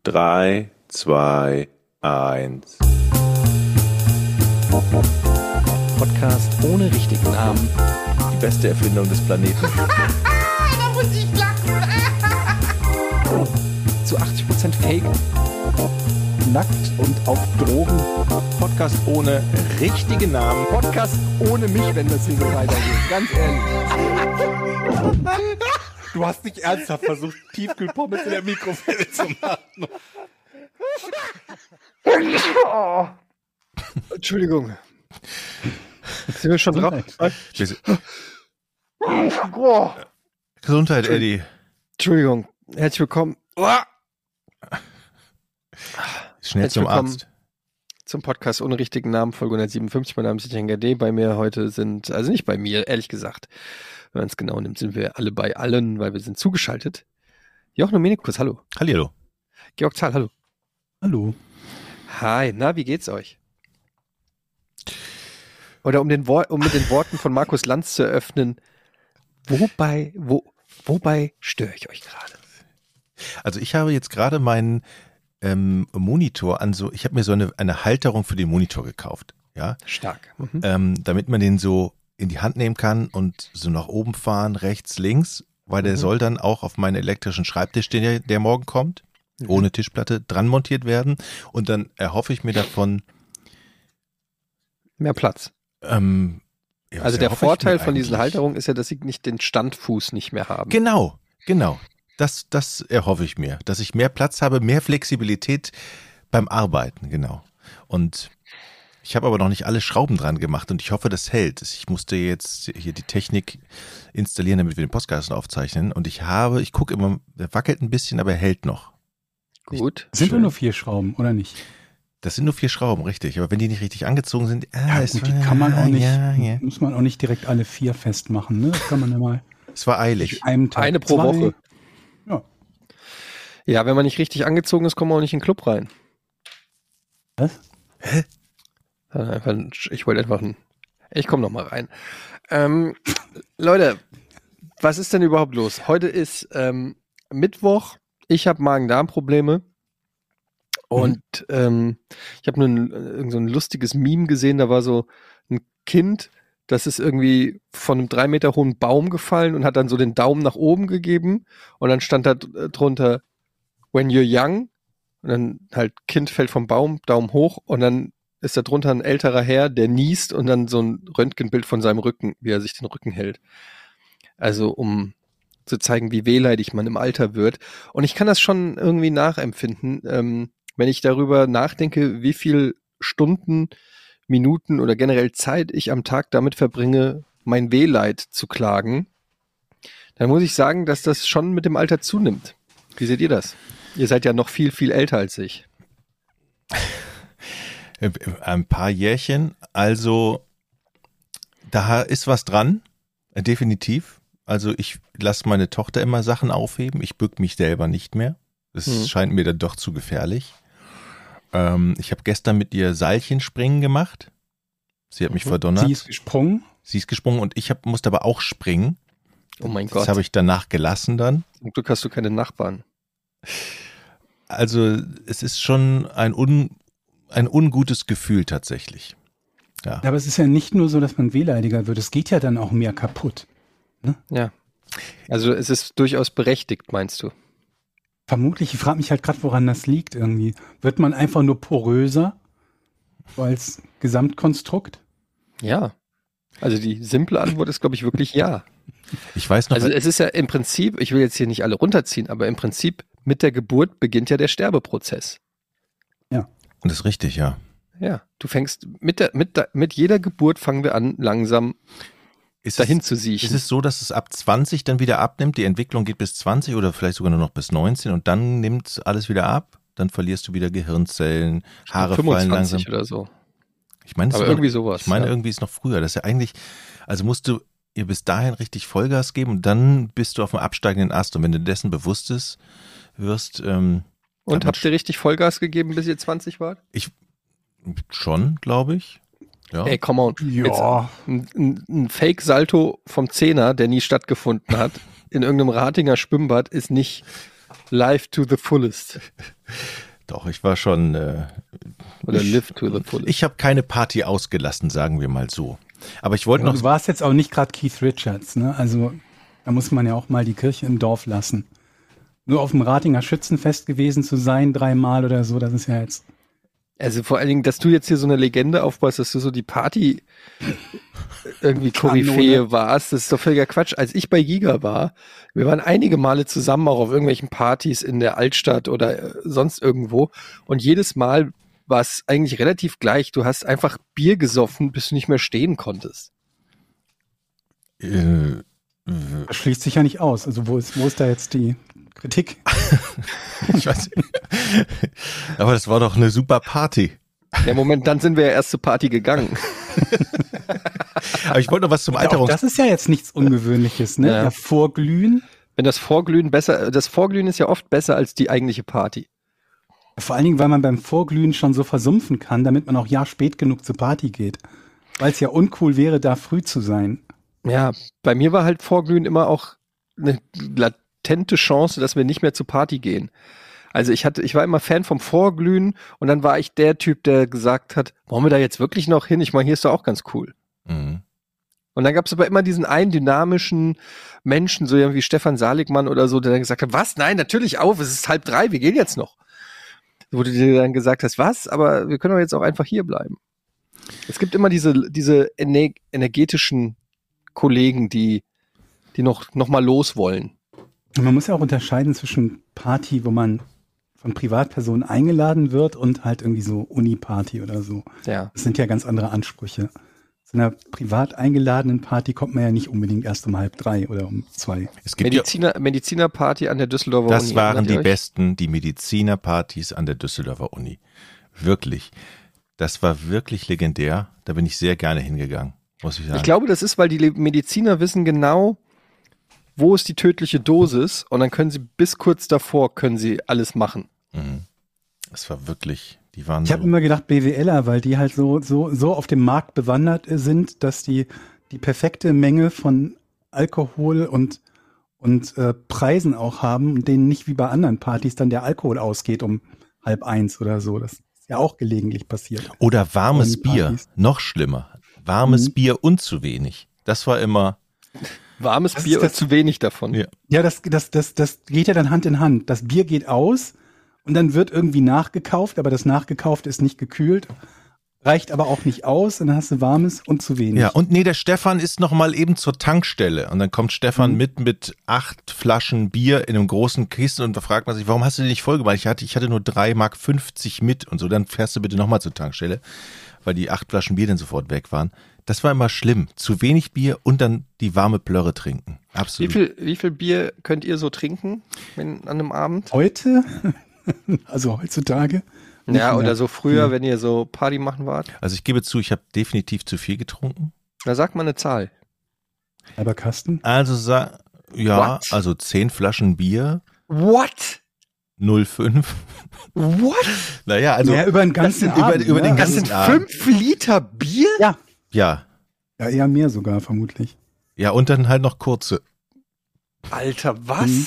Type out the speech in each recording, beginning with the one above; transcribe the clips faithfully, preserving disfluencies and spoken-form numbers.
drei, zwei, eins. Podcast ohne richtigen Namen. Die beste Erfindung des Planeten. Da muss ich lachen. Zu achtzig Prozent Fake. Nackt und auf Drogen. Podcast ohne richtigen Namen. Podcast ohne mich, wenn das hier so weitergeht. Ganz ehrlich. Du hast nicht ernsthaft versucht, Tiefkühlpommes in der Mikrowelle zu machen. Oh. Entschuldigung. Sind wir schon drauf? Oh. Gesundheit, Eddie. Entschuldigung. Herzlich willkommen. Oh. Schnell zum Arzt. Zum Podcast ohne richtigen Namen, Folge hundertsiebenundfünfzig. Mein Name ist Etienne Gade. Bei mir heute sind, also nicht bei mir, ehrlich gesagt, wenn man es genau nimmt, sind wir alle bei allen, weil wir sind zugeschaltet. Jochen Dominikus, hallo. Hallihallo. Georg Zahl, hallo. Hallo. Hi, na, wie geht's euch? Oder um, den Wor- um mit den Worten von Markus Lanz zu eröffnen, wobei, wo, wobei störe ich euch gerade? Also ich habe jetzt gerade meinen ähm, Monitor an so, ich habe mir so eine, eine Halterung für den Monitor gekauft, ja. Stark. Mhm. Ähm, damit man den so in die Hand nehmen kann und so nach oben fahren, rechts, links, weil der mhm. soll dann auch auf meinen elektrischen Schreibtisch, der, der morgen kommt, mhm. ohne Tischplatte, dran montiert werden. Und dann erhoffe ich mir davon mehr Platz. Ähm, ja, also der Vorteil von diesen Halterungen ist ja, dass sie nicht den Standfuß nicht mehr haben. Genau, genau. Das, das erhoffe ich mir, dass ich mehr Platz habe, mehr Flexibilität beim Arbeiten, genau. Und ich habe aber noch nicht alle Schrauben dran gemacht und ich hoffe, das hält. Ich musste jetzt hier die Technik installieren, damit wir den Podcast aufzeichnen. Und ich habe, ich gucke immer, der wackelt ein bisschen, aber er hält noch. Gut. Sind nur nur vier Schrauben, oder nicht? Das sind nur vier Schrauben, richtig. Aber wenn die nicht richtig angezogen sind, ah, ja, ist, gut, die kann man auch nicht, ja, ja. muss man auch nicht direkt alle vier festmachen, ne? Das kann man ja mal. Es war eilig. Einem Tag Eine pro zwei. Woche. Ja. Ja, wenn man nicht richtig angezogen ist, kommt man auch nicht in den Club rein. Was? Hä? Einfach, ich wollte einfach ein, ich komme noch mal rein. Ähm, Leute, was ist denn überhaupt los? Heute ist ähm, Mittwoch. Ich habe Magen-Darm-Probleme. Und mhm. ähm, ich habe nur ein, irgend so ein lustiges Meme gesehen, da war so ein Kind, das ist irgendwie von einem drei Meter hohen Baum gefallen und hat dann so den Daumen nach oben gegeben und dann stand da drunter, when you're young, und dann halt Kind fällt vom Baum, Daumen hoch und dann ist da drunter ein älterer Herr, der niest und dann so ein Röntgenbild von seinem Rücken, wie er sich den Rücken hält. Also um zu zeigen, wie wehleidig man im Alter wird. Und ich kann das schon irgendwie nachempfinden, ähm, wenn ich darüber nachdenke, wie viel Stunden, Minuten oder generell Zeit ich am Tag damit verbringe, mein Wehleid zu klagen, dann muss ich sagen, dass das schon mit dem Alter zunimmt. Wie seht ihr das? Ihr seid ja noch viel, viel älter als ich. Ein paar Jährchen, also da ist was dran, definitiv. Also ich lasse meine Tochter immer Sachen aufheben, ich bück mich selber nicht mehr. Das hm. scheint mir dann doch zu gefährlich. Ähm, ich habe gestern mit ihr Seilchenspringen gemacht. Sie hat mich mhm. verdonnert. Sie ist gesprungen? Sie ist gesprungen und ich hab, musste aber auch springen. Oh mein Gott. Das habe ich danach gelassen dann. Zum Glück hast du keine Nachbarn. Also es ist schon ein, un, ein ungutes Gefühl tatsächlich. Ja. Aber es ist ja nicht nur so, dass man wehleidiger wird. Es geht ja dann auch mehr kaputt. Ne? Ja. Also es ist durchaus berechtigt, meinst du? Vermutlich, ich frage mich halt gerade, woran das liegt irgendwie. Wird man einfach nur poröser so als Gesamtkonstrukt? Ja. Also die simple Antwort ist, glaube ich, wirklich ja. Ich weiß noch. Also es ist ja im Prinzip, ich will jetzt hier nicht alle runterziehen, aber im Prinzip mit der Geburt beginnt ja der Sterbeprozess. Ja. Und das ist richtig, ja. Ja, du fängst mit der, mit der, mit jeder Geburt fangen wir an, langsam Ist dahin es, zu siechen. Ist es so, dass es ab zwanzig dann wieder abnimmt? Die Entwicklung geht bis zwanzig oder vielleicht sogar nur noch bis neunzehn und dann nimmt alles wieder ab? Dann verlierst du wieder Gehirnzellen, Haare fallen langsam. oder so. Ich meine, aber irgendwie sowas. Ich meine, ja. irgendwie ist noch früher. Das ist ja eigentlich, also musst du ihr bis dahin richtig Vollgas geben und dann bist du auf dem absteigenden Ast. Und wenn du dessen bewusst ist, wirst. Ähm, und habt ihr richtig Vollgas gegeben, bis ihr zwanzig wart? Ich schon, glaube ich. Ja. Ey, come on. Ja. Ein, ein, ein Fake-Salto vom Zehner, der nie stattgefunden hat, in irgendeinem Ratinger Schwimmbad, ist nicht Life to the fullest. Doch, ich war schon. Äh, Oder live to the fullest. Ich habe keine Party ausgelassen, sagen wir mal so. Aber ich wollte Ja, noch. du warst jetzt auch nicht gerade Keith Richards, ne? Also da muss man ja auch mal die Kirche im Dorf lassen. Nur auf dem Ratinger Schützenfest gewesen zu sein, dreimal oder so, das ist ja jetzt. Also vor allen Dingen, dass du jetzt hier so eine Legende aufbaust, dass du so die Party irgendwie Koryphäe warst, das ist doch völliger Quatsch. Als ich bei Giga war, wir waren einige Male zusammen auch auf irgendwelchen Partys in der Altstadt oder äh, sonst irgendwo und jedes Mal war es eigentlich relativ gleich. Du hast einfach Bier gesoffen, bis du nicht mehr stehen konntest. Äh, Das schließt sich ja nicht aus. Also wo ist, wo ist da jetzt die Kritik? ich weiß nicht. Aber das war doch eine super Party. Ja, Moment, dann sind wir ja erst zur Party gegangen. Aber ich wollte noch was zum Ja, auch Alterungs... das ist ja jetzt nichts Ungewöhnliches, ne? Ja. Ja, Vorglühen. Wenn das Vorglühen besser, das Vorglühen ist ja oft besser als die eigentliche Party. Vor allen Dingen, weil man beim Vorglühen schon so versumpfen kann, damit man auch ja spät genug zur Party geht. Weil es ja uncool wäre, da früh zu sein. Ja, bei mir war halt Vorglühen immer auch eine latente Chance, dass wir nicht mehr zur Party gehen. Also ich hatte, ich war immer Fan vom Vorglühen und dann war ich der Typ, der gesagt hat, wollen wir da jetzt wirklich noch hin? Ich meine, hier ist doch auch ganz cool. Mhm. Und dann gab es aber immer diesen einen dynamischen Menschen, so wie Stefan Saligmann oder so, der dann gesagt hat, was? Nein, natürlich auf, es ist halb drei, wir gehen jetzt noch. Wo du dir dann gesagt hast, was? Aber wir können doch jetzt auch einfach hier bleiben. Es gibt immer diese, diese ener- energetischen Kollegen, die, die noch, noch mal los wollen. Und man muss ja auch unterscheiden zwischen Party, wo man von Privatpersonen eingeladen wird und halt irgendwie so Uni-Party oder so. Ja. Das sind ja ganz andere Ansprüche. Zu einer privat eingeladenen Party kommt man ja nicht unbedingt erst um halb drei oder um zwei. Es gibt ja, Mediziner, Medizinerparty an der Düsseldorfer das Uni. waren erinnert ihr die euch? besten, die Medizinerpartys an der Düsseldorfer Uni. Wirklich. Das war wirklich legendär. Da bin ich sehr gerne hingegangen, muss ich sagen. Ich glaube, das ist, weil die Le- Mediziner wissen genau, wo ist die tödliche Dosis und dann können sie bis kurz davor können sie alles machen. Mhm. Das war wirklich, die waren Ich so. habe immer gedacht BWLer, weil die halt so, so, so auf dem Markt bewandert sind, dass die die perfekte Menge von Alkohol und, und äh, Preisen auch haben und denen nicht wie bei anderen Partys dann der Alkohol ausgeht um halb eins oder so. Das ist ja auch gelegentlich passiert. Oder warmes Und Bier, Partys. noch schlimmer. Warmes Mhm. Bier und zu wenig. Das war immer, Warmes Das Bier ist und das- zu wenig davon. Ja. Ja, das, das, das, das geht ja dann Hand in Hand. Das Bier geht aus und dann wird irgendwie nachgekauft, aber das Nachgekaufte ist nicht gekühlt, reicht aber auch nicht aus und dann hast du warmes und zu wenig. ja, und nee, der Stefan ist noch mal eben zur Tankstelle und dann kommt Stefan Mhm. mit mit acht Flaschen Bier in einem großen Kisten und da fragt man sich, warum hast du die nicht voll gemacht? Ich hatte, ich hatte nur drei Mark fünfzig mit und so, dann fährst du bitte noch mal zur Tankstelle, weil die acht Flaschen Bier dann sofort weg waren. Das war immer schlimm. Zu wenig Bier und dann die warme Plörre trinken. Wie Absolut. viel, wie viel Bier könnt ihr so trinken wenn, an einem Abend? Heute, also heutzutage. nicht Ja, mehr. oder so früher, Ja. wenn ihr so Party machen wart? Also ich gebe zu, ich habe definitiv zu viel getrunken. Na, sag mal eine Zahl. Halber Kasten. Also sa ja, What? also zehn Flaschen Bier, What? null Komma fünf. What? Naja, also ja, über den ganzen über- Abend. über den ne? Das ganzen sind Abend. fünf Liter Bier? Ja. ja, Ja, eher mehr sogar, vermutlich. ja und dann halt noch kurze. Alter, was? Mhm.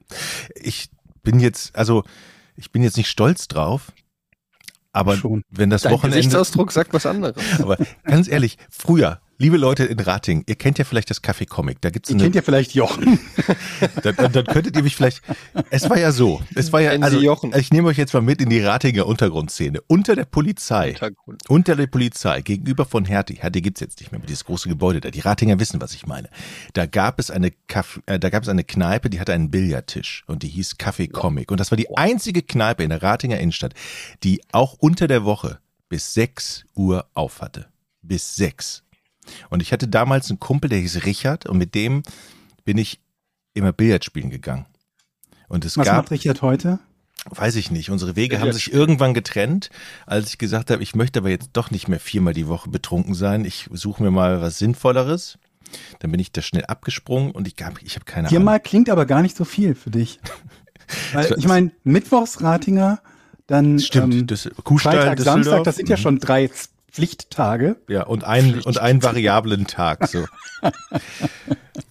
Ich bin jetzt, also ich bin jetzt nicht stolz drauf, aber Schon. wenn das Dein Wochenende, Gesichtsausdruck sagt was anderes. aber ganz ehrlich, früher, liebe Leute in Rating, ihr kennt ja vielleicht das Café Comic, da gibt's Ihr eine, kennt ja vielleicht Jochen. dann, dann, dann könntet ihr mich vielleicht, es war ja so, es war ja, Kennen also Sie Jochen? ich nehme euch jetzt mal mit in die Ratinger Untergrundszene, unter der Polizei. Hintergrund. Unter der Polizei, gegenüber von Hertie, Hertie gibt's jetzt nicht mehr, mit dieses große Gebäude da, die Ratinger wissen, was ich meine. Da gab es eine Kaff äh, da gab es eine Kneipe, die hatte einen Billardtisch und die hieß Café Comic. Und das war die einzige Kneipe in der Ratinger Innenstadt, die auch unter der Woche bis sechs Uhr auf hatte. Bis sechs. Und ich hatte damals einen Kumpel, der hieß Richard und mit dem bin ich immer Billard spielen gegangen. Und es Was gab macht Richard heute? Weiß ich nicht. Unsere Wege Ja, haben ja. sich irgendwann getrennt, als ich gesagt habe, ich möchte aber jetzt doch nicht mehr viermal die Woche betrunken sein. Ich suche mir mal was Sinnvolleres. Dann bin ich da schnell abgesprungen und ich habe ich hab keine Ahnung. Viermal klingt aber gar nicht so viel für dich. Weil, ich meine, Mittwochs Ratinger, dann Stimmt, ähm, das, Kuhstall, Freitag, Düsseldorf. Samstag, das sind ja Mhm. schon drei Pflichttage. Ja, und ein, und einen variablen Tag. So.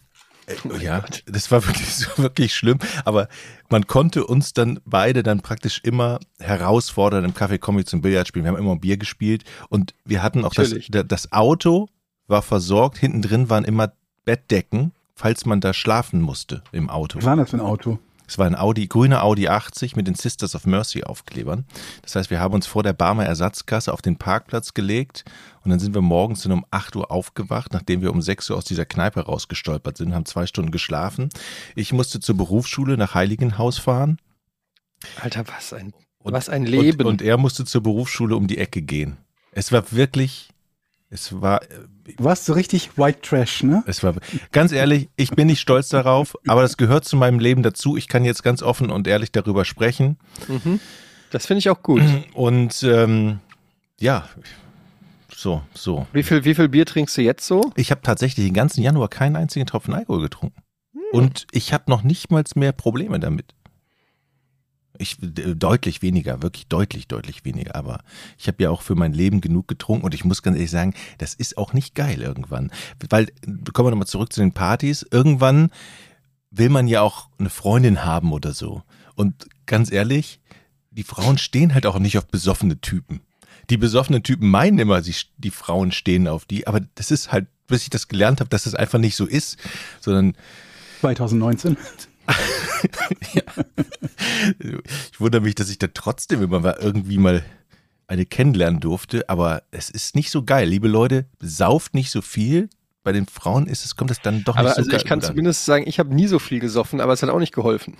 Äh, ja, das war wirklich, so wirklich schlimm. Aber man konnte uns dann beide dann praktisch immer herausfordern im Café Comic zum Billardspielen. Wir haben immer Bier gespielt und wir hatten auch das, Natürlich. das Auto war versorgt. Hinten drin waren immer Bettdecken, falls man da schlafen musste im Auto. Was war das für ein Auto? Es war ein Audi, grüner Audi achtzig mit den Sisters of Mercy Aufklebern. Das heißt, wir haben uns vor der Barmer Ersatzkasse auf den Parkplatz gelegt und dann sind wir morgens dann um acht Uhr aufgewacht, nachdem wir um sechs Uhr aus dieser Kneipe rausgestolpert sind, haben zwei Stunden geschlafen. Ich musste zur Berufsschule nach Heiligenhaus fahren. Alter, was ein, Und, was ein Leben. Und, und er musste zur Berufsschule um die Ecke gehen. Es war wirklich, es war... Du warst so richtig White Trash, ne? Es war, ganz ehrlich, ich bin nicht stolz darauf, aber das gehört zu meinem Leben dazu. Ich kann jetzt ganz offen und ehrlich darüber sprechen. Mhm. Das finde ich auch gut. Und ähm, ja, so, so. Wie viel, wie viel Bier trinkst du jetzt so? Ich habe tatsächlich den ganzen Januar keinen einzigen Tropfen Alkohol getrunken. Und ich habe noch nicht mal mehr Probleme damit. Ich äh, deutlich weniger, wirklich deutlich, deutlich weniger. Aber ich habe ja auch für mein Leben genug getrunken und ich muss ganz ehrlich sagen, das ist auch nicht geil irgendwann. Weil, kommen wir nochmal zurück zu den Partys, irgendwann will man ja auch eine Freundin haben oder so. Und ganz ehrlich, die Frauen stehen halt auch nicht auf besoffene Typen. Die besoffenen Typen meinen immer, sie, die Frauen stehen auf die, aber das ist halt, bis ich das gelernt habe, dass das einfach nicht so ist, sondern zwanzig neunzehn. ja. Ich wundere mich, dass ich da trotzdem immer mal irgendwie mal eine kennenlernen durfte, aber es ist nicht so geil. Liebe Leute, sauft nicht so viel. Bei den Frauen ist es, kommt es dann doch Aber nicht so also geil ich kann an. zumindest sagen, ich habe nie so viel gesoffen, aber es hat auch nicht geholfen.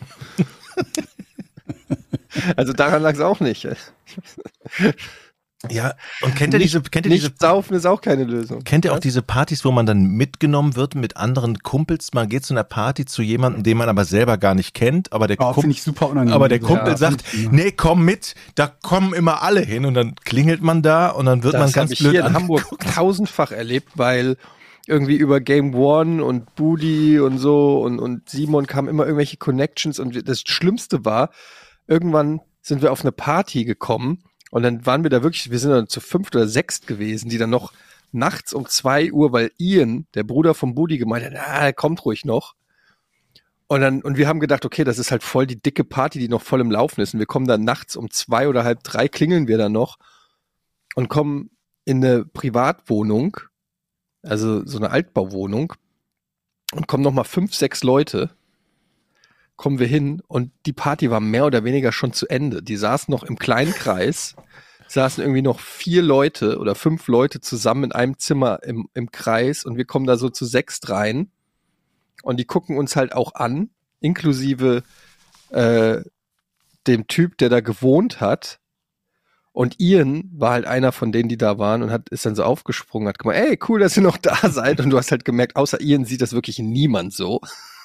Also daran lag es auch nicht. Ja, und kennt ihr Nicht- diese, kennt ihr Nicht diese saufen ist auch keine Lösung. Kennt ihr auch Was? diese Partys, wo man dann mitgenommen wird mit anderen Kumpels? Man geht zu einer Party zu jemandem, den man aber selber gar nicht kennt, aber der, Oh, Kumpel, finde ich super unangenehm. aber der So. Kumpel Ja, sagt, find ich- nee, komm mit, da kommen immer alle hin und dann klingelt man da und dann wird man Das ganz habe ich blöd hier in angeguckt. Hamburg tausendfach erlebt, weil irgendwie über Game One und Budi und so und, und Simon kamen immer irgendwelche Connections und das Schlimmste war, irgendwann sind wir auf eine Party gekommen und dann waren wir da wirklich, wir sind dann zu fünft oder sechst gewesen, die dann noch nachts um zwei Uhr, weil Ian, der Bruder von Budi, gemeint hat, na, er kommt ruhig noch. Und dann, und wir haben gedacht, okay, das ist halt voll die dicke Party, die noch voll im Laufen ist. Und wir kommen dann nachts um zwei oder halb drei, klingeln wir dann noch und kommen in eine Privatwohnung, also so eine Altbauwohnung, und kommen nochmal fünf, sechs Leute, kommen wir hin und die Party war mehr oder weniger schon zu Ende. Die saßen noch im kleinen Kreis, saßen irgendwie noch vier Leute oder fünf Leute zusammen in einem Zimmer im, im Kreis und wir kommen da so zu sechst rein und die gucken uns halt auch an, inklusive äh, dem Typ, der da gewohnt hat. Und Ian war halt einer von denen, die da waren und hat, ist dann so aufgesprungen, hat gemeint, ey, cool, dass ihr noch da seid. Und du hast halt gemerkt, außer Ian sieht das wirklich niemand so.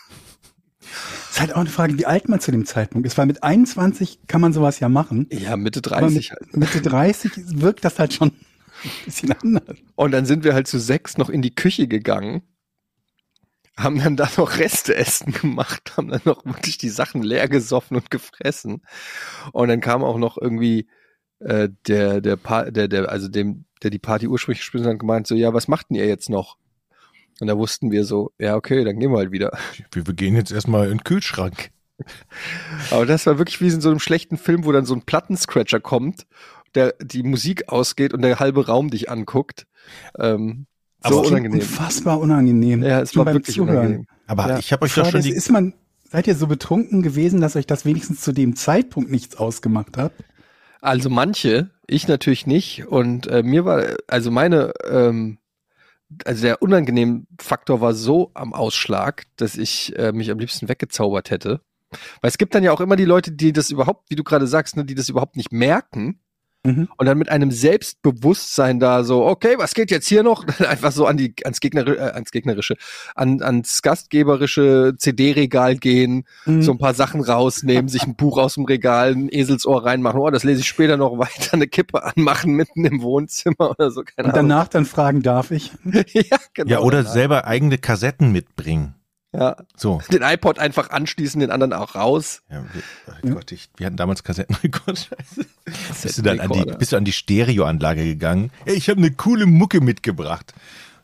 Das ist halt auch eine Frage, wie alt man zu dem Zeitpunkt ist, weil mit einundzwanzig kann man sowas ja machen. Ja, Mitte Aber dreißig mit, halt. Mitte dreißig wirkt das halt schon ein bisschen anders. Und dann sind wir halt zu sechs noch in die Küche gegangen, haben dann da noch Resteessen gemacht, haben dann noch wirklich die Sachen leer gesoffen und gefressen. Und dann kam auch noch irgendwie äh, der, der, pa- der, der, also dem, der die Party ursprünglich gespielt hat, gemeint so, ja, was macht denn ihr jetzt noch? Und da wussten wir so, ja, okay, dann gehen wir halt wieder. Wir, wir gehen jetzt erstmal in den Kühlschrank. Aber das war wirklich wie in so einem schlechten Film, wo dann so ein Plattenscratcher kommt, der die Musik ausgeht und der halbe Raum dich anguckt. Ähm, Aber so klingt unangenehm. Unfassbar unangenehm. Ja, es Schon war beim wirklich Zuhören. unangenehm. Aber Ja. ich habe euch Frage doch schon ist, die... ist man, seid ihr so betrunken gewesen, dass euch das wenigstens zu dem Zeitpunkt nichts ausgemacht hat? Also manche, ich natürlich nicht. Und äh, mir war, also meine, ähm, also der unangenehme Faktor war so am Ausschlag, dass ich äh, mich am liebsten weggezaubert hätte. Weil es gibt dann ja auch immer die Leute, die das überhaupt, wie du gerade sagst, ne, die das überhaupt nicht merken. Mhm. Und dann mit einem Selbstbewusstsein da so, okay, was geht jetzt hier noch? Dann einfach so an die, ans, Gegner, äh, ans Gegnerische, an, ans gastgeberische C D-Regal gehen, Mhm. so ein paar Sachen rausnehmen, sich ein Buch aus dem Regal, ein Eselsohr reinmachen, oh, das lese ich später noch weiter, eine Kippe anmachen mitten im Wohnzimmer oder so, keine Und danach dann fragen, darf ich? Ahnung. ja, genau. Ja, oder danach. selber eigene Kassetten mitbringen. Ja, So. den iPod einfach anschließen, den anderen auch raus. Ja, wir, oh Gott, ich, wir hatten damals Kassettenrekord. Scheiße. Bist du dann an die, Kassettenrekorder. bist du an die Stereoanlage gegangen? Ey, ich habe eine coole Mucke mitgebracht.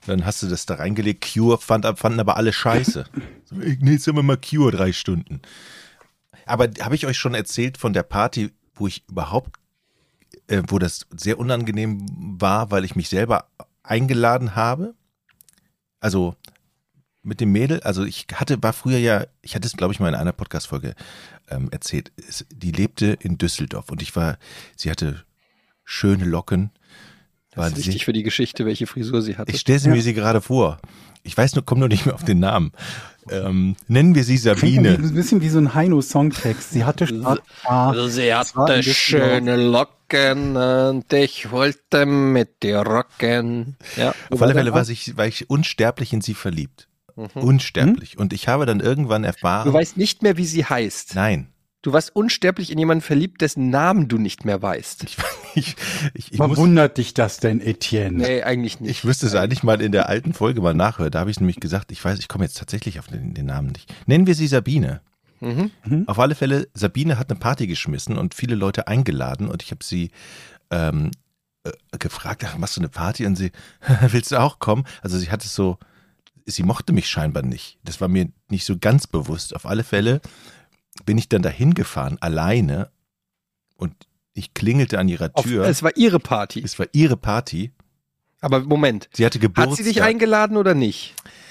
Dann hast du das da reingelegt. Cure fand, fanden aber alle scheiße. So, nee, jetzt haben wir mal Cure drei Stunden. Aber habe ich euch schon erzählt von der Party, wo ich überhaupt, äh, wo das sehr unangenehm war, weil ich mich selber eingeladen habe? Also mit dem Mädel, also ich hatte, war früher ja, ich hatte es glaube ich mal in einer Podcast-Folge ähm, erzählt, es, die lebte in Düsseldorf und ich war, sie hatte schöne Locken. Das ist wichtig für die Geschichte, welche Frisur sie hatte. Ich stelle sie Ja. mir sie gerade vor. Ich weiß nur, komme nur nicht mehr auf den Namen. Ähm, nennen wir sie Klingt Sabine. ein bisschen wie so ein Heino-Songtext. Sie hatte schwarze Haare. Sie Es war in hatte Düsseldorf. schöne Locken und ich wollte mit dir rocken. Ja, Auf alle war Fälle dein war ich, war ich unsterblich in sie verliebt. Mhm. Unsterblich. Und ich habe dann irgendwann erfahren, Du weißt nicht mehr, wie sie heißt. nein. Du warst unsterblich in jemanden verliebt, dessen Namen du nicht mehr weißt. Ich, ich, ich, ich, Was muss, wundert dich das denn, Etienne? Nee, eigentlich nicht. ich müsste es eigentlich mal in der alten Folge mal nachhören. Da habe ich nämlich gesagt, ich weiß, ich komme jetzt tatsächlich auf den, den Namen nicht. Nennen wir sie Sabine. Mhm. Auf alle Fälle, Sabine hat eine Party geschmissen und viele Leute eingeladen und ich habe sie ähm, äh, gefragt, ach, machst du eine Party? Und sie, willst du auch kommen? Also sie hatte es so, sie mochte mich scheinbar nicht. Das war mir nicht so ganz bewusst. Auf alle Fälle bin ich dann dahin gefahren, alleine und ich klingelte an ihrer Auf, Tür. es war ihre Party. Es war ihre Party. Aber Moment, Sie hatte Geburtstag. hat sie dich eingeladen oder nicht?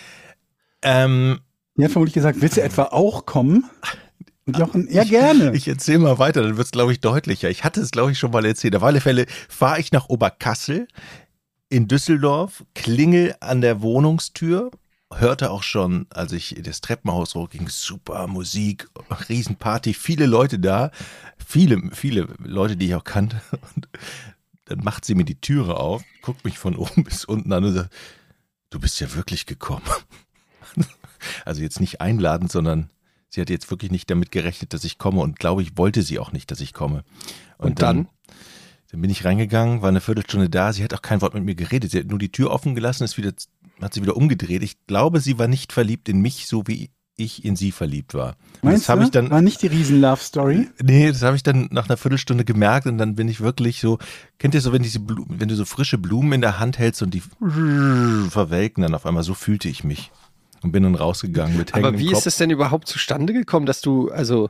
Ähm, Die hat vermutlich gesagt, willst du etwa auch kommen? Und Jochen, ja gerne. Ich erzähle mal weiter, dann wird es, glaube ich, deutlicher. Ich hatte es, glaube ich, schon mal erzählt. Auf alle Fälle fahre ich nach Oberkassel in Düsseldorf, klingel an der Wohnungstür, hörte auch schon, als ich das Treppenhaus hochging, super Musik, Riesenparty, viele Leute da, viele, viele Leute, die ich auch kannte. Und dann macht sie mir die Türe auf, guckt mich von oben bis unten an und sagt, du bist ja wirklich gekommen. Also jetzt nicht einladend, sondern sie hat jetzt wirklich nicht damit gerechnet, dass ich komme und glaube ich, wollte sie auch nicht, dass ich komme. Und, Und dann? dann? Dann bin ich reingegangen, war eine Viertelstunde da, sie hat auch kein Wort mit mir geredet, sie hat nur die Tür offen gelassen, ist wieder, hat sie wieder umgedreht. Ich glaube, sie war nicht verliebt in mich, so wie ich in sie verliebt war. Und Meinst das habe du? ich dann, War nicht die Riesen-Love-Story? nee, das habe ich dann nach einer Viertelstunde gemerkt und dann bin ich wirklich so, kennt ihr so, wenn diese Blumen, wenn du so frische Blumen in der Hand hältst und die verwelken dann auf einmal, so fühlte ich mich und bin dann rausgegangen mit hängendem Aber wie Kopf. ist es denn überhaupt zustande gekommen, dass du, also,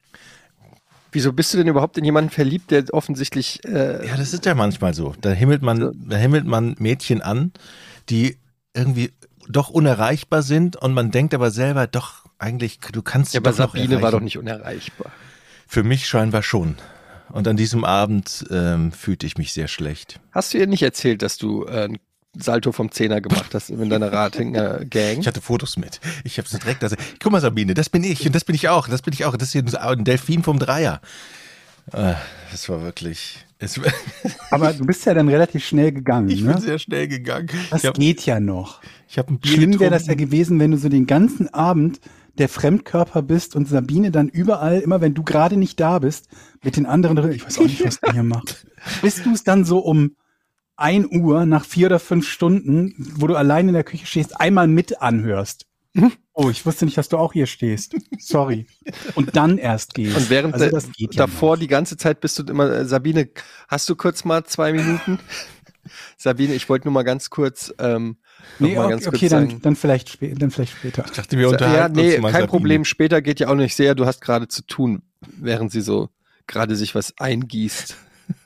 wieso bist du denn überhaupt in jemanden verliebt, der offensichtlich, äh, Ja, das ist ja manchmal so. Da himmelt man, da himmelt man Mädchen an, die irgendwie doch unerreichbar sind und man denkt aber selber, doch, eigentlich, du kannst sie ja, aber doch noch Sabine war doch erreichen. nicht unerreichbar. Für mich scheinbar schon. Und an diesem Abend ähm, fühlte ich mich sehr schlecht. Hast du ihr nicht erzählt, dass du äh, ein Salto vom Zehner gemacht hast in deiner Ratinger-Gang? Ich hatte Fotos mit. Ich habe so direkt gesagt, guck mal Sabine, das bin ich und das bin ich auch, das bin ich auch. Das ist hier ein Delfin vom Dreier. Äh, Das war wirklich... Es, Aber du bist ja dann relativ schnell gegangen. ich ne? bin sehr schnell gegangen. Das ich habe geht ja noch. hab ein Bier Schlimm wäre das ja getrunken. gewesen, wenn du so den ganzen Abend der Fremdkörper bist und Sabine dann überall, immer wenn du gerade nicht da bist, mit den anderen drin, ich weiß auch nicht, was du hier machst, bis du es dann so um ein Uhr nach vier oder fünf Stunden, wo du allein in der Küche stehst, einmal mit anhörst. Oh, ich wusste nicht, dass du auch hier stehst. Sorry. Und dann erst gehst. Und während also der, das geht ja davor noch. die ganze Zeit bist du immer, äh, Sabine, hast du kurz mal zwei Minuten? Sabine, ich wollte nur mal ganz kurz, ähm, noch Nee, mal okay, ganz okay kurz dann, sagen. dann, vielleicht spä- dann vielleicht später. Ich dachte, wir Ja, unterhalten nee, uns mal kein Sabine. Problem. Später geht ja auch nicht sehr. Du hast gerade zu tun, während sie so gerade sich was eingießt.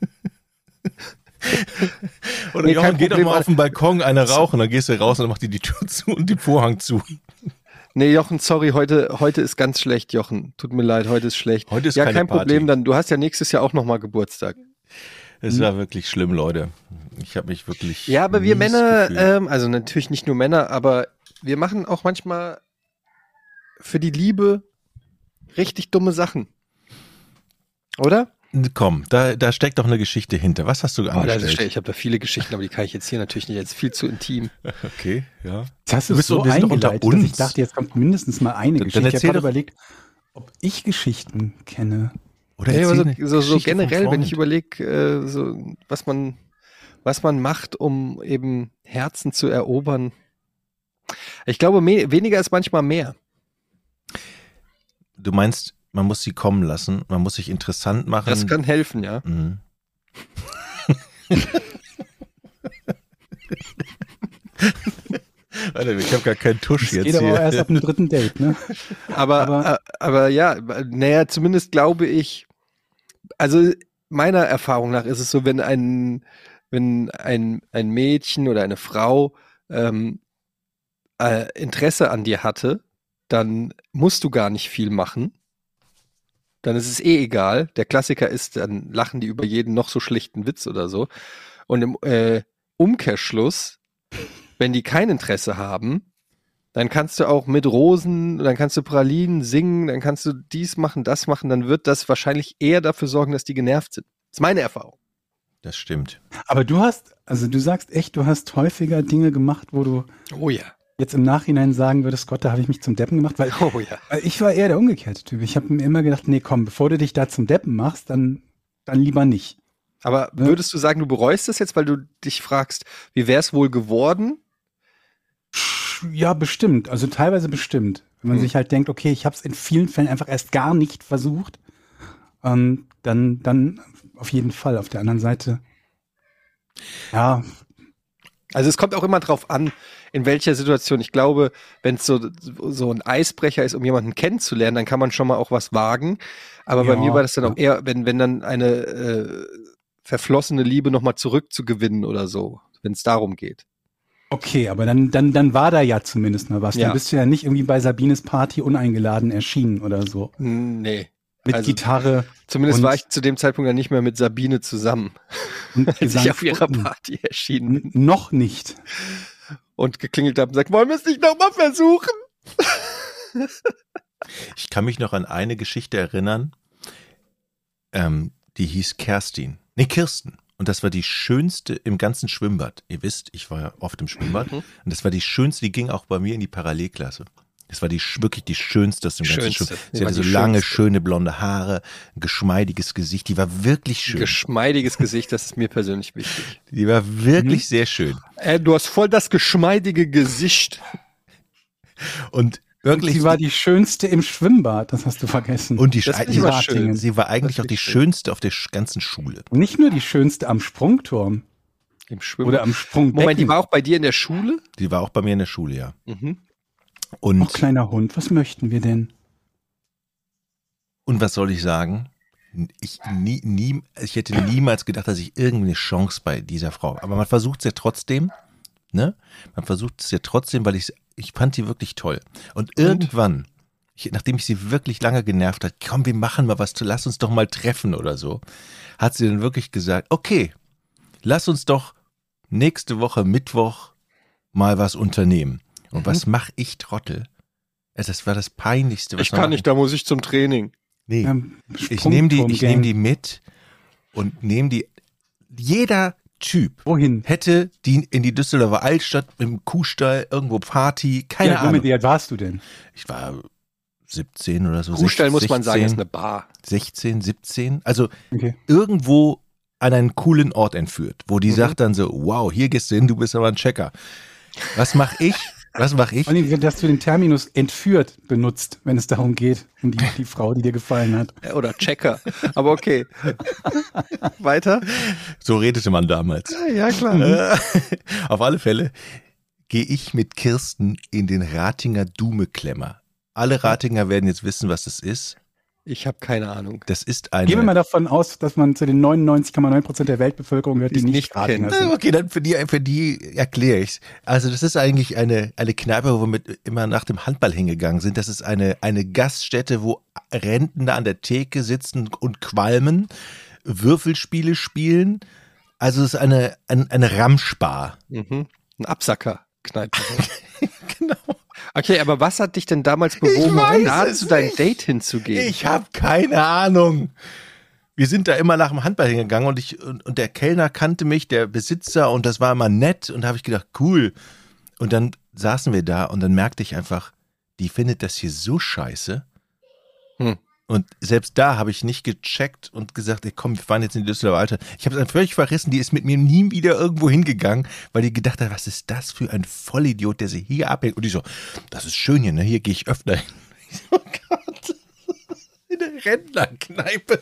Oder Nee, Jochen, kein geh doch Problem, mal aber- auf den Balkon, eine rauchen, dann gehst du raus und dann macht die die Tür zu und den Vorhang zu. Nee, Jochen, sorry, heute, heute ist ganz schlecht, Jochen. Tut mir leid, heute ist schlecht. Heute ist ja, keine kein Party. Problem, dann du hast ja nächstes Jahr auch nochmal Geburtstag. Es war wirklich schlimm, Leute. Ich habe mich wirklich Ja, aber wir mies Männer, gefühlt. ähm, also natürlich nicht nur Männer, aber wir machen auch manchmal für die Liebe richtig dumme Sachen. Oder? Komm, da, da steckt doch eine Geschichte hinter. Was hast du Oh, das angestellt? ist, ich habe da viele Geschichten, aber die kann ich jetzt hier natürlich nicht. Jetzt viel zu intim. Okay, ja. Das hast du Du bist so doch- wir sind doch unter eingeleitet, dass ich uns. dachte, jetzt kommt mindestens mal eine Dann Geschichte. Ich habe erzähl gerade doch- überlegt, ob ich Geschichten kenne. Oder Ja, aber so, erzähl eine so, so Geschichte vom generell, wenn ich Freund. überlege, äh, so, was man, was man macht, um eben Herzen zu erobern. Ich glaube, me- weniger ist manchmal mehr. Du meinst, man muss sie kommen lassen, man muss sich interessant machen. Das kann helfen, ja. Mhm. Warte, ich habe gar keinen Tusch Das jetzt geht aber hier. auch erst ab dem dritten Date, ne? Aber, Aber- aber, aber ja, naja, zumindest glaube ich, also meiner Erfahrung nach ist es so, wenn ein, wenn ein, ein Mädchen oder eine Frau ähm, äh, Interesse an dir hatte, dann musst du gar nicht viel machen. Dann ist es eh egal. Der Klassiker ist, dann lachen die über jeden noch so schlechten Witz oder so. Und im äh, Umkehrschluss, wenn die kein Interesse haben, dann kannst du auch mit Rosen, dann kannst du Pralinen singen, dann kannst du dies machen, das machen, dann wird das wahrscheinlich eher dafür sorgen, dass die genervt sind. Das ist meine Erfahrung. Das stimmt. Aber du hast, also du sagst echt, du hast häufiger Dinge gemacht, wo du Oh ja. jetzt im Nachhinein sagen würdest, Gott, da habe ich mich zum Deppen gemacht, weil Oh ja. weil ich war eher der umgekehrte Typ. Ich habe mir immer gedacht, nee, komm, bevor du dich da zum Deppen machst, dann, dann lieber nicht. Aber Ja. würdest du sagen, du bereust das jetzt, weil du dich fragst, wie wäre es wohl geworden? Ja, bestimmt. Also teilweise bestimmt. Wenn man Hm. sich halt denkt, okay, ich habe es in vielen Fällen einfach erst gar nicht versucht, ähm, dann, dann auf jeden Fall. Auf der anderen Seite, ja, Also es kommt auch immer drauf an, in welcher Situation. Ich glaube, wenn es so, so ein Eisbrecher ist, um jemanden kennenzulernen, dann kann man schon mal auch was wagen. Aber bei Ja, mir war das dann ja. auch eher, wenn, wenn dann eine äh, verflossene Liebe nochmal zurückzugewinnen oder so, wenn es darum geht. okay, aber dann, dann, dann war da ja zumindest mal was. Ja. Dann bist du ja nicht irgendwie bei Sabines Party uneingeladen erschienen oder so. Nee. Mit Also, Gitarre Zumindest Und- war ich zu dem Zeitpunkt dann nicht mehr mit Sabine zusammen, und als ich auf ihrer Gesang- Party erschienen bin N- Noch nicht. und geklingelt habe und gesagt, wollen wir es nicht nochmal versuchen? Ich kann mich noch an eine Geschichte erinnern, ähm, die hieß Kerstin. Nee, Kirsten. Und das war die schönste im ganzen Schwimmbad. Ihr wisst, ich war ja oft im Schwimmbad. Mhm. Und das war die schönste, die ging auch bei mir in die Parallelklasse. Das war die sch- wirklich die schönste aus dem ganzen Schönste. Schwimmbad. Die Sie war hatte so die lange, schönste. schöne blonde Haare, ein geschmeidiges Gesicht. Die war wirklich schön. Geschmeidiges Gesicht, das ist mir persönlich wichtig. Die war wirklich Mhm. sehr schön. Äh, du hast voll das geschmeidige Gesicht. Und Und wirklich. sie war die schönste im Schwimmbad, das hast du vergessen. und die Das Sch- finde ich aber sie- schön. Sie war eigentlich Das auch die finde ich schön. schönste auf der sch- ganzen Schule. Nicht nur die schönste am Sprungturm Im Schwimmen. oder am Sprungbecken. Moment, die war auch bei dir in der Schule? Die war auch bei mir in der Schule, ja. Mhm. Und Oh, kleiner Hund, was möchten wir denn? Und was soll ich sagen? Ich, nie, nie, ich hätte niemals gedacht, dass ich irgendwie eine Chance bei dieser Frau. Aber man versucht es ja trotzdem, ne? Man versucht es ja trotzdem, weil ich, ich fand die wirklich toll. Und irgendwann, ich, nachdem ich sie wirklich lange genervt hat, komm, wir machen mal was, lass uns doch mal treffen oder so, hat sie dann wirklich gesagt, okay, lass uns doch nächste Woche Mittwoch mal was unternehmen. Und was mache ich, Trottel? Also das war das Peinlichste, was Ich man kann machen- nicht, da muss ich zum Training. Nee. Ähm, Ich nehme die, ich Sprungturm-Gang. nehme die mit und nehme die. Jeder Typ Wohin? hätte die in die Düsseldorfer Altstadt im Kuhstall irgendwo Party, keine ja, Ahnung. Moment, wie alt warst du denn? Ich war siebzehn oder so. Kuhstall muss man sagen, ist sechzehn, eine Bar. sechzehn, siebzehn. Also Okay. irgendwo an einen coolen Ort entführt, wo die Mhm. sagt dann so, wow, hier gehst du hin, du bist aber ein Checker. Was mache ich? Was mache ich? Vor allem, dass du den Terminus entführt benutzt, wenn es darum geht, um die, die Frau, die dir gefallen hat. Äh, Oder Checker. Aber okay. Weiter? So redete man damals. Ja, klar. Äh, Auf alle Fälle gehe ich mit Kirsten in den Ratinger Dume-Klemmer. Alle Ratinger werden jetzt wissen, was das ist. Ich habe keine Ahnung. Das ist eine. Gehen wir mal davon aus, dass man zu den neunundneunzig Komma neun Prozent der Weltbevölkerung gehört, die Die's nicht nicht Ratinger kennt. Ah, sind. Okay, dann für die, für die erkläre ich's. Also das ist eigentlich eine, eine Kneipe, wo wir mit immer nach dem Handball hingegangen sind. Das ist eine, eine Gaststätte, wo Rentner an der Theke sitzen und qualmen, Würfelspiele spielen. Also es ist eine, eine, eine Ramschbar. Mhm. Ein Absacker-Kneipe. Genau. Okay, aber was hat dich denn damals Ich bewogen, weiß da es zu deinem nicht. Date hinzugehen? Ich habe keine Ahnung. Wir sind da immer nach dem Handball hingegangen und ich und, und der Kellner kannte mich, der Besitzer, und das war immer nett, und da habe ich gedacht, cool. Und dann saßen wir da und dann merkte ich einfach, die findet das hier so scheiße. Hm. Und selbst da habe ich nicht gecheckt und gesagt, ey, komm, wir fahren jetzt in die Düsseldorfer Altstadt. Ich habe es dann völlig verrissen, die ist mit mir nie wieder irgendwo hingegangen, weil die gedacht hat, was ist das für ein Vollidiot, der sie hier abhängt. Und ich so, das ist schön hier, ne? Hier gehe ich öfter hin. Ich so, oh Gott, in der Rentnerkneipe.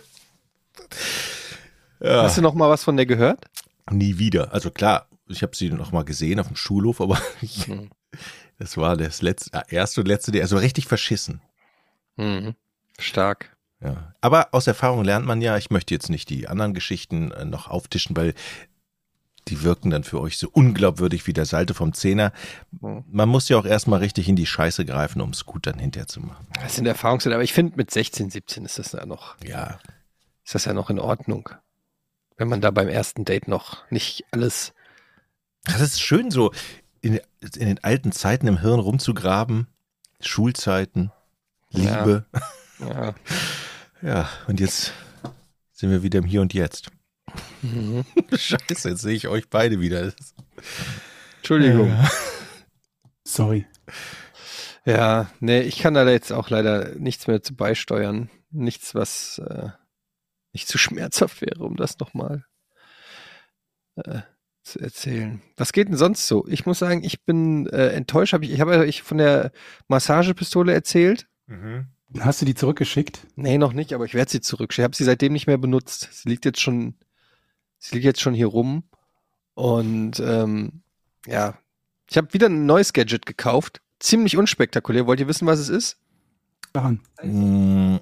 Ja. Hast du noch mal was von der gehört? Nie wieder. Also klar, ich habe sie noch mal gesehen auf dem Schulhof, aber ich, Hm. Das war das letzte, erste und letzte, also richtig verschissen. Mhm. Stark. Ja. Aber aus Erfahrung lernt man ja, ich möchte jetzt nicht die anderen Geschichten äh, noch auftischen, weil die wirken dann für euch so unglaubwürdig wie der Salte vom Zehner. Man muss ja auch erstmal richtig in die Scheiße greifen, um es gut dann hinterher zu machen. Das sind Erfahrungswerte, aber ich finde mit sechzehn, siebzehn ist das ja noch, Ja. ist das ja noch in Ordnung. Wenn man da beim ersten Date noch nicht alles. Das ist schön so, in, in den alten Zeiten im Hirn rumzugraben. Schulzeiten, Liebe. Ja. Ja, und jetzt sind wir wieder im Hier und Jetzt. Mhm. Scheiße, jetzt sehe ich euch beide wieder. Entschuldigung. Ja. Sorry. Ja, nee, ich kann da jetzt auch leider nichts mehr zu beisteuern. Nichts, was äh, nicht zu schmerzhaft wäre, um das nochmal äh, zu erzählen. Was geht denn sonst so? Ich muss sagen, ich bin äh, enttäuscht. Hab ich ich habe euch von der Massagepistole erzählt. Mhm. Hast du die zurückgeschickt? Nee, noch nicht, aber ich werde sie zurückschicken. Ich habe sie seitdem nicht mehr benutzt. Sie liegt jetzt schon, sie liegt jetzt schon hier rum. Und ähm, ja, ich habe wieder ein neues Gadget gekauft. Ziemlich unspektakulär. Wollt ihr wissen, was es ist? Daran. Mm,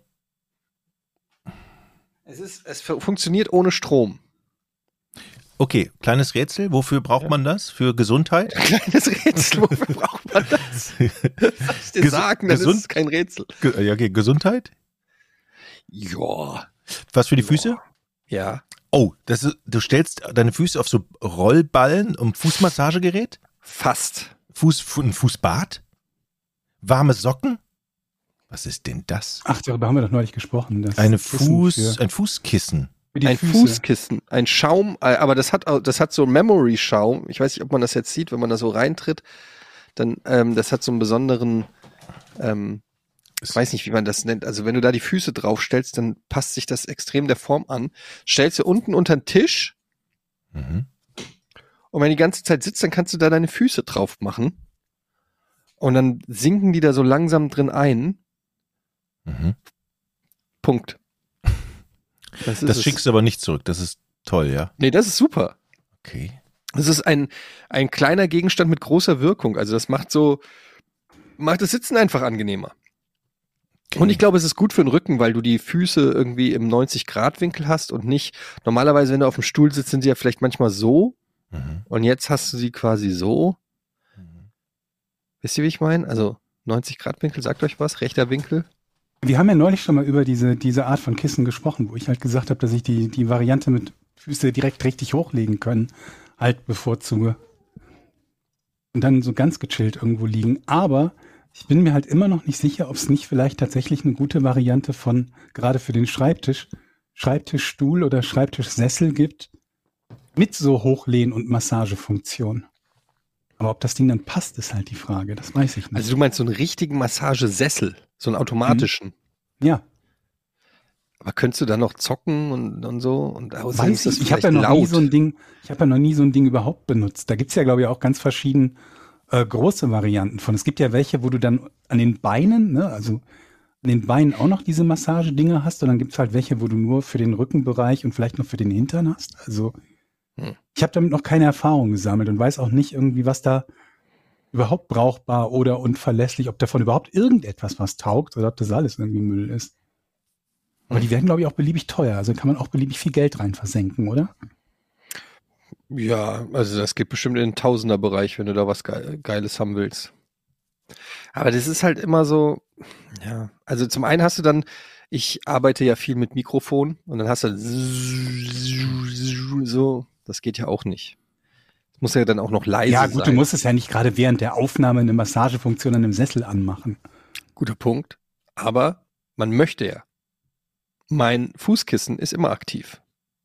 Es ist, es fu- funktioniert ohne Strom. Okay, kleines Rätsel. Wofür braucht Ja. man das? Für Gesundheit? Kleines Rätsel, wofür braucht man das? Soll ich dir Ges- sagen, dann gesund- ist es kein Rätsel. Ge ja, okay, Gesundheit? Ja. Was für die Füße? Ja. Oh, das ist, du stellst deine Füße auf so Rollballen um Fußmassagegerät? Fast. Fuß, Fu- ein Fußbad? Warme Socken? Was ist denn das? Ach, darüber haben wir doch neulich gesprochen. Das Eine Kissen Fuß, für- ein Fußkissen. für die Ein Füße. Fußkissen, ein Schaum, äh, aber das hat, au- das hat so Memory-Schaum. Ich weiß nicht, ob man das jetzt sieht, wenn man da so reintritt. Dann, ähm, das hat so einen besonderen, ähm, ich weiß nicht, wie man das nennt. Also wenn du da die Füße draufstellst, dann passt sich das extrem der Form an. Stellst du unten unter den Tisch Mhm. und wenn die ganze Zeit sitzt, dann kannst du da deine Füße drauf machen. Und dann sinken die da so langsam drin ein. Mhm. Punkt. Das, ist Das es. schickst du aber nicht zurück. Das ist toll, ja? Nee, das ist super. Okay. Das ist ein, ein kleiner Gegenstand mit großer Wirkung. Also das macht so, macht das Sitzen einfach angenehmer. okay. Und ich glaube, es ist gut für den Rücken, weil du die Füße irgendwie im neunzig-Grad-Winkel hast und nicht, normalerweise, wenn du auf dem Stuhl sitzt, sind sie ja vielleicht manchmal so Mhm. und jetzt hast du sie quasi so. Mhm. Wisst ihr, wie ich meine? Also neunzig-Grad-Winkel, sagt euch was? Rechter Winkel? Wir haben ja neulich schon mal über diese, diese Art von Kissen gesprochen, wo ich halt gesagt habe, dass ich die, die Variante mit Füße direkt richtig hochlegen können, halt bevorzuge. Und dann so ganz gechillt irgendwo liegen. Aber ich bin mir halt immer noch nicht sicher, ob es nicht vielleicht tatsächlich eine gute Variante von, gerade für den Schreibtisch, Schreibtischstuhl oder Schreibtischsessel gibt, mit so Hochlehn- und Massagefunktion. Aber ob das Ding dann passt, ist halt die Frage. Das weiß ich nicht. Also du meinst so einen richtigen Massagesessel, so einen automatischen. ja. Aber könntest du da noch zocken und, und so? Und außerdem Weiß ist das ich, ich habe ja vielleicht noch nie laut. so ein Ding, ich habe ja noch nie so ein Ding überhaupt benutzt. Da gibt's ja, glaube ich, auch ganz verschieden äh, große Varianten von. Es gibt ja welche, wo du dann an den Beinen, ne, also an den Beinen auch noch diese Massagedinger hast und dann gibt's halt welche, wo du nur für den Rückenbereich und vielleicht noch für den Hintern hast. Also Hm. ich habe damit noch keine Erfahrung gesammelt und weiß auch nicht irgendwie, was da überhaupt brauchbar oder unverlässlich, ob davon überhaupt irgendetwas was taugt oder ob das alles irgendwie Müll ist. Aber die werden, glaube ich, auch beliebig teuer. Also kann man auch beliebig viel Geld rein versenken, oder? Ja, also das geht bestimmt in den Tausenderbereich, wenn du da was Ge- Geiles haben willst. Aber das ist halt immer so, ja, also zum einen hast du dann, ich arbeite ja viel mit Mikrofon und dann hast du so, das geht ja auch nicht. Das muss ja dann auch noch leise Ja, sein. gut, du musst es ja nicht gerade während der Aufnahme eine Massagefunktion an einem Sessel anmachen. Guter Punkt. Aber man möchte ja. Mein Fußkissen ist immer aktiv.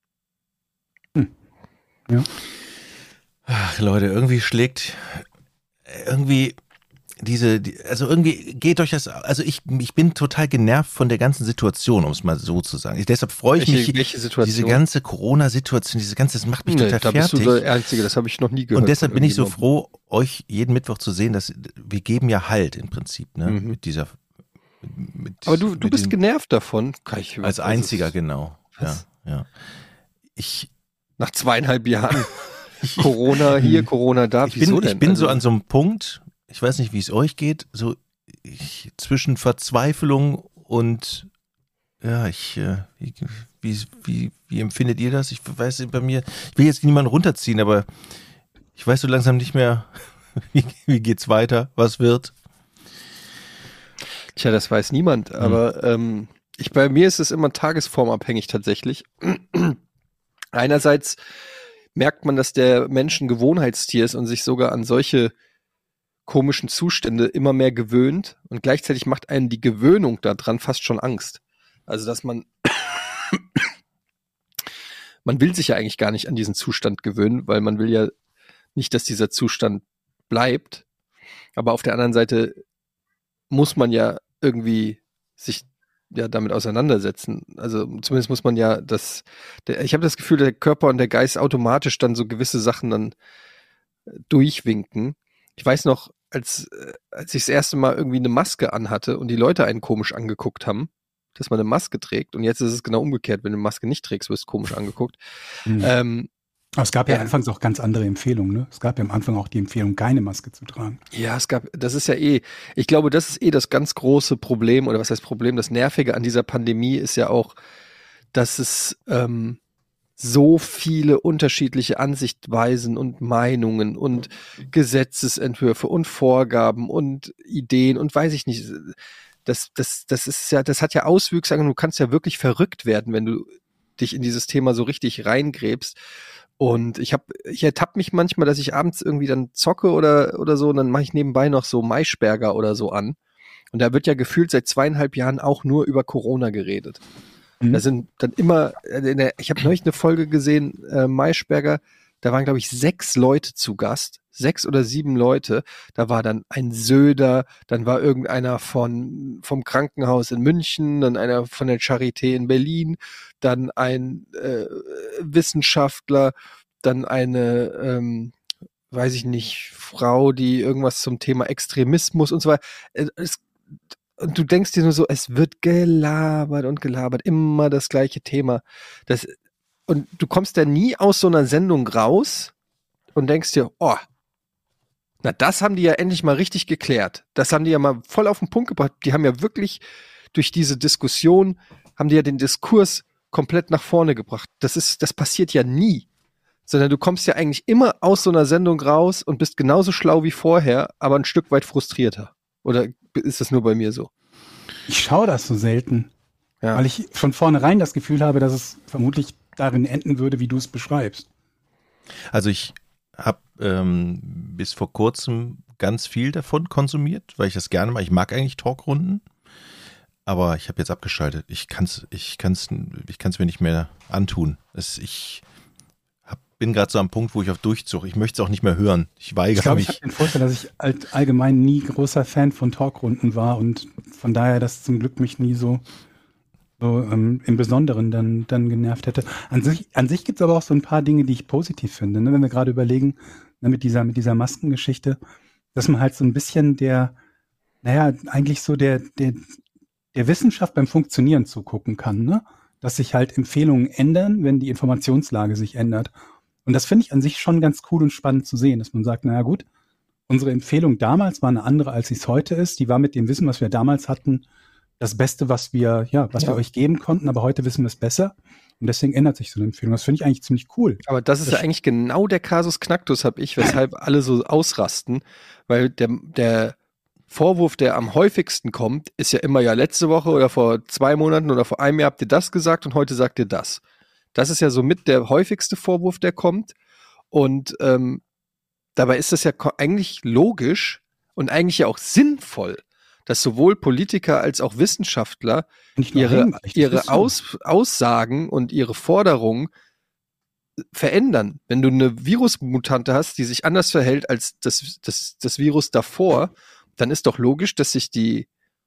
Ach, Leute, irgendwie schlägt irgendwie diese, die, also irgendwie geht euch das, also ich, ich bin total genervt von der ganzen Situation, um es mal so zu sagen. Ich, deshalb freue ich Welche, mich, welche Situation? diese ganze Corona-Situation, diese ganze, das macht mich Nee, total da bist fertig. du der Einzige, das habe ich noch nie gehört. Und deshalb von bin ich so irgendjemandem. froh, euch jeden Mittwoch zu sehen, dass wir geben ja Halt im Prinzip, ne, Mhm. mit dieser, mit, Aber du, du mit bist den- genervt davon. Kann ich, als das einziger, ist- genau. Ja, Was? ja. Ich, Nach zweieinhalb Jahren Corona hier, Corona da. ich Wieso bin, denn? ich bin Also, so an so einem Punkt, ich weiß nicht, wie es euch geht, so ich, zwischen Verzweiflung und ja, ich, äh, wie, wie, wie, wie empfindet ihr das? Ich weiß bei mir, ich will jetzt niemanden runterziehen, aber ich weiß so langsam nicht mehr, wie, wie geht's weiter, was wird. Tja, das weiß niemand, aber ähm, ich, bei mir ist es immer tagesformabhängig tatsächlich. Einerseits merkt man, dass der Mensch ein Gewohnheitstier ist und sich sogar an solche komischen Zustände immer mehr gewöhnt und gleichzeitig macht einen die Gewöhnung daran fast schon Angst. Also, dass man man will sich ja eigentlich gar nicht an diesen Zustand gewöhnen, weil man will ja nicht, dass dieser Zustand bleibt. Aber auf der anderen Seite muss man ja irgendwie sich ja damit auseinandersetzen. Also zumindest muss man ja das, der, ich habe das Gefühl, der Körper und der Geist automatisch dann so gewisse Sachen dann durchwinken. Ich weiß noch, als, als ich das erste Mal irgendwie eine Maske anhatte und die Leute einen komisch angeguckt haben, dass man eine Maske trägt. Und jetzt ist es genau umgekehrt. Wenn du eine Maske nicht trägst, wirst du komisch angeguckt. Mhm. Ähm, Aber es gab ja, ja anfangs auch ganz andere Empfehlungen, ne? Es gab ja am Anfang auch die Empfehlung, keine Maske zu tragen. Ja, es gab, das ist ja eh, ich glaube, das ist eh das ganz große Problem, oder was heißt Problem, das Nervige an dieser Pandemie ist ja auch, dass es ähm, so viele unterschiedliche Ansichtweisen und Meinungen und Gesetzesentwürfe und Vorgaben und Ideen und weiß ich nicht, das, das, das ist ja, das hat ja Auswüchse, du kannst ja wirklich verrückt werden, wenn du dich in dieses Thema so richtig reingräbst. Und ich habe, ich ertappe mich manchmal, dass ich abends irgendwie dann zocke oder oder so, und dann mache ich nebenbei noch so Maischberger oder so an. Und da wird ja gefühlt seit zweieinhalb Jahren auch nur über Corona geredet. Mhm. Da sind dann immer, in der, ich habe neulich eine Folge gesehen, äh, Maischberger, da waren, glaube ich, sechs Leute zu Gast, sechs oder sieben Leute. Da war dann ein Söder, dann war irgendeiner von vom Krankenhaus in München, dann einer von der Charité in Berlin, dann ein äh, Wissenschaftler, dann eine, ähm, weiß ich nicht, Frau, die irgendwas zum Thema Extremismus und so weiter. Es, und du denkst dir nur so, es wird gelabert und gelabert, immer das gleiche Thema. Das Und du kommst ja nie aus so einer Sendung raus und denkst dir, oh, na das haben die ja endlich mal richtig geklärt. Das haben die ja mal voll auf den Punkt gebracht. Die haben ja wirklich durch diese Diskussion, haben die ja den Diskurs komplett nach vorne gebracht. Das ist, das passiert ja nie. Sondern du kommst ja eigentlich immer aus so einer Sendung raus und bist genauso schlau wie vorher, aber ein Stück weit frustrierter. Oder ist das nur bei mir so? Ich schaue das so selten. Ja. Weil ich von vornherein das Gefühl habe, dass es vermutlich darin enden würde, wie du es beschreibst. Also ich habe ähm, bis vor kurzem ganz viel davon konsumiert, weil ich das gerne mache. Ich mag eigentlich Talkrunden, aber ich habe jetzt abgeschaltet. Ich kann es ich kann's, ich kann's mir nicht mehr antun. Es, ich hab, bin gerade so am Punkt, wo ich auf Durchzug, ich möchte es auch nicht mehr hören. Ich weigere ich glaub, mich. Ich habe den Vorteil, dass ich all, allgemein nie großer Fan von Talkrunden war und von daher das zum Glück mich nie so so ähm, im Besonderen dann dann genervt hätte. An sich, an sich gibt es aber auch so ein paar Dinge, die ich positiv finde. Ne? Wenn wir gerade überlegen, ne, mit dieser mit dieser Maskengeschichte, dass man halt so ein bisschen der, naja, eigentlich so der der der Wissenschaft beim Funktionieren zugucken kann, ne? Dass sich halt Empfehlungen ändern, wenn die Informationslage sich ändert. Und das finde ich an sich schon ganz cool und spannend zu sehen, dass man sagt, naja gut, unsere Empfehlung damals war eine andere, als sie es heute ist. Die war mit dem Wissen, was wir damals hatten, das Beste, was wir, ja, was ja. wir euch geben konnten, aber heute wissen wir es besser. Und deswegen ändert sich so eine Empfehlung. Das finde ich eigentlich ziemlich cool. Aber das ist das ja eigentlich genau der Kasus Knacktus, habe ich, weshalb alle so ausrasten. Weil der, der Vorwurf, der am häufigsten kommt, ist ja immer, ja, letzte Woche oder vor zwei Monaten oder vor einem Jahr habt ihr das gesagt und heute sagt ihr das. Das ist ja so mit der häufigste Vorwurf, der kommt. Und ähm, dabei ist das ja eigentlich logisch und eigentlich ja auch sinnvoll, dass sowohl Politiker als auch Wissenschaftler ihre, ihre Aus, Aussagen und ihre Forderungen verändern. Wenn du eine Virusmutante hast, die sich anders verhält als das, das, das Virus davor, dann ist doch logisch, dass sich die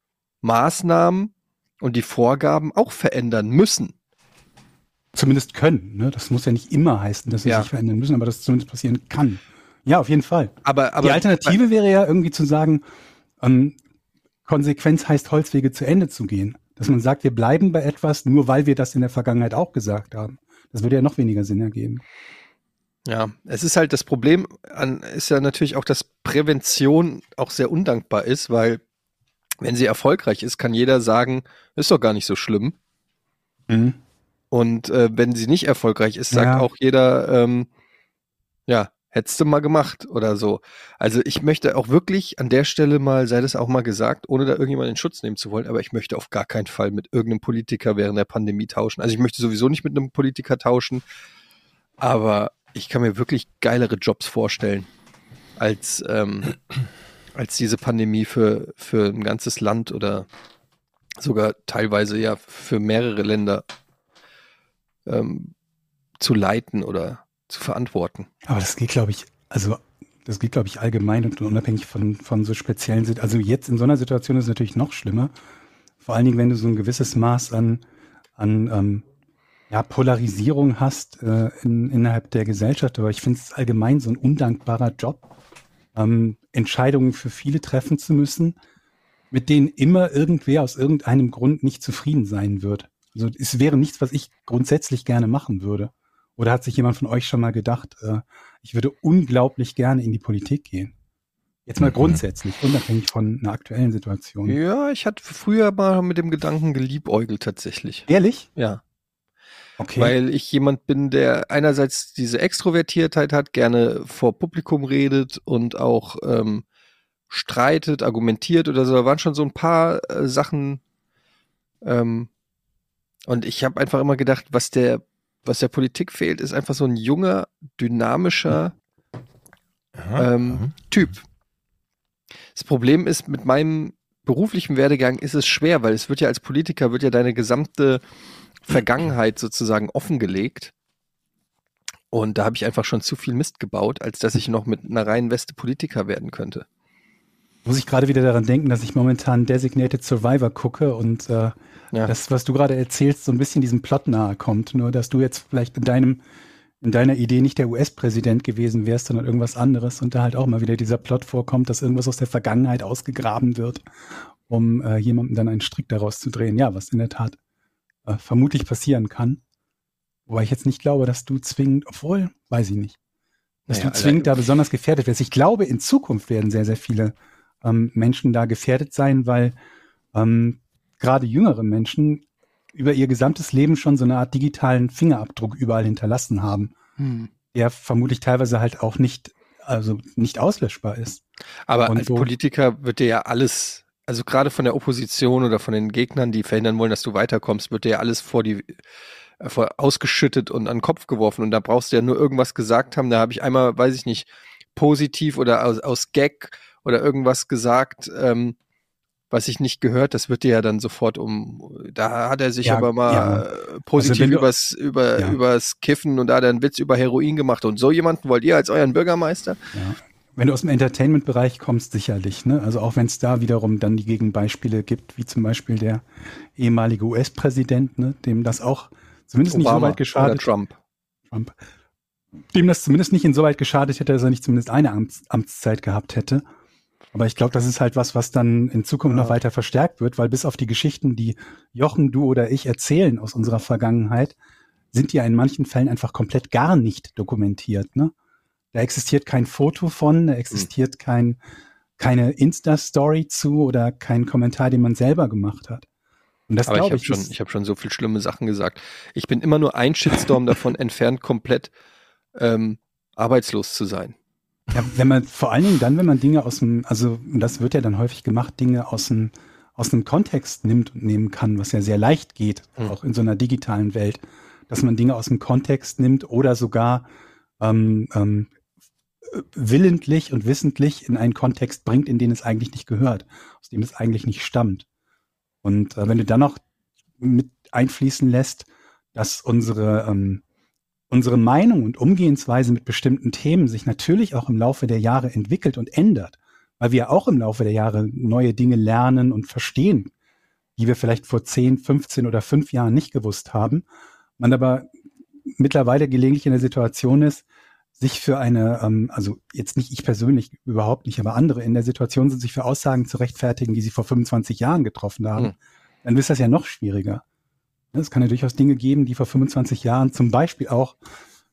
Maßnahmen und die Vorgaben auch verändern müssen. Zumindest können. Ne? Das muss ja nicht immer heißen, dass sie ja. sich verändern müssen, aber das zumindest passieren kann. Ja, auf jeden Fall. Aber, aber die Alternative wäre ja irgendwie zu sagen, ähm, Konsequenz heißt, Holzwege zu Ende zu gehen. Dass man sagt, wir bleiben bei etwas, nur weil wir das in der Vergangenheit auch gesagt haben. Das würde ja noch weniger Sinn ergeben. Ja, es ist halt das Problem, an, ist ja natürlich auch, dass Prävention auch sehr undankbar ist, weil wenn sie erfolgreich ist, kann jeder sagen, ist doch gar nicht so schlimm. Mhm. Und äh, wenn sie nicht erfolgreich ist, sagt Ja. auch jeder, ähm, ja, hättest du mal gemacht oder so. Also ich möchte auch wirklich an der Stelle mal, sei das auch mal gesagt, ohne da irgendjemanden in Schutz nehmen zu wollen, aber ich möchte auf gar keinen Fall mit irgendeinem Politiker während der Pandemie tauschen. Also ich möchte sowieso nicht mit einem Politiker tauschen, aber ich kann mir wirklich geilere Jobs vorstellen, als, ähm, als diese Pandemie für, für ein ganzes Land oder sogar teilweise ja für mehrere Länder ähm, zu leiten oder zu verantworten. Aber das geht, glaube ich, also das geht, glaube ich, allgemein und unabhängig von, von so speziellen Situationen. Also jetzt in so einer Situation ist es natürlich noch schlimmer. Vor allen Dingen, wenn du so ein gewisses Maß an, an ähm, ja, Polarisierung hast äh, in, innerhalb der Gesellschaft. Aber ich finde es allgemein so ein undankbarer Job, ähm, Entscheidungen für viele treffen zu müssen, mit denen immer irgendwer aus irgendeinem Grund nicht zufrieden sein wird. Also es wäre nichts, was ich grundsätzlich gerne machen würde. Oder hat sich jemand von euch schon mal gedacht, äh, ich würde unglaublich gerne in die Politik gehen? Jetzt mal Mhm. grundsätzlich, unabhängig von einer aktuellen Situation. Ja, ich hatte früher mal mit dem Gedanken geliebäugelt tatsächlich. Ehrlich? Ja, Okay. weil ich jemand bin, der einerseits diese Extrovertiertheit hat, gerne vor Publikum redet und auch ähm, streitet, argumentiert oder so. Da waren schon so ein paar äh, Sachen. Ähm, und ich habe einfach immer gedacht, was der, was der Politik fehlt, ist einfach so ein junger, dynamischer Aha, ähm, aha. Typ. Das Problem ist, mit meinem beruflichen Werdegang ist es schwer, weil es wird ja als Politiker, wird ja deine gesamte Vergangenheit sozusagen offengelegt. Und da habe ich einfach schon zu viel Mist gebaut, als dass ich noch mit einer reinen Weste Politiker werden könnte. Muss ich gerade wieder daran denken, dass ich momentan Designated Survivor gucke und äh, Ja. das, was du gerade erzählst, so ein bisschen diesem Plot nahe kommt. Nur, dass du jetzt vielleicht in deinem, in deiner Idee nicht der U S-Präsident gewesen wärst, sondern irgendwas anderes und da halt auch mal wieder dieser Plot vorkommt, dass irgendwas aus der Vergangenheit ausgegraben wird, um äh, jemandem dann einen Strick daraus zu drehen. Ja, was in der Tat äh, vermutlich passieren kann. Wobei ich jetzt nicht glaube, dass du zwingend, obwohl, weiß ich nicht, dass Naja, du zwingend Alter. da besonders gefährdet wirst. Ich glaube, in Zukunft werden sehr, sehr viele ähm, Menschen da gefährdet sein, weil ähm, gerade jüngere Menschen über ihr gesamtes Leben schon so eine Art digitalen Fingerabdruck überall hinterlassen haben, Hm. der vermutlich teilweise halt auch nicht, also nicht auslöschbar ist. Aber Und als wo- Politiker wird dir ja alles, also gerade von der Opposition oder von den Gegnern, die verhindern wollen, dass du weiterkommst, wird dir ja alles vor die äh, vor ausgeschüttet und an den Kopf geworfen. Und da brauchst du ja nur irgendwas gesagt haben. Da habe ich einmal, weiß ich nicht, positiv oder aus, aus Gag oder irgendwas gesagt, ähm, was ich nicht gehört, das wird dir ja dann sofort um, da hat er sich Ja, aber mal ja. äh, positiv Also wenn du- übers, über, Ja. übers Kiffen und da hat er einen Witz über Heroin gemacht und so jemanden wollt ihr als euren Bürgermeister? Ja. Wenn du aus dem Entertainment-Bereich kommst, sicherlich, ne? Also auch wenn es da wiederum dann die Gegenbeispiele gibt, wie zum Beispiel der ehemalige U S-Präsident, ne? Dem das auch zumindest nicht so weit oder geschadet Trump. Trump, dem das zumindest nicht insoweit geschadet hätte, dass er nicht zumindest eine Amts Amtszeit gehabt hätte. Aber ich glaube, das ist halt was, was dann in Zukunft Ja. noch weiter verstärkt wird, weil bis auf die Geschichten, die Jochen, du oder ich erzählen aus unserer Vergangenheit, sind die ja in manchen Fällen einfach komplett gar nicht dokumentiert. Ne? Da existiert kein Foto von, da existiert kein, keine Insta-Story zu oder kein Kommentar, den man selber gemacht hat. Und das Aber ich glaube habe ich, schon, ist- ich habe schon so viel schlimme Sachen gesagt. Ich bin immer nur ein Shitstorm davon entfernt, komplett ähm, arbeitslos zu sein. Ja, wenn man, vor allen Dingen dann, wenn man Dinge aus dem, also und das wird ja dann häufig gemacht, Dinge aus dem, aus einem Kontext nimmt und nehmen kann, was ja sehr leicht geht, Hm. auch in so einer digitalen Welt, dass man Dinge aus dem Kontext nimmt oder sogar ähm, ähm, willentlich und wissentlich in einen Kontext bringt, in den es eigentlich nicht gehört, aus dem es eigentlich nicht stammt. Und äh, wenn du dann noch mit einfließen lässt, dass unsere ähm, unsere Meinung und Umgehensweise mit bestimmten Themen sich natürlich auch im Laufe der Jahre entwickelt und ändert, weil wir auch im Laufe der Jahre neue Dinge lernen und verstehen, die wir vielleicht vor zehn, fünfzehn oder fünf Jahren nicht gewusst haben. Man aber mittlerweile gelegentlich in der Situation ist, sich für eine, ähm, also jetzt nicht ich persönlich, überhaupt nicht, aber andere in der Situation sind, sich für Aussagen zu rechtfertigen, die sie vor fünfundzwanzig Jahren getroffen haben, Hm. dann ist das ja noch schwieriger. Es kann ja durchaus Dinge geben, die vor fünfundzwanzig Jahren zum Beispiel auch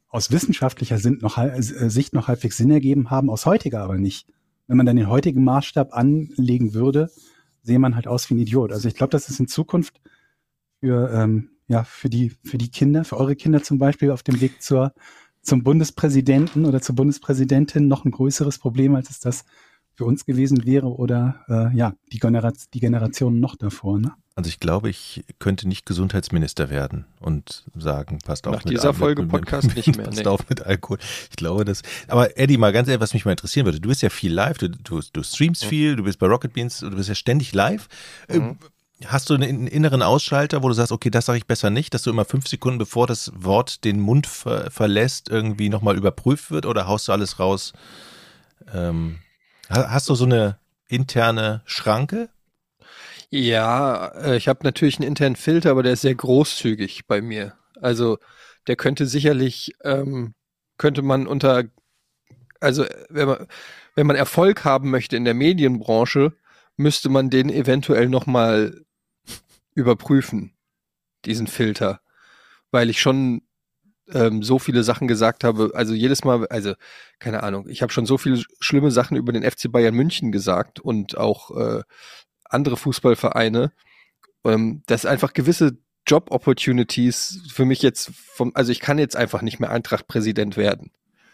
aus wissenschaftlicher Sinn noch, äh, Sicht noch halbwegs Sinn ergeben haben, aus heutiger aber nicht. Wenn man dann den heutigen Maßstab anlegen würde, sehe man halt aus wie ein Idiot. Also ich glaube, das ist in Zukunft für, ähm, ja, für die, für die Kinder, für eure Kinder zum Beispiel auf dem Weg zur, zum Bundespräsidenten oder zur Bundespräsidentin noch ein größeres Problem, als es das für uns gewesen wäre oder äh, ja, die, Genera- die Generation noch davor. Ne? Also ich glaube, ich könnte nicht Gesundheitsminister werden und sagen, passt auf Nach mit dieser Al- Folge mit, Podcast mit, nicht mehr, passt nee. auf mit Alkohol. Ich glaube das. Aber Eddie, mal ganz ehrlich, was mich mal interessieren würde, du bist ja viel live, du, du, du streamst viel, du bist bei Rocket Beans, du bist ja ständig live. Mhm. Hast du einen inneren Ausschalter, wo du sagst, okay, das sage ich besser nicht, dass du immer fünf Sekunden, bevor das Wort den Mund ver- verlässt, irgendwie nochmal überprüft wird, oder haust du alles raus? Ähm, hast du so eine interne Schranke? Ja, äh, ich habe natürlich einen internen Filter, aber der ist sehr großzügig bei mir. Also der könnte sicherlich, ähm, könnte man unter, also wenn man, wenn man Erfolg haben möchte in der Medienbranche, müsste man den eventuell nochmal überprüfen, diesen Filter. Weil ich schon ähm, so viele Sachen gesagt habe, also jedes Mal, also keine Ahnung, ich habe schon so viele schlimme Sachen über den F C Bayern München gesagt und auch äh, andere Fußballvereine, ähm, dass einfach gewisse Job-Opportunities für mich jetzt vom, also ich kann jetzt einfach nicht mehr Eintracht-Präsident werden.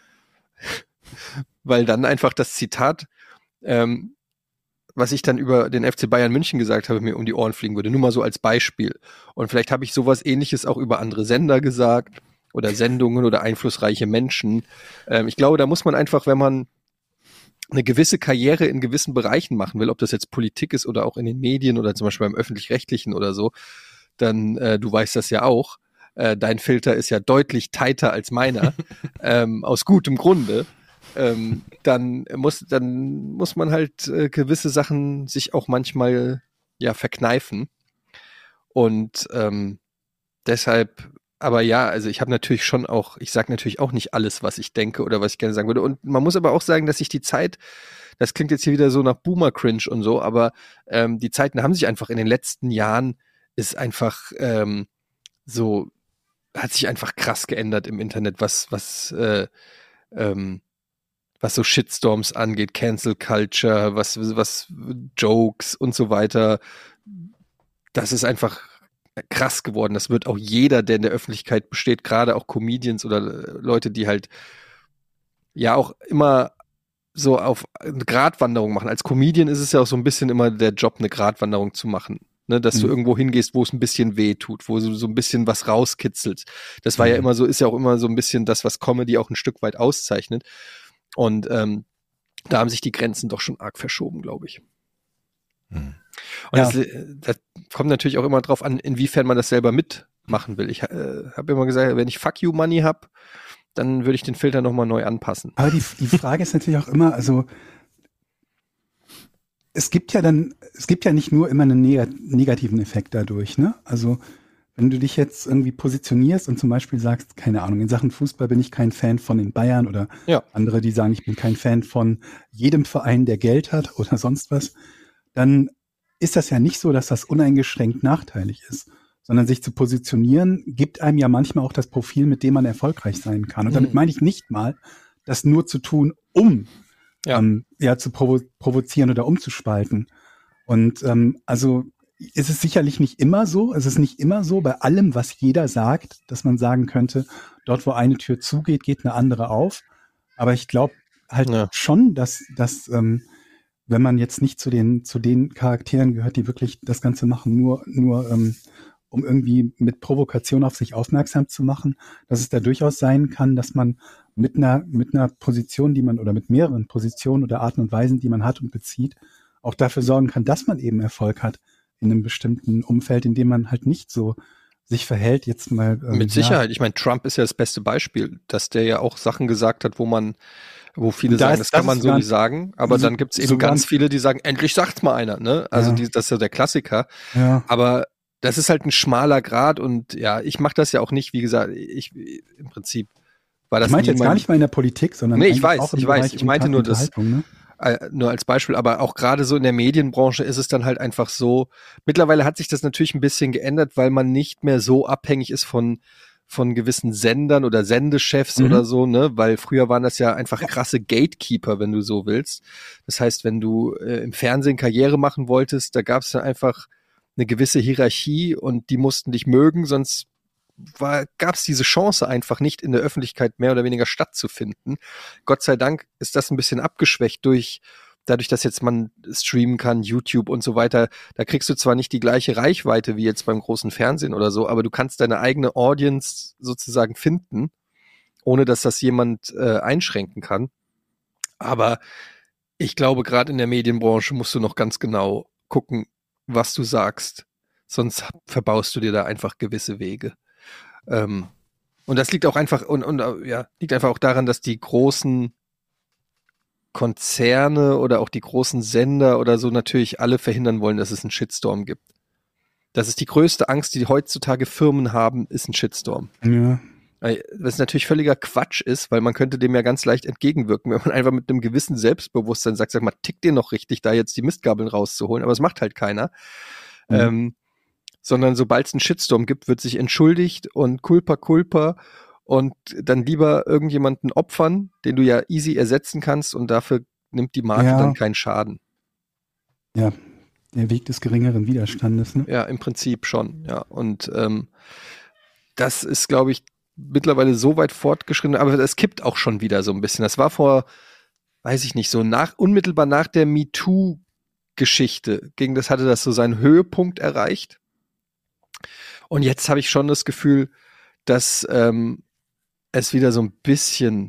Weil dann einfach das Zitat, ähm, was ich dann über den F C Bayern München gesagt habe, mir um die Ohren fliegen würde. Nur mal so als Beispiel. Und vielleicht habe ich sowas Ähnliches auch über andere Sender gesagt oder Sendungen oder einflussreiche Menschen. Ähm, ich glaube, da muss man einfach, wenn man eine gewisse Karriere in gewissen Bereichen machen will, ob das jetzt Politik ist oder auch in den Medien oder zum Beispiel beim Öffentlich-Rechtlichen oder so, dann, äh, du weißt das ja auch, äh, dein Filter ist ja deutlich tighter als meiner, ähm, aus gutem Grunde. Ähm, dann muss dann muss man halt äh, gewisse Sachen sich auch manchmal ja verkneifen und ähm, deshalb, aber ja, also ich habe natürlich schon auch, ich sage natürlich auch nicht alles, was ich denke oder was ich gerne sagen würde, und man muss aber auch sagen, dass sich die Zeit, das klingt jetzt hier wieder so nach Boomer-Cringe und so, aber ähm, die Zeiten haben sich einfach in den letzten Jahren, ist einfach ähm, so, hat sich einfach krass geändert im Internet, was was äh, ähm, was so Shitstorms angeht, Cancel Culture, was, was Jokes und so weiter. Das ist einfach krass geworden. Das wird auch jeder, der in der Öffentlichkeit besteht, gerade auch Comedians oder Leute, die halt ja auch immer so auf eine Gratwanderung machen. Als Comedian ist es ja auch so ein bisschen immer der Job, eine Gratwanderung zu machen. Ne, dass mhm. du irgendwo hingehst, wo es ein bisschen weh tut, wo du so ein bisschen was rauskitzelt. Das war mhm. ja immer so, ist ja auch immer so ein bisschen das, was Comedy auch ein Stück weit auszeichnet. Und ähm, da haben sich die Grenzen doch schon arg verschoben, glaube ich. Hm. Und ja. das, das kommt natürlich auch immer drauf an, inwiefern man das selber mitmachen will. Ich äh, habe immer gesagt, wenn ich Fuck You Money habe, dann würde ich den Filter nochmal neu anpassen. Aber die, die Frage ist natürlich auch immer, also es gibt ja dann, es gibt ja nicht nur immer einen neg- negativen Effekt dadurch, ne? Also wenn du dich jetzt irgendwie positionierst und zum Beispiel sagst, keine Ahnung, in Sachen Fußball bin ich kein Fan von den Bayern oder ja. andere, die sagen, ich bin kein Fan von jedem Verein, der Geld hat oder sonst was, dann ist das ja nicht so, dass das uneingeschränkt nachteilig ist, sondern sich zu positionieren, gibt einem ja manchmal auch das Profil, mit dem man erfolgreich sein kann. Und damit mhm. meine ich nicht mal, das nur zu tun, um ja, ähm, ja zu provo- provozieren oder umzuspalten. Und ähm, also ist es sicherlich nicht immer so, es ist nicht immer so bei allem, was jeder sagt, dass man sagen könnte, dort, wo eine Tür zugeht, geht eine andere auf. Aber ich glaube halt ja. schon, dass, dass ähm, wenn man jetzt nicht zu den zu den Charakteren gehört, die wirklich das Ganze machen, nur nur ähm, um irgendwie mit Provokation auf sich aufmerksam zu machen, dass es da durchaus sein kann, dass man mit einer mit einer Position, die man oder mit mehreren Positionen oder Arten und Weisen, die man hat und bezieht, auch dafür sorgen kann, dass man eben Erfolg hat in einem bestimmten Umfeld, in dem man halt nicht so sich verhält, jetzt mal. Ähm, Mit Sicherheit. Ja. Ich meine, Trump ist ja das beste Beispiel, dass der ja auch Sachen gesagt hat, wo man, wo viele da sagen, ist, das kann das man so nicht sagen, aber so, dann gibt es eben so ganz viele, die sagen, endlich sagt's mal einer, ne? Also ja. die, das ist ja der Klassiker. Ja. Aber das ist halt ein schmaler Grad und ja, ich mache das ja auch nicht, wie gesagt, ich im Prinzip war das. Ich meinte jetzt gar nicht mal in der Politik, sondern nee, ich weiß, auch im ich Bereich weiß, ich meinte nur das. Ne? Nur als Beispiel, aber auch gerade so in der Medienbranche ist es dann halt einfach so, mittlerweile hat sich das natürlich ein bisschen geändert, weil man nicht mehr so abhängig ist von von gewissen Sendern oder Sendechefs Mhm. oder so, ne, weil früher waren das ja einfach krasse Gatekeeper, wenn du so willst. Das heißt, wenn du äh, im Fernsehen Karriere machen wolltest, da gab es dann einfach eine gewisse Hierarchie und die mussten dich mögen, sonst gab es diese Chance einfach nicht in der Öffentlichkeit mehr oder weniger stattzufinden. Gott sei Dank ist das ein bisschen abgeschwächt durch dadurch, dass jetzt man streamen kann, YouTube und so weiter. Da kriegst du zwar nicht die gleiche Reichweite wie jetzt beim großen Fernsehen oder so, aber du kannst deine eigene Audience sozusagen finden, ohne dass das jemand äh, einschränken kann. Aber ich glaube, gerade in der Medienbranche musst du noch ganz genau gucken, was du sagst. Sonst verbaust du dir da einfach gewisse Wege. Ähm, und das liegt auch einfach und, und ja, liegt einfach auch daran, dass die großen Konzerne oder auch die großen Sender oder so natürlich alle verhindern wollen, dass es einen Shitstorm gibt. Das ist die größte Angst, die heutzutage Firmen haben, ist ein Shitstorm. Ja. Was natürlich völliger Quatsch ist, weil man könnte dem ja ganz leicht entgegenwirken, wenn man einfach mit einem gewissen Selbstbewusstsein sagt, sag mal, tickt dir noch richtig, da jetzt die Mistgabeln rauszuholen, aber es macht halt keiner. Mhm. Ähm, sondern sobald es einen Shitstorm gibt, wird sich entschuldigt und culpa culpa und dann lieber irgendjemanden opfern, den du ja easy ersetzen kannst und dafür nimmt die Marke Ja. dann keinen Schaden. Ja, der Weg des geringeren Widerstandes, ne? Ja, im Prinzip schon, ja. Und ähm, das ist, glaube ich, mittlerweile so weit fortgeschritten, aber es kippt auch schon wieder so ein bisschen. Das war vor, weiß ich nicht, so nach unmittelbar nach der MeToo-Geschichte, gegen das hatte das so seinen Höhepunkt erreicht. Und jetzt habe ich schon das Gefühl, dass ähm, es wieder so ein bisschen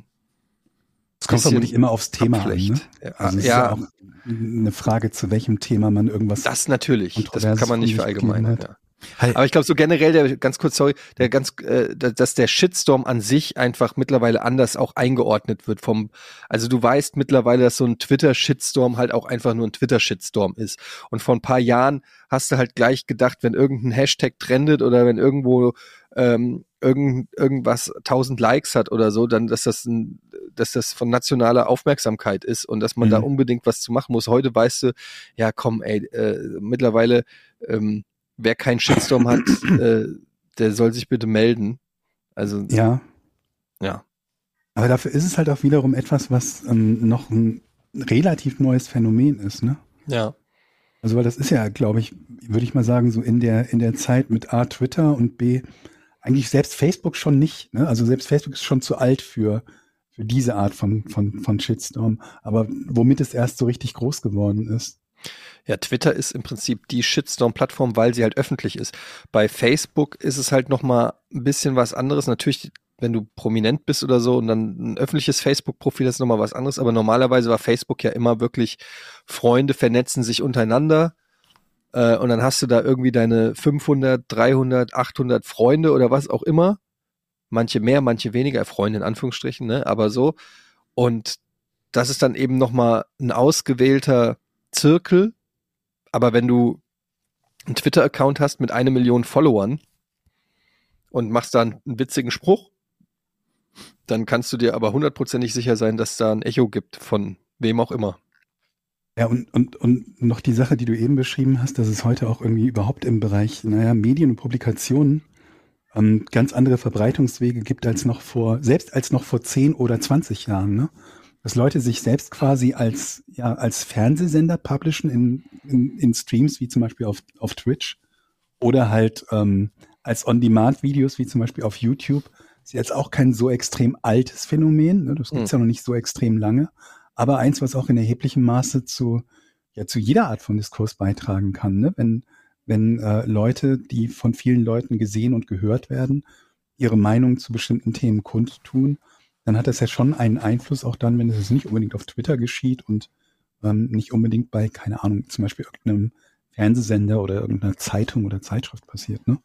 Es kommt bisschen vermutlich immer aufs Thema abflecht. an, ne? Ja, Also es ja. ist ja auch eine Frage, zu welchem Thema man irgendwas Das natürlich, das Kontroverses kann man nicht von sich gegeben verallgemeinern. hat. Ja. Hi. Aber ich glaube so generell, der ganz kurz, sorry, der ganz, äh, dass der Shitstorm an sich einfach mittlerweile anders auch eingeordnet wird vom, also du weißt mittlerweile, dass so ein Twitter-Shitstorm halt auch einfach nur ein Twitter-Shitstorm ist. Und vor ein paar Jahren hast du halt gleich gedacht, wenn irgendein Hashtag trendet oder wenn irgendwo ähm, irgend, irgendwas tausend Likes hat oder so, dann, dass das ein, dass das von nationaler Aufmerksamkeit ist und dass man Mhm. da unbedingt was zu machen muss. Heute weißt du, ja komm, ey, äh, mittlerweile ähm, wer keinen Shitstorm hat, äh, der soll sich bitte melden. Also, Ja, ja. aber dafür ist es halt auch wiederum etwas, was ähm, noch ein relativ neues Phänomen ist, ne? Ja. Also weil das ist ja, glaube ich, würde ich mal sagen, so in der in der Zeit mit A, Twitter und B, eigentlich selbst Facebook schon nicht, ne? Also selbst Facebook ist schon zu alt für für diese Art von von von Shitstorm, aber womit es erst so richtig groß geworden ist. Ja, Twitter ist im Prinzip die Shitstorm-Plattform, weil sie halt öffentlich ist. Bei Facebook ist es halt nochmal ein bisschen was anderes. Natürlich, wenn du prominent bist oder so und dann ein öffentliches Facebook-Profil ist nochmal was anderes, aber normalerweise war Facebook ja immer wirklich, Freunde vernetzen sich untereinander äh, und dann hast du da irgendwie deine fünfhundert, dreihundert, achthundert Freunde oder was auch immer. Manche mehr, manche weniger, Freunde in Anführungsstrichen, ne, aber so. Und das ist dann eben nochmal ein ausgewählter Zirkel. Aber wenn du einen Twitter-Account hast mit eine Million Followern und machst da einen witzigen Spruch, dann kannst du dir aber hundertprozentig sicher sein, dass da ein Echo gibt von wem auch immer. Ja, und, und, und noch die Sache, die du eben beschrieben hast, dass es heute auch irgendwie überhaupt im Bereich, naja, Medien und Publikationen ähm, ganz andere Verbreitungswege gibt als noch vor, selbst als noch vor zehn oder zwanzig Jahren, ne? Dass Leute sich selbst quasi als, ja, als Fernsehsender publishen in, in, in Streams, wie zum Beispiel auf, auf Twitch oder halt ähm, als On-Demand-Videos, wie zum Beispiel auf YouTube. Ist jetzt auch kein so extrem altes Phänomen, ne? Das gibt's Hm. ja noch nicht so extrem lange, aber eins, was auch in erheblichem Maße zu, ja, zu jeder Art von Diskurs beitragen kann, ne? Wenn, wenn äh, Leute, die von vielen Leuten gesehen und gehört werden, ihre Meinung zu bestimmten Themen kundtun, dann hat das ja schon einen Einfluss, auch dann, wenn es nicht unbedingt auf Twitter geschieht und ähm, nicht unbedingt bei, keine Ahnung, zum Beispiel irgendeinem Fernsehsender oder irgendeiner Zeitung oder Zeitschrift passiert, ne?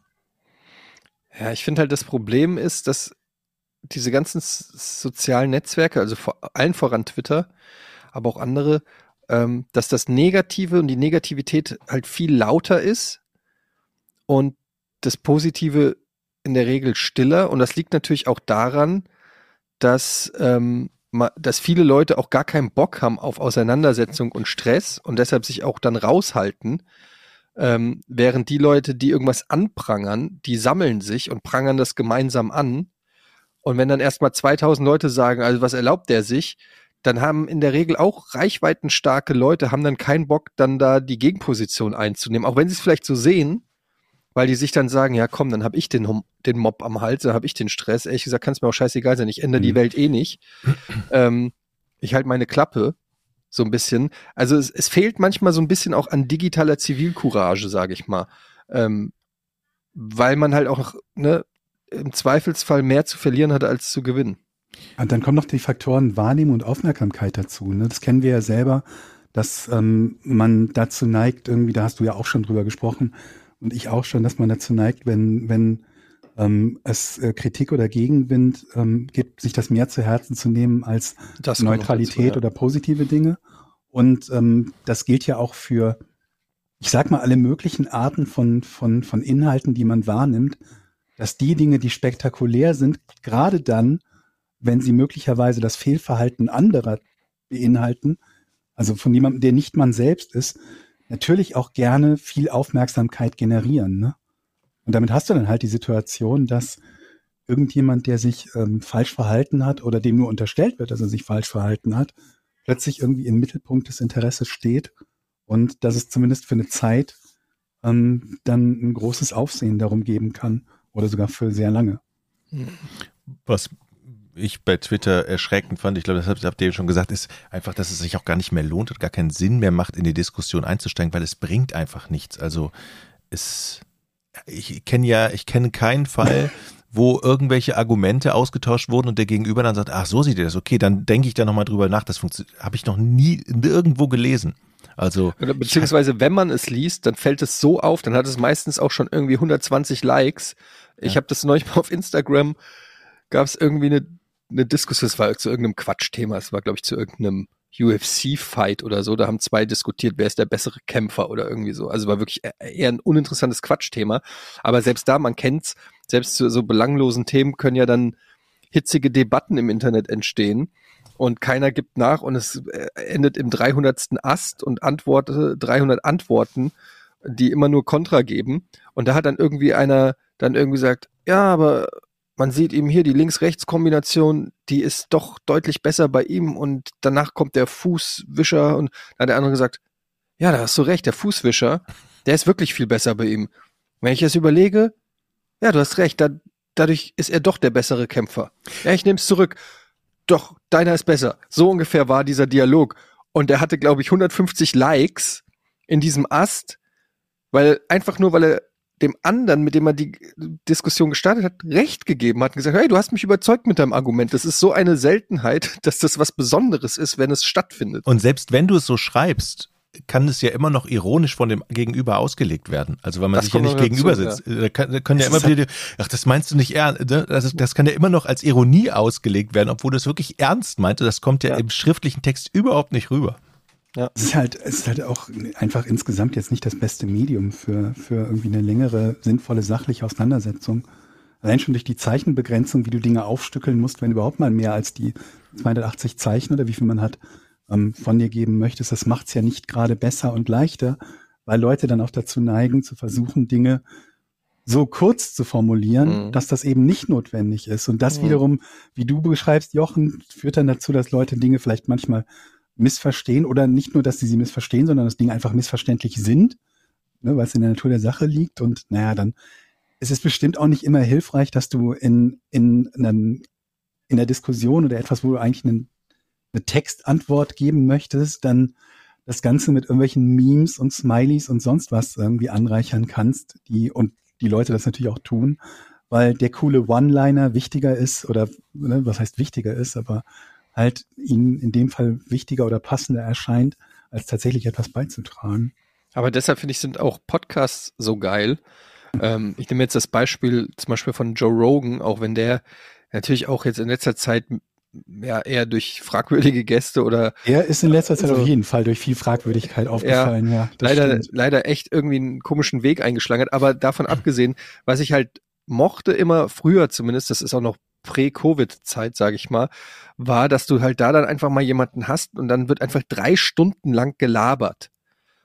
Ja, ich finde halt, das Problem ist, dass diese ganzen s- sozialen Netzwerke, also vor allen voran Twitter, aber auch andere, ähm, dass das Negative und die Negativität halt viel lauter ist und das Positive in der Regel stiller. Und das liegt natürlich auch daran, dass, ähm, ma- dass viele Leute auch gar keinen Bock haben auf Auseinandersetzung und Stress und deshalb sich auch dann raushalten. Ähm, während die Leute, die irgendwas anprangern, die sammeln sich und prangern das gemeinsam an. Und wenn dann erstmal zweitausend Leute sagen, also was erlaubt der sich, dann haben in der Regel auch reichweitenstarke Leute, haben dann keinen Bock, dann da die Gegenposition einzunehmen. Auch wenn sie es vielleicht so sehen, weil die sich dann sagen, ja komm, dann habe ich den, Hom- den Mob am Hals, dann habe ich den Stress. Ehrlich gesagt, kann es mir auch scheißegal sein, ich ändere die Mhm. Welt eh nicht. ähm, ich halte meine Klappe. So ein bisschen. Also es, es fehlt manchmal so ein bisschen auch an digitaler Zivilcourage, sage ich mal. Ähm, weil man halt auch ne, im Zweifelsfall mehr zu verlieren hat, als zu gewinnen. Und dann kommen noch die Faktoren Wahrnehmung und Aufmerksamkeit dazu. Ne? Das kennen wir ja selber, dass ähm, man dazu neigt, irgendwie, da hast du ja auch schon drüber gesprochen und ich auch schon, dass man dazu neigt, wenn, wenn ähm, es äh, Kritik oder Gegenwind ähm, gibt, sich das mehr zu Herzen zu nehmen als Das kommt noch Neutralität dazu, ja. oder positive Dinge. Und ähm, das gilt ja auch für, ich sag mal, alle möglichen Arten von, von, von Inhalten, die man wahrnimmt, dass die Dinge, die spektakulär sind, gerade dann, wenn sie möglicherweise das Fehlverhalten anderer beinhalten, also von jemandem, der nicht man selbst ist, natürlich auch gerne viel Aufmerksamkeit generieren. Ne? Und damit hast du dann halt die Situation, dass irgendjemand, der sich ähm, falsch verhalten hat oder dem nur unterstellt wird, dass er sich falsch verhalten hat, plötzlich irgendwie im Mittelpunkt des Interesses steht und dass es zumindest für eine Zeit ähm, dann ein großes Aufsehen darum geben kann oder sogar für sehr lange. Was ich bei Twitter erschreckend fand, ich glaube, das habt, habt ihr eben schon gesagt, ist einfach, dass es sich auch gar nicht mehr lohnt und gar keinen Sinn mehr macht, in die Diskussion einzusteigen, weil es bringt einfach nichts. Also es, ich kenne ja, ich kenne keinen Fall, wo irgendwelche Argumente ausgetauscht wurden und der Gegenüber dann sagt, ach, so sieht er das, okay, dann denke ich da nochmal drüber nach, das habe ich noch nie nirgendwo gelesen. Also Oder beziehungsweise, wenn man es liest, dann fällt es so auf, dann hat es meistens auch schon irgendwie hundertzwanzig Likes. Ich Ja. habe das neulich mal auf Instagram, gab es irgendwie eine, eine Diskussion, es war zu irgendeinem Quatschthema, es war, glaube ich, zu irgendeinem U F C-Fight oder so, da haben zwei diskutiert, wer ist der bessere Kämpfer oder irgendwie so. Also war wirklich eher ein uninteressantes Quatschthema. Aber selbst da, man kennt's, selbst zu so belanglosen Themen können ja dann hitzige Debatten im Internet entstehen und keiner gibt nach und es endet im dreihundertsten Ast und antworte dreihundert Antworten, die immer nur Kontra geben. Und da hat dann irgendwie einer dann irgendwie gesagt, ja, aber man sieht eben hier die Links-Rechts-Kombination, die ist doch deutlich besser bei ihm und danach kommt der Fußwischer und dann hat der andere gesagt, ja, da hast du recht, der Fußwischer, der ist wirklich viel besser bei ihm. Wenn ich das überlege, ja, du hast recht, da, dadurch ist er doch der bessere Kämpfer. Ja, ich nehme es zurück. Doch, deiner ist besser. So ungefähr war dieser Dialog. Und er hatte, glaube ich, hundertfünfzig Likes in diesem Ast, weil einfach nur, weil er dem anderen, mit dem er die Diskussion gestartet hat, Recht gegeben hat und gesagt, hey, du hast mich überzeugt mit deinem Argument. Das ist so eine Seltenheit, dass das was Besonderes ist, wenn es stattfindet. und selbst wenn du es so schreibst, kann es ja immer noch ironisch von dem Gegenüber ausgelegt werden. Also weil man Das sich ja kommt nicht noch gegenüber dazu, sitzt. Da, kann, da können ja Es immer ist wieder, ach, das meinst du nicht ernst. Ne? Das, ist, das kann ja immer noch als Ironie ausgelegt werden, obwohl du es wirklich ernst meinte. Das kommt ja, Ja. im schriftlichen Text überhaupt nicht rüber. Es ist halt, es ist halt auch einfach insgesamt jetzt nicht das beste Medium für, für irgendwie eine längere, sinnvolle, sachliche Auseinandersetzung. Allein schon durch die Zeichenbegrenzung, wie du Dinge aufstückeln musst, wenn du überhaupt mal mehr als die zweihundertachtzig Zeichen oder wie viel man hat, ähm, von dir geben möchtest, das macht's ja nicht gerade besser und leichter, weil Leute dann auch dazu neigen, zu versuchen, Dinge so kurz zu formulieren, Mhm. dass das eben nicht notwendig ist. Und das Mhm. wiederum, wie du beschreibst, Jochen, führt dann dazu, dass Leute Dinge vielleicht manchmal missverstehen oder nicht nur, dass sie sie missverstehen, sondern dass Dinge einfach missverständlich sind, ne, weil es in der Natur der Sache liegt. Und naja, dann es ist bestimmt auch nicht immer hilfreich, dass du in, in, in, in der Diskussion oder etwas, wo du eigentlich einen, eine Textantwort geben möchtest, dann das Ganze mit irgendwelchen Memes und Smileys und sonst was irgendwie anreichern kannst, die und die Leute das natürlich auch tun, weil der coole One-Liner wichtiger ist oder ne, was heißt wichtiger ist, aber halt ihnen in dem Fall wichtiger oder passender erscheint, als tatsächlich etwas beizutragen. Aber deshalb finde ich, sind auch Podcasts so geil. Ähm, ich nehme jetzt das Beispiel zum Beispiel von Joe Rogan, auch wenn der natürlich auch jetzt in letzter Zeit ja eher durch fragwürdige Gäste oder Er ist in letzter Zeit Also- auf jeden Fall durch viel Fragwürdigkeit aufgefallen, ja. das leider, stimmt. leider echt irgendwie einen komischen Weg eingeschlagen hat. Aber davon abgesehen, was ich halt mochte immer früher zumindest, das ist auch noch Prä-Covid-Zeit, sage ich mal, war, dass du halt da dann einfach mal jemanden hast und dann wird einfach drei Stunden lang gelabert.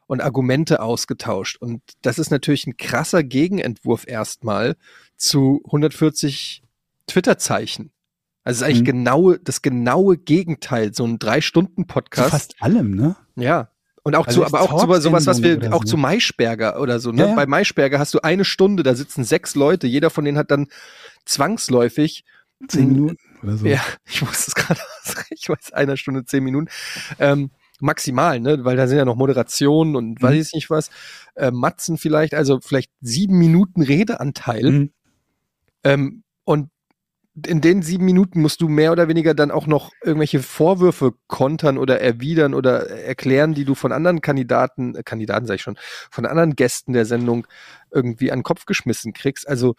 und Argumente ausgetauscht. Und das ist natürlich ein krasser Gegenentwurf erstmal zu hundertvierzig Twitter-Zeichen. Also es ist eigentlich Mhm. genaue, das genaue Gegenteil, so ein Drei-Stunden-Podcast. Zu fast allem, ne? Ja. Und auch Also zu, aber auch zu sowas, was wir, Talksendungen oder auch so. zu Maischberger oder so, ne? Ja, ja. Bei Maischberger hast du eine Stunde, da sitzen sechs Leute, jeder von denen hat dann zwangsläufig Zehn Minuten oder so. Ja, ich wusste es gerade, ich weiß, einer Stunde, zehn Minuten. Ähm, maximal, ne? Weil da sind ja noch Moderationen und Mhm. weiß ich nicht was. Äh, Matzen vielleicht, also vielleicht sieben Minuten Redeanteil. Mhm. Ähm, und in den sieben Minuten musst du mehr oder weniger dann auch noch irgendwelche Vorwürfe kontern oder erwidern oder erklären, die du von anderen Kandidaten, äh, Kandidaten sag ich schon, von anderen Gästen der Sendung irgendwie an den Kopf geschmissen kriegst. Also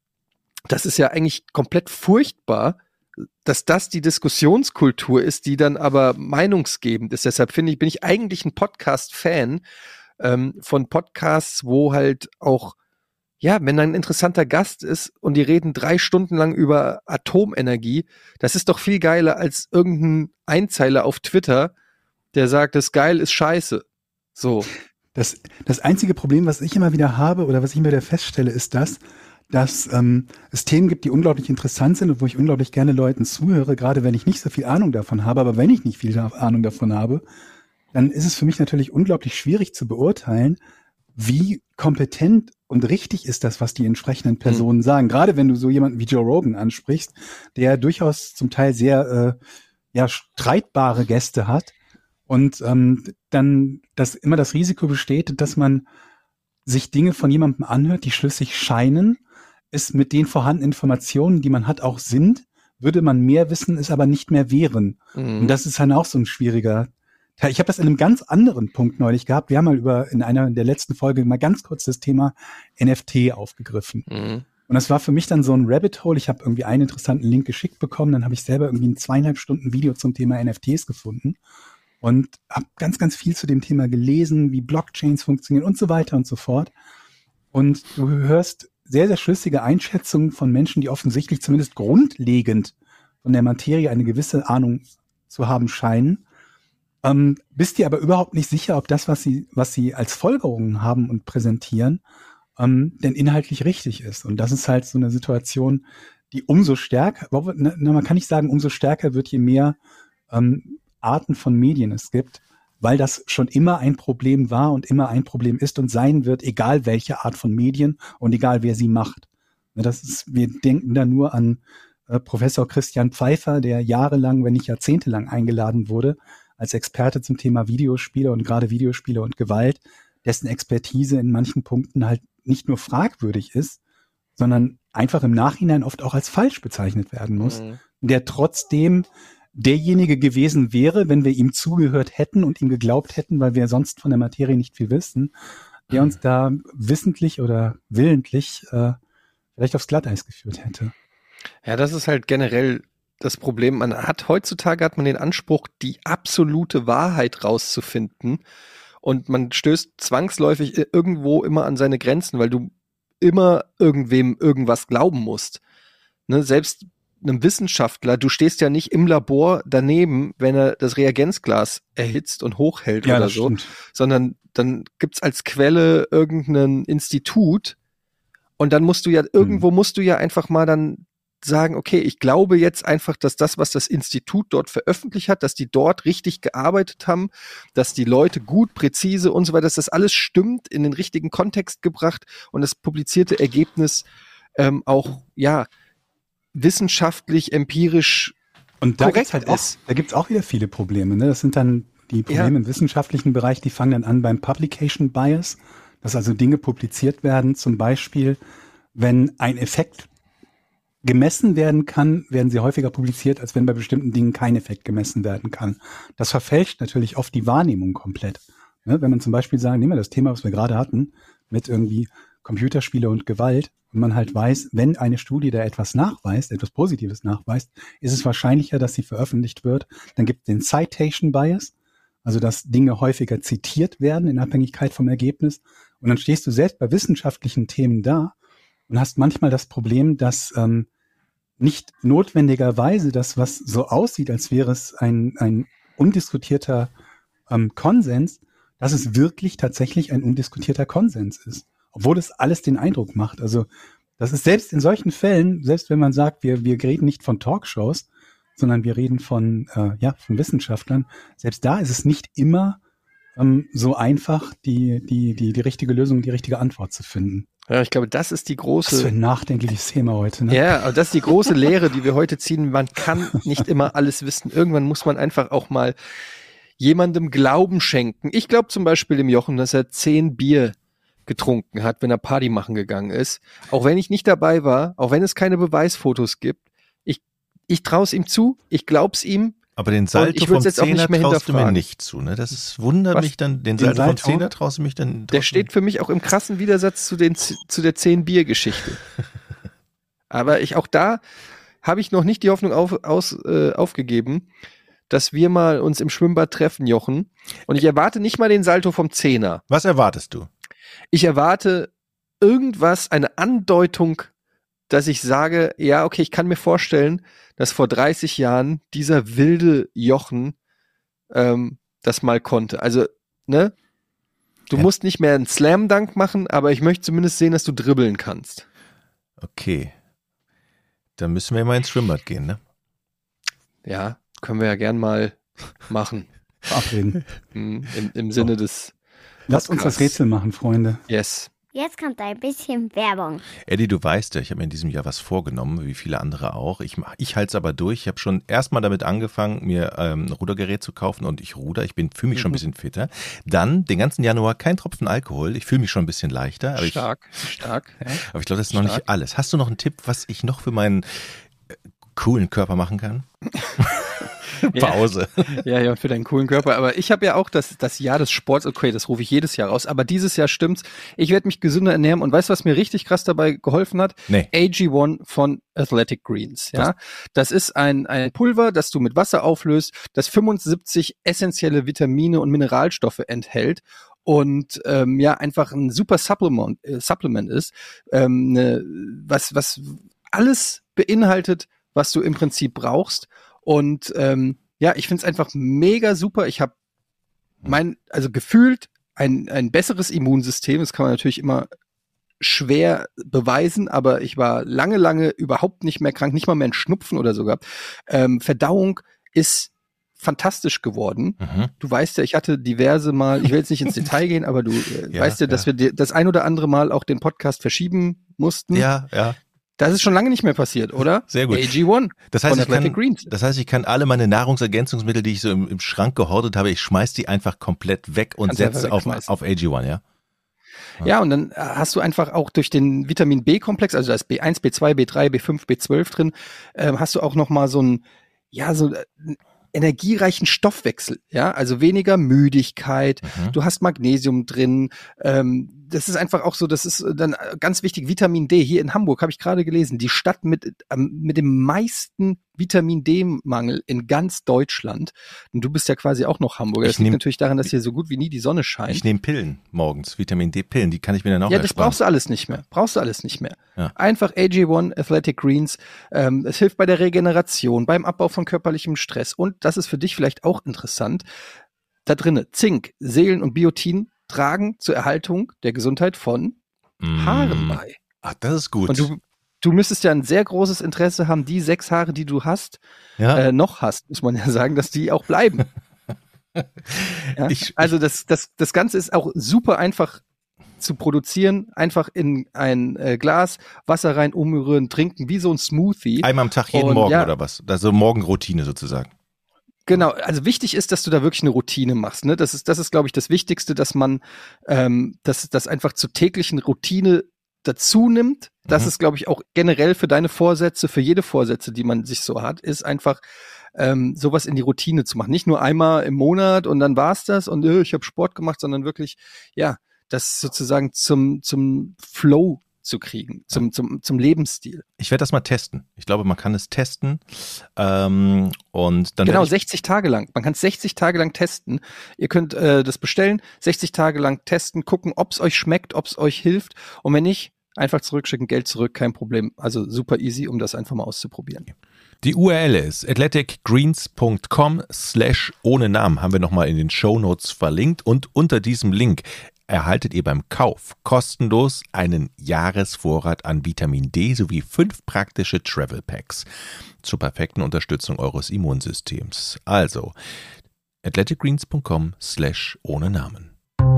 das ist ja eigentlich komplett furchtbar, dass das die Diskussionskultur ist, die dann aber meinungsgebend ist. Deshalb finde ich, bin ich eigentlich ein Podcast-Fan ähm, von Podcasts, wo halt auch, ja, wenn da ein interessanter Gast ist und die reden drei Stunden lang über Atomenergie, das ist doch viel geiler als irgendein Einzeiler auf Twitter, der sagt, das geil ist scheiße. So. Das, das einzige Problem, was ich immer wieder habe oder was ich immer wieder feststelle, ist das, dass ähm, es Themen gibt, die unglaublich interessant sind und wo ich unglaublich gerne Leuten zuhöre, gerade wenn ich nicht so viel Ahnung davon habe. Aber wenn ich nicht viel Ahnung davon habe, dann ist es für mich natürlich unglaublich schwierig zu beurteilen, wie kompetent und richtig ist das, was die entsprechenden Personen mhm. sagen. Gerade wenn du so jemanden wie Joe Rogan ansprichst, der durchaus zum Teil sehr äh, ja, streitbare Gäste hat und ähm, dann dass immer das Risiko besteht, dass man sich Dinge von jemandem anhört, die schlüssig scheinen, es mit den vorhandenen Informationen, die man hat, auch sind, würde man mehr wissen, es aber nicht mehr wären. Mhm. Und das ist dann auch so ein schwieriger Teil. Ich habe das in einem ganz anderen Punkt neulich gehabt. Wir haben mal über in einer der letzten Folge mal ganz kurz das Thema N F T aufgegriffen. Mhm. Und das war für mich dann so ein Rabbit Hole. Ich habe irgendwie einen interessanten Link geschickt bekommen, dann habe ich selber irgendwie ein zweieinhalb Stunden Video zum Thema N F Ts gefunden und habe ganz, ganz viel zu dem Thema gelesen, wie Blockchains funktionieren und so weiter und so fort. Und du hörst sehr, sehr schlüssige Einschätzungen von Menschen, die offensichtlich zumindest grundlegend von der Materie eine gewisse Ahnung zu haben scheinen. Ähm, bist dir aber überhaupt nicht sicher, ob das, was sie, was sie als Folgerungen haben und präsentieren, ähm, denn inhaltlich richtig ist. Und das ist halt so eine Situation, die umso stärker, na, man kann nicht sagen, umso stärker wird, je mehr ähm, Arten von Medien es gibt, weil das schon immer ein Problem war und immer ein Problem ist und sein wird, egal welche Art von Medien und egal wer sie macht. Das ist, wir denken da nur an äh, Professor Christian Pfeiffer, der jahrelang, wenn nicht jahrzehntelang eingeladen wurde, als Experte zum Thema Videospiele und gerade Videospiele und Gewalt, dessen Expertise in manchen Punkten halt nicht nur fragwürdig ist, sondern einfach im Nachhinein oft auch als falsch bezeichnet werden muss, mhm. der trotzdem derjenige gewesen wäre, wenn wir ihm zugehört hätten und ihm geglaubt hätten, weil wir sonst von der Materie nicht viel wissen, der uns da wissentlich oder willentlich äh, vielleicht aufs Glatteis geführt hätte. Ja, das ist halt generell das Problem. Man hat heutzutage hat man den Anspruch, die absolute Wahrheit rauszufinden und man stößt zwangsläufig irgendwo immer an seine Grenzen, weil du immer irgendwem irgendwas glauben musst. Ne, selbst einem Wissenschaftler, du stehst ja nicht im Labor daneben, wenn er das Reagenzglas erhitzt und hochhält ja, oder so, stimmt. Sondern dann gibt's als Quelle irgendein Institut und dann musst du ja, irgendwo hm. musst du ja einfach mal dann sagen, okay, ich glaube jetzt einfach, dass das, was das Institut dort veröffentlicht hat, dass die dort richtig gearbeitet haben, dass die Leute gut, präzise und so weiter, dass das alles stimmt, in den richtigen Kontext gebracht und das publizierte Ergebnis ähm, auch, ja, wissenschaftlich, empirisch und da korrekt gibt's halt auch, ist. Da gibt's auch wieder viele Probleme. Ne? Das sind dann die Probleme ja. im wissenschaftlichen Bereich, die fangen dann an beim Publication Bias, dass also Dinge publiziert werden, zum Beispiel, wenn ein Effekt gemessen werden kann, werden sie häufiger publiziert, als wenn bei bestimmten Dingen kein Effekt gemessen werden kann. Das verfälscht natürlich oft die Wahrnehmung komplett. Ne? Wenn man zum Beispiel sagt, nehmen wir das Thema, was wir gerade hatten, mit irgendwie Computerspiele und Gewalt, und man halt weiß, wenn eine Studie da etwas nachweist, etwas Positives nachweist, ist es wahrscheinlicher, dass sie veröffentlicht wird. Dann gibt es den Citation Bias, also dass Dinge häufiger zitiert werden in Abhängigkeit vom Ergebnis. Und dann stehst du selbst bei wissenschaftlichen Themen da und hast manchmal das Problem, dass ähm, nicht notwendigerweise das, was so aussieht, als wäre es ein, ein undiskutierter ähm, Konsens, dass es wirklich tatsächlich ein undiskutierter Konsens ist. Obwohl es alles den Eindruck macht. Also das ist selbst in solchen Fällen, selbst wenn man sagt, wir, wir reden nicht von Talkshows, sondern wir reden von, äh, ja, von Wissenschaftlern, selbst da ist es nicht immer ähm, so einfach, die, die, die, die richtige Lösung, die richtige Antwort zu finden. Ja, ich glaube, das ist die große... Was für ein nachdenkliches Thema heute, ne? Ja, aber das ist die große Lehre, die wir heute ziehen. Man kann nicht immer alles wissen. Irgendwann muss man einfach auch mal jemandem Glauben schenken. Ich glaube zum Beispiel dem Jochen, dass er zehn Bier getrunken hat, wenn er Party machen gegangen ist. Auch wenn ich nicht dabei war, auch wenn es keine Beweisfotos gibt. Ich, ich traue es ihm zu, ich glaub's ihm. Aber den Salto ich vom würd's jetzt auch nicht Zehner mehr traust du mir hinterfragen. nicht zu, ne? Das ist, wundert Was? mich dann, den, Den Salto vom Salto? Zehner traust du mich dann. Der traust du- steht für mich auch im krassen Widersatz zu den zu der zehn-Bier-Geschichte. Aber ich auch da habe ich noch nicht die Hoffnung auf, aus, äh, aufgegeben, dass wir mal uns im Schwimmbad treffen, Jochen. Und ich erwarte nicht mal den Salto vom Zehner. Was erwartest du? Ich erwarte irgendwas, eine Andeutung, dass ich sage, ja, okay, ich kann mir vorstellen, dass vor dreißig Jahren dieser wilde Jochen ähm, das mal konnte. Also, ne? Du Ja. musst nicht mehr einen Slam-Dunk machen, aber ich möchte zumindest sehen, dass du dribbeln kannst. Okay. Dann müssen wir mal ins Schwimmbad gehen, ne? Ja, können wir ja gern mal machen. Verabreden. Hm, Im, im Sinne des Lasst uns das Rätsel machen, Freunde. Yes. Jetzt kommt ein bisschen Werbung. Eddie, du weißt ja, ich habe mir in diesem Jahr was vorgenommen, wie viele andere auch. Ich, mach- ich halte es aber durch. Ich habe schon erstmal damit angefangen, mir ähm, ein Rudergerät zu kaufen und ich ruder. Ich bin fühle mich schon ein bisschen fitter. Dann den ganzen Januar kein Tropfen Alkohol. Ich fühle mich schon ein bisschen leichter. Aber Stark, stark. Ja. ich, aber ich glaube, das ist noch Stark. nicht alles. Hast du noch einen Tipp, was ich noch für meinen äh, coolen Körper machen kann? Pause. Ja, ja, für deinen coolen Körper. Aber ich habe ja auch das, das Jahr des Sports, okay, das rufe ich jedes Jahr raus. Aber dieses Jahr stimmt's. Ich werde mich gesünder ernähren. Und weißt du, was mir richtig krass dabei geholfen hat? Nee. A G eins von Athletic Greens. Ja, das ist ein, ein Pulver, das du mit Wasser auflöst, das fünfundsiebzig essentielle Vitamine und Mineralstoffe enthält. Und ähm, ja, einfach ein super Supplement, äh, Supplement ist, ähm, ne, was, was alles beinhaltet, was du im Prinzip brauchst. Und ähm, ja, ich find's einfach mega super. Ich habe mein, also gefühlt ein, ein besseres Immunsystem. Das kann man natürlich immer schwer beweisen, aber ich war lange, lange überhaupt nicht mehr krank, nicht mal mehr ein Schnupfen oder so gehabt. Ähm, Verdauung ist fantastisch geworden. Mhm. Du weißt ja, ich hatte diverse Mal, ich will jetzt nicht ins Detail gehen, aber du äh, Ja, weißt ja, dass ja. wir di- das ein oder andere Mal auch den Podcast verschieben mussten. Ja, ja. Das ist schon lange nicht mehr passiert, oder? Sehr gut. A G eins Das heißt, von ich kann, Athletic Greens. das heißt, ich kann alle meine Nahrungsergänzungsmittel, die ich so im, im Schrank gehortet habe, ich schmeiß die einfach komplett weg und Kannst du einfach setze auf, wegschmeißen. auf A G eins, ja? Ja, und dann äh, hast du einfach auch durch den Vitamin B-Komplex, also da ist B eins, B zwei, B drei, B fünf, B zwölf drin, ähm, hast du auch noch mal so ein, ja, so äh, einen energiereichen Stoffwechsel, ja, also weniger Müdigkeit, Mhm. du hast Magnesium drin, ähm, das ist einfach auch so, das ist dann äh, ganz wichtig, Vitamin D, hier in Hamburg habe ich gerade gelesen, die Stadt mit, ähm, mit dem meisten Vitamin D-Mangel in ganz Deutschland, und du bist ja quasi auch noch Hamburger, das Ich liegt nehm- natürlich daran, dass hier so gut wie nie die Sonne scheint. Ich nehme Pillen morgens, Vitamin D-Pillen, die kann ich mir dann auch Ja, das ersparen. brauchst du alles nicht mehr. Brauchst du alles nicht mehr. Ja. Einfach A G eins Athletic Greens. Ähm, es hilft bei der Regeneration, beim Abbau von körperlichem Stress. Und das ist für dich vielleicht auch interessant. Da drinne Zink, Seelen und Biotin tragen zur Erhaltung der Gesundheit von Haaren Mm. bei. Ach, das ist gut. Und du, du müsstest ja ein sehr großes Interesse haben, die sechs Haare, die du hast, ja? äh, noch hast, muss man ja sagen, dass die auch bleiben. Ja? Ich- Also das, das, das Ganze ist auch super einfach zu produzieren, einfach in ein äh, Glas Wasser rein, umrühren, trinken, wie so ein Smoothie. Einmal am Tag, jeden Und Morgen ja. oder was? Also Morgenroutine sozusagen. Genau, also wichtig ist, dass du da wirklich eine Routine machst. Ne? Das ist, das ist, glaube ich, das Wichtigste, dass man ähm, das, das einfach zur täglichen Routine dazu nimmt. Das Mhm. ist, glaube ich, auch generell für deine Vorsätze, für jede Vorsätze, die man sich so hat, ist einfach ähm, sowas in die Routine zu machen. Nicht nur einmal im Monat und dann war's das und äh, ich habe Sport gemacht, sondern wirklich, ja, das sozusagen zum, zum Flow zu kriegen, zum, zum, zum Lebensstil. Ich werde das mal testen. Ich glaube, man kann es testen. Ähm, und dann Genau, werde ich, sechzig Tage lang. Man kann es sechzig Tage lang testen. Ihr könnt äh, das bestellen, sechzig Tage lang testen, gucken, ob es euch schmeckt, ob es euch hilft. Und wenn nicht, einfach zurückschicken, Geld zurück, kein Problem. Also super easy, um das einfach mal auszuprobieren. Die U R L ist athleticgreens.com slash ohne Namen, haben wir nochmal in den Shownotes verlinkt, und unter diesem Link erhaltet ihr beim Kauf kostenlos einen Jahresvorrat an Vitamin D sowie fünf praktische Travel Packs zur perfekten Unterstützung eures Immunsystems. Also athleticgreens.com slash ohne Namen.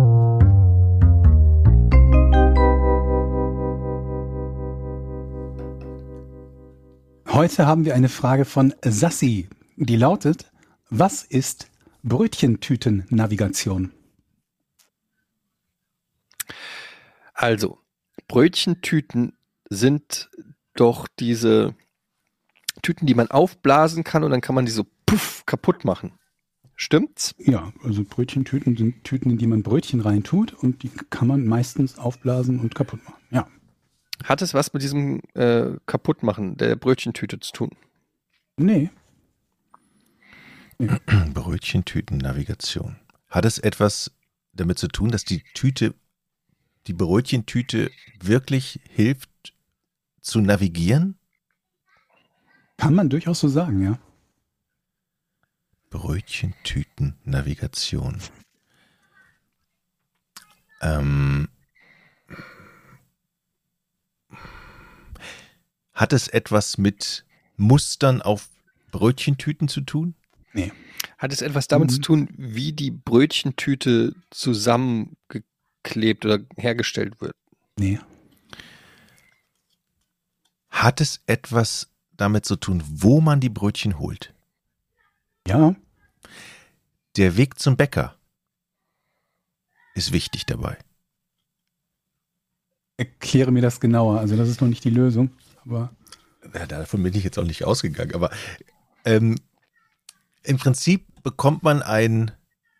Heute haben wir eine Frage von Sassi, die lautet: Was ist Brötchentüten-Navigation? Also, Brötchentüten sind doch diese Tüten, die man aufblasen kann und dann kann man die so puff kaputt machen. Stimmt's? Ja, also Brötchentüten sind Tüten, in die man Brötchen reintut, und die kann man meistens aufblasen und kaputt machen. Ja. Hat es was mit diesem äh, Kaputtmachen der Brötchentüte zu tun? Nee. nee. Brötchentüten-Navigation. Hat es etwas damit zu tun, dass die Tüte, die Brötchentüte wirklich hilft zu navigieren? Kann man durchaus so sagen, ja. Brötchentüten-Navigation. Ähm... Hat es etwas mit Mustern auf Brötchentüten zu tun? Nee. Hat es etwas damit Mhm. zu tun, wie die Brötchentüte zusammengeklebt oder hergestellt wird? Nee. Hat es etwas damit zu tun, wo man die Brötchen holt? Ja. Der Weg zum Bäcker ist wichtig dabei. Erkläre mir das genauer. Also das ist noch nicht die Lösung. Aber Ja, davon bin ich jetzt auch nicht ausgegangen, aber ähm, im Prinzip bekommt man ein,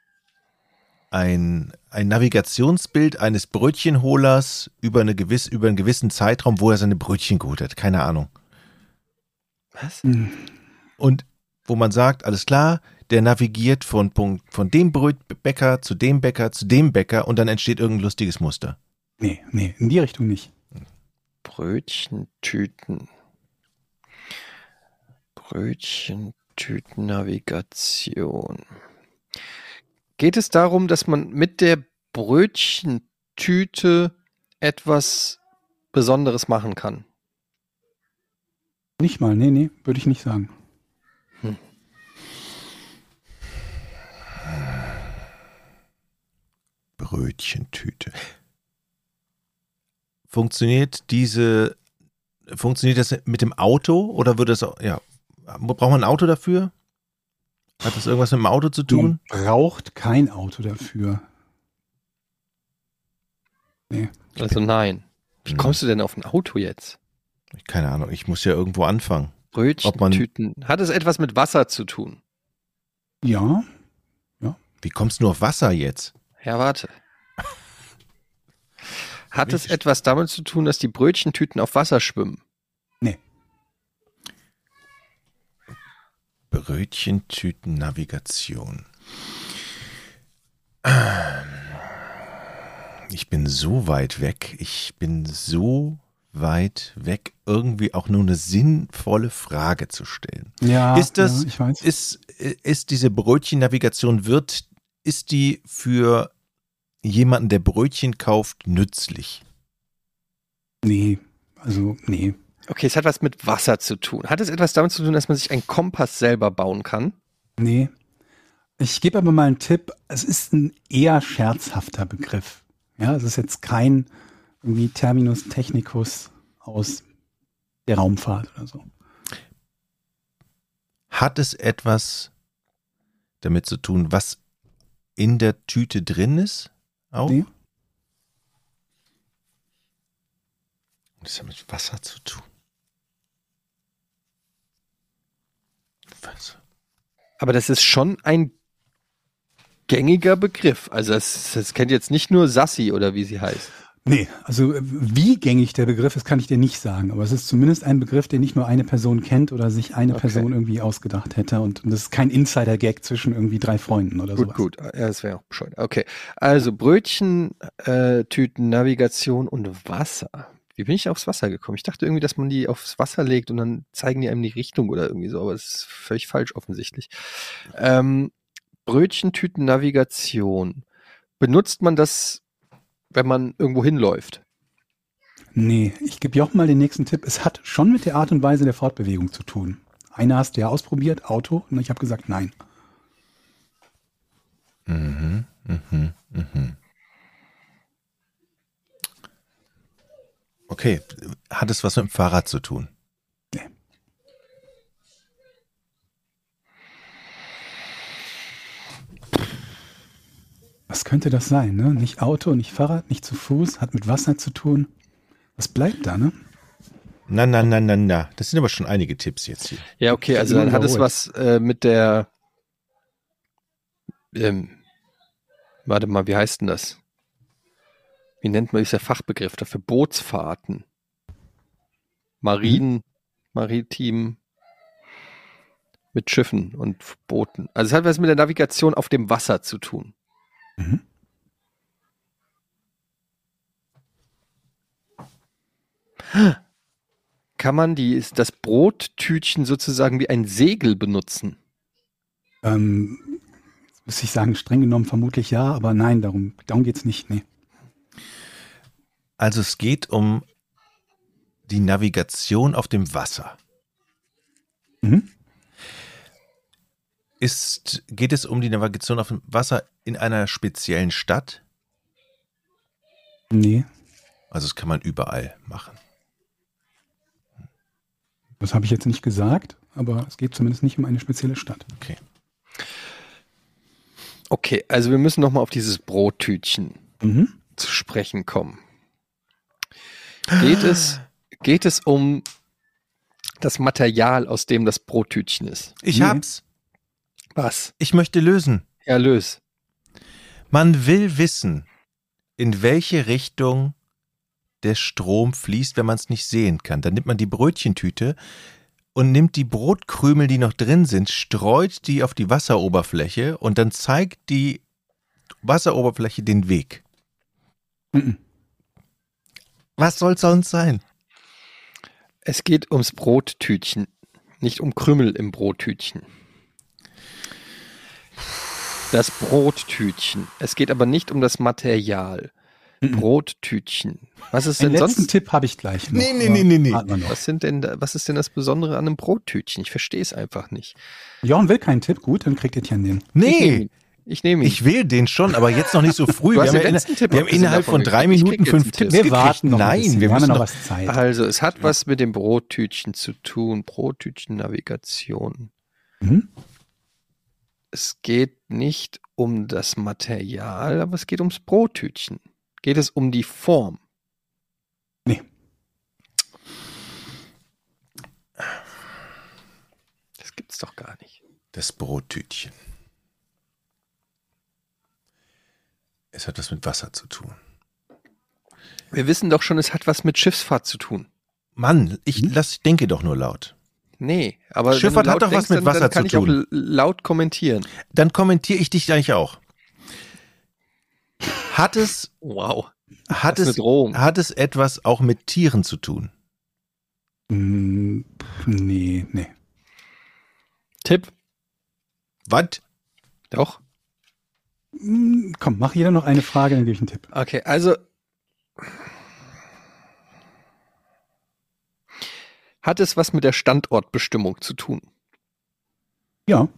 ein, ein Navigationsbild eines Brötchenholers über, eine gewiss, über einen gewissen Zeitraum, wo er seine Brötchen geholt hat. Keine Ahnung. Was? hm, Und wo man sagt, alles klar, der navigiert von, Punkt, von dem Brötbäcker zu dem Bäcker zu dem Bäcker, und dann entsteht irgendein lustiges Muster. nee, nee, in die Richtung nicht. Brötchentüten. Brötchentüten-Navigation. Geht es darum, dass man mit der Brötchentüte etwas Besonderes machen kann? Nicht mal, nee, nee, würde ich nicht sagen. Brötchentüte. Funktioniert diese, funktioniert das mit dem Auto, oder würde es auch, ja, braucht man ein Auto dafür? Hat das irgendwas mit dem Auto zu tun? Man braucht kein Auto dafür. Nee. Also nein. Wie Hm. kommst du denn auf ein Auto jetzt? Keine Ahnung, ich muss ja irgendwo anfangen. Brötchentüten. Hat es etwas mit Wasser zu tun? Ja, Wie kommst du nur auf Wasser jetzt? Ja, warte. Hat es Richtig. etwas damit zu tun, dass die Brötchentüten auf Wasser schwimmen? Brötchentüten-Navigation. Ich bin so weit weg. Ich bin so weit weg, irgendwie auch nur eine sinnvolle Frage zu stellen. ja. Ist das- Ja, ich weiß. Ist, ist diese Brötchennavigation, wird, ist die für jemanden, der Brötchen kauft, nützlich? Nee, also nee. Okay, es hat was mit Wasser zu tun. Hat es etwas damit zu tun, dass man sich einen Kompass selber bauen kann? Nee. Ich gebe aber mal einen Tipp. Es ist ein eher scherzhafter Begriff. Ja, es ist jetzt kein irgendwie Terminus technicus aus der Raumfahrt oder so. Hat es etwas damit zu tun, was in der Tüte drin ist? Auch? Nee. Das hat mit Wasser zu tun. Wasser. Aber das ist schon ein gängiger Begriff. Also das, das kennt jetzt nicht nur Sassi oder wie sie heißt. Nee, also äh, wie gängig der Begriff ist, kann ich dir nicht sagen. Aber es ist zumindest ein Begriff, den nicht nur eine Person kennt oder sich eine Okay. Person irgendwie ausgedacht hätte. Und, und das ist kein Insider-Gag zwischen irgendwie drei Freunden oder Gut, sowas. gut. Ja, das wäre auch bescheuert. Okay. Also Brötchen, äh, Tüten, Navigation und Wasser. Wie bin ich aufs Wasser gekommen? Ich dachte irgendwie, dass man die aufs Wasser legt und dann zeigen die einem die Richtung oder irgendwie so, aber das ist völlig falsch offensichtlich. Ähm, Brötchentüten-Navigation. Benutzt man das, wenn man irgendwo hinläuft? Nee, ich gebe Jochen mal den nächsten Tipp. Es hat schon mit der Art und Weise der Fortbewegung zu tun. Eine hast du ja ausprobiert, Auto, und ich habe gesagt, nein. Mhm, mhm, mhm. Okay, hat es was mit dem Fahrrad zu tun? Nee. Was könnte das sein, ne? Nicht Auto, nicht Fahrrad, nicht zu Fuß, hat mit Wasser zu tun. Was bleibt da, ne? Na, na, na, na, na. Das sind aber schon einige Tipps jetzt hier. Ja, okay, also Immer dann hat es wiederholt. was äh, mit der, ähm, warte mal, wie heißt denn das? Wie nennt man dieser Fachbegriff dafür? Bootsfahrten. Marinen, maritim, mit Schiffen und Booten. Also es hat was mit der Navigation auf dem Wasser zu tun. Mhm. Kann man die, das Brottütchen sozusagen wie ein Segel benutzen? Ähm, muss ich sagen, streng genommen vermutlich ja, aber nein, darum, darum geht's nicht, nee. Also es geht um die Navigation auf dem Wasser. Mhm. Ist, geht es um die Navigation auf dem Wasser in einer speziellen Stadt? Nee, Also das kann man überall machen. das habe ich jetzt nicht gesagt, aber es geht zumindest nicht um eine spezielle Stadt. Okay. Okay, also wir müssen nochmal auf dieses Brottütchen Mhm. zu sprechen kommen. Geht es, geht es um das Material, aus dem das Brottütchen ist? Ich Nee. hab's. Was? Ich möchte lösen. Ja, lös. Man will wissen, in welche Richtung der Strom fließt, wenn man es nicht sehen kann. Dann nimmt man die Brötchentüte und nimmt die Brotkrümel, die noch drin sind, streut die auf die Wasseroberfläche und dann zeigt die Wasseroberfläche den Weg. Mhm. Was soll sonst sein? Es geht ums Brottütchen, nicht um Krümel im Brottütchen. Das Brottütchen. Es geht aber nicht um das Material. Mhm. Brottütchen. Was ist Den denn letzten sonst? Tipp habe ich gleich noch. Nee, nee, aber nee, nee, nee. warten wir noch. Was sind denn, da- was ist denn das Besondere an einem Brottütchen? Ich verstehe es einfach nicht. Jochen will keinen Tipp, gut, dann kriegt ihr den. Ich nehme Nee, ihn. Ich nehme ihn. ich will den schon, aber jetzt noch nicht so früh. Du Wir hast haben, ja den inner- letzten Tipp wir haben abgesehen innerhalb davon von drei gekriegt. Ich Minuten krieg fünf jetzt einen Tipps Tipp. Wir gekriegt. warten noch ein Nein, bisschen. wir Wir haben müssen ja noch noch, was Zeit. Also, es hat was mit dem Brottütchen zu tun. Brottütchen-Navigation. Mhm. Es geht nicht um das Material, aber es geht ums Brottütchen. Geht es um die Form? Nee. Das gibt's doch gar nicht. das Brottütchen. Es hat was mit Wasser zu tun. Wir wissen doch schon, es hat was mit Schiffsfahrt zu tun. Mann, ich Hm? lass, ich denke doch nur laut. Nee, aber wenn Schifffahrt du hat laut doch was denkst, mit dann, Wasser dann kann zu ich auch tun. l- laut kommentieren. Dann kommentiere ich dich eigentlich auch. Hat es, Wow. hat Das ist es, eine Drohung. hat es etwas auch mit Tieren zu tun? Mm, pff, Nee, nee. Tipp? Was? Doch. Mm, Komm, mach jeder noch eine Frage, dann gebe ich einen Tipp. Okay, also hat es was mit der Standortbestimmung zu tun? Ja,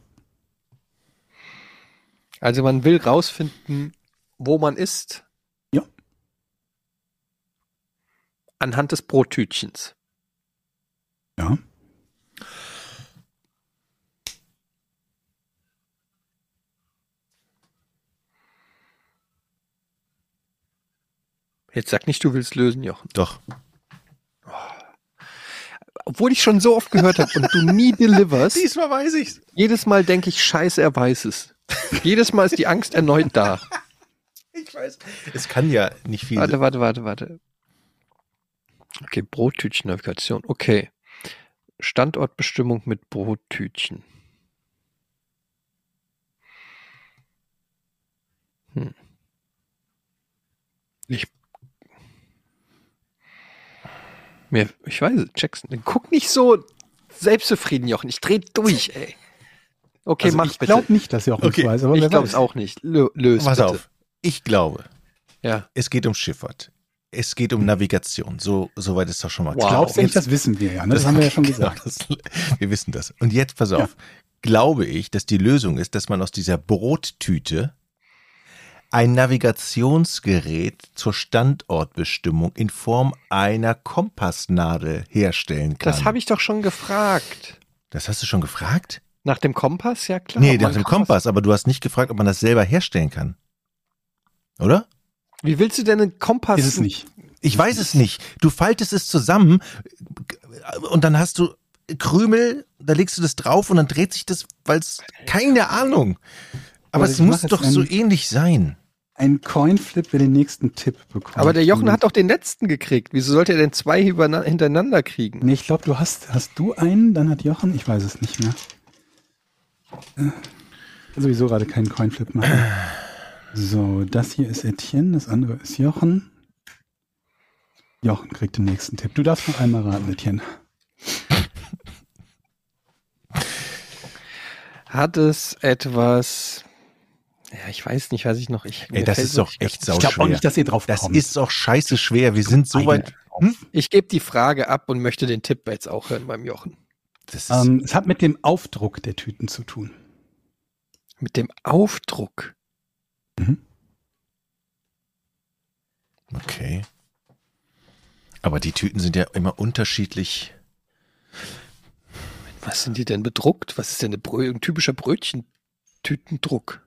Also man will rausfinden, wo man ist. Ja. Anhand des Brottütchens. ja. Jetzt sag nicht, du willst lösen, Jochen. Doch. Obwohl ich schon so oft gehört habe und du nie deliverst, Diesmal weiß ich's. jedes Mal denke ich, scheiße, er weiß es. Jedes Mal ist die Angst erneut da. Ich weiß. Es kann ja nicht viel Warte, sein. warte, warte, warte. Okay, Brottütchen-Navigation. Okay. Standortbestimmung mit Brottütchen. Hm. Ich. Mir, ich weiß es, Jackson. Guck nicht so selbstzufrieden, Jochen. Ich dreh durch, ey. Okay, Also mach ich bitte. glaube nicht, dass Jochen es Okay, weiß, aber Ich wer glaube weiß. es auch nicht. Lö löst Pass bitte. auf. Ich glaube, Ja. es geht um Schifffahrt. Es geht um Navigation. So, so weit ist doch schon mal Wow. Glaubst du nicht, Jetzt- das wissen wir ja. Ne? Das haben wir ja schon Genau, gesagt. das, wir wissen das. Und jetzt pass auf. Glaube ich, dass die Lösung ist, dass man aus dieser Brottüte ein Navigationsgerät zur Standortbestimmung in Form einer Kompassnadel herstellen kann. Das habe ich doch schon gefragt. Das hast du schon gefragt? Nach dem Kompass, ja klar. Nee, ob man nach dem Kompass, aber du hast nicht gefragt, ob man das selber herstellen kann. Oder? Wie willst du denn einen Kompass? Ist es nicht. Ich weiß es nicht. Du faltest es zusammen und dann hast du Krümel, da legst du das drauf und dann dreht sich das, weil es keine Ahnung. Aber Also es ich muss mach jetzt doch so einen- ähnlich sein. Ein Coinflip, wer den nächsten Tipp bekommt. Aber der Jochen hat doch den letzten gekriegt. Wieso sollte er denn zwei überna- hintereinander kriegen? Nee, ich glaube, du hast, hast du einen, dann hat Jochen, ich weiß es nicht mehr. Äh, sowieso gerade keinen Coinflip machen. So, das hier ist Etienne, das andere ist Jochen. Jochen kriegt den nächsten Tipp. Du darfst noch einmal raten, Etienne. Hat es etwas... Ja, ich weiß nicht, weiß ich noch. Ich, Ey, mir das fällt ist doch noch- echt Ich glaube sauschwer. auch nicht, dass ihr drauf Das kommt. ist auch scheiße schwer. Wir sind so weit. Hm? Ich gebe die Frage ab und möchte den Tipp jetzt auch hören beim Jochen. Das ist, Ähm, es hat mit dem Aufdruck der Tüten zu tun. Mit dem Aufdruck. okay. Aber die Tüten sind ja immer unterschiedlich. Was sind die denn bedruckt? Was ist denn eine Brö ein typischer Brötchentütendruck?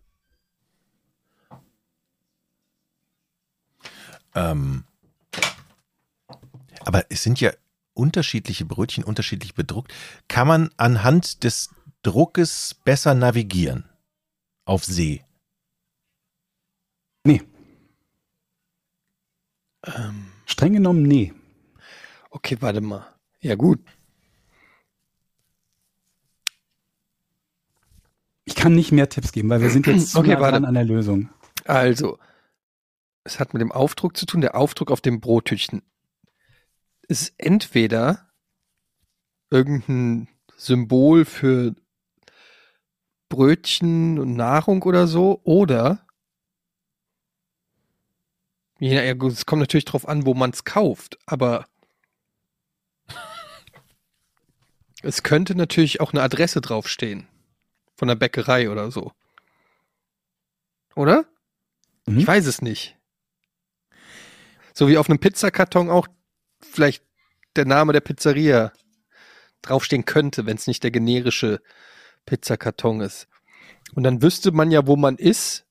Ähm, aber es sind ja unterschiedliche Brötchen, unterschiedlich bedruckt. Kann man anhand des Druckes besser navigieren? Auf See? Nee, Ähm, streng genommen, nee. okay, warte mal. Ja gut. Ich kann nicht mehr Tipps geben, weil wir sind jetzt zu Okay, nah warte. dran an der Lösung. Also, es hat mit dem Aufdruck zu tun. Der Aufdruck auf dem Brottütchen ist entweder irgendein Symbol für Brötchen und Nahrung oder so, oder ja, ja gut, es kommt natürlich drauf an, wo man es kauft, aber es könnte natürlich auch eine Adresse draufstehen. Von der Bäckerei oder so. Oder? Mhm. Ich weiß es nicht. So wie auf einem Pizzakarton auch vielleicht der Name der Pizzeria draufstehen könnte, wenn es nicht der generische Pizzakarton ist. Und dann wüsste man ja, wo man ist.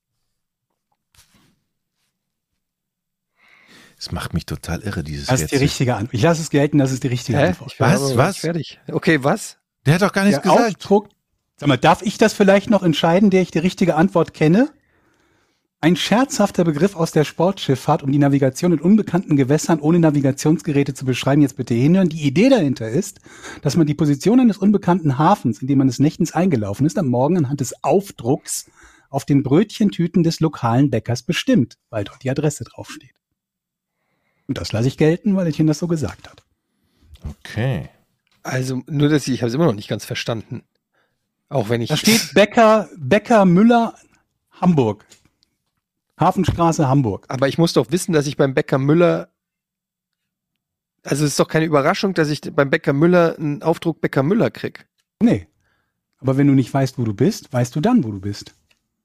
Das macht mich total irre, dieses Das ist die Rätsel. richtige Antwort. Ich lasse es gelten, das ist die richtige Hä? Antwort. Ich bin Was? aber noch Was? nicht fertig. Okay, was? Der hat doch gar nichts Der gesagt. Aufdruck, sag mal, darf ich das vielleicht noch entscheiden, der ich die richtige Antwort kenne? Ein scherzhafter Begriff aus der Sportschifffahrt, um die Navigation in unbekannten Gewässern ohne Navigationsgeräte zu beschreiben. Jetzt bitte hinhören. Die Idee dahinter ist, dass man die Position eines unbekannten Hafens, in dem man des Nächtens eingelaufen ist, am Morgen anhand des Aufdrucks auf den Brötchentüten des lokalen Bäckers bestimmt, weil dort die Adresse draufsteht. Und das lasse ich gelten, weil Etienne das so gesagt hat. Okay. Also, nur dass ich, ich habe es immer noch nicht ganz verstanden. Auch wenn ich. Da steht Bäcker, Bäcker Müller, Hamburg. Hafenstraße, Hamburg. Aber ich muss doch wissen, dass ich beim Bäcker Müller. Also, es ist doch keine Überraschung, dass ich beim Bäcker Müller einen Aufdruck Bäcker Müller krieg. Nee. Aber wenn du nicht weißt, wo du bist, weißt du dann, wo du bist.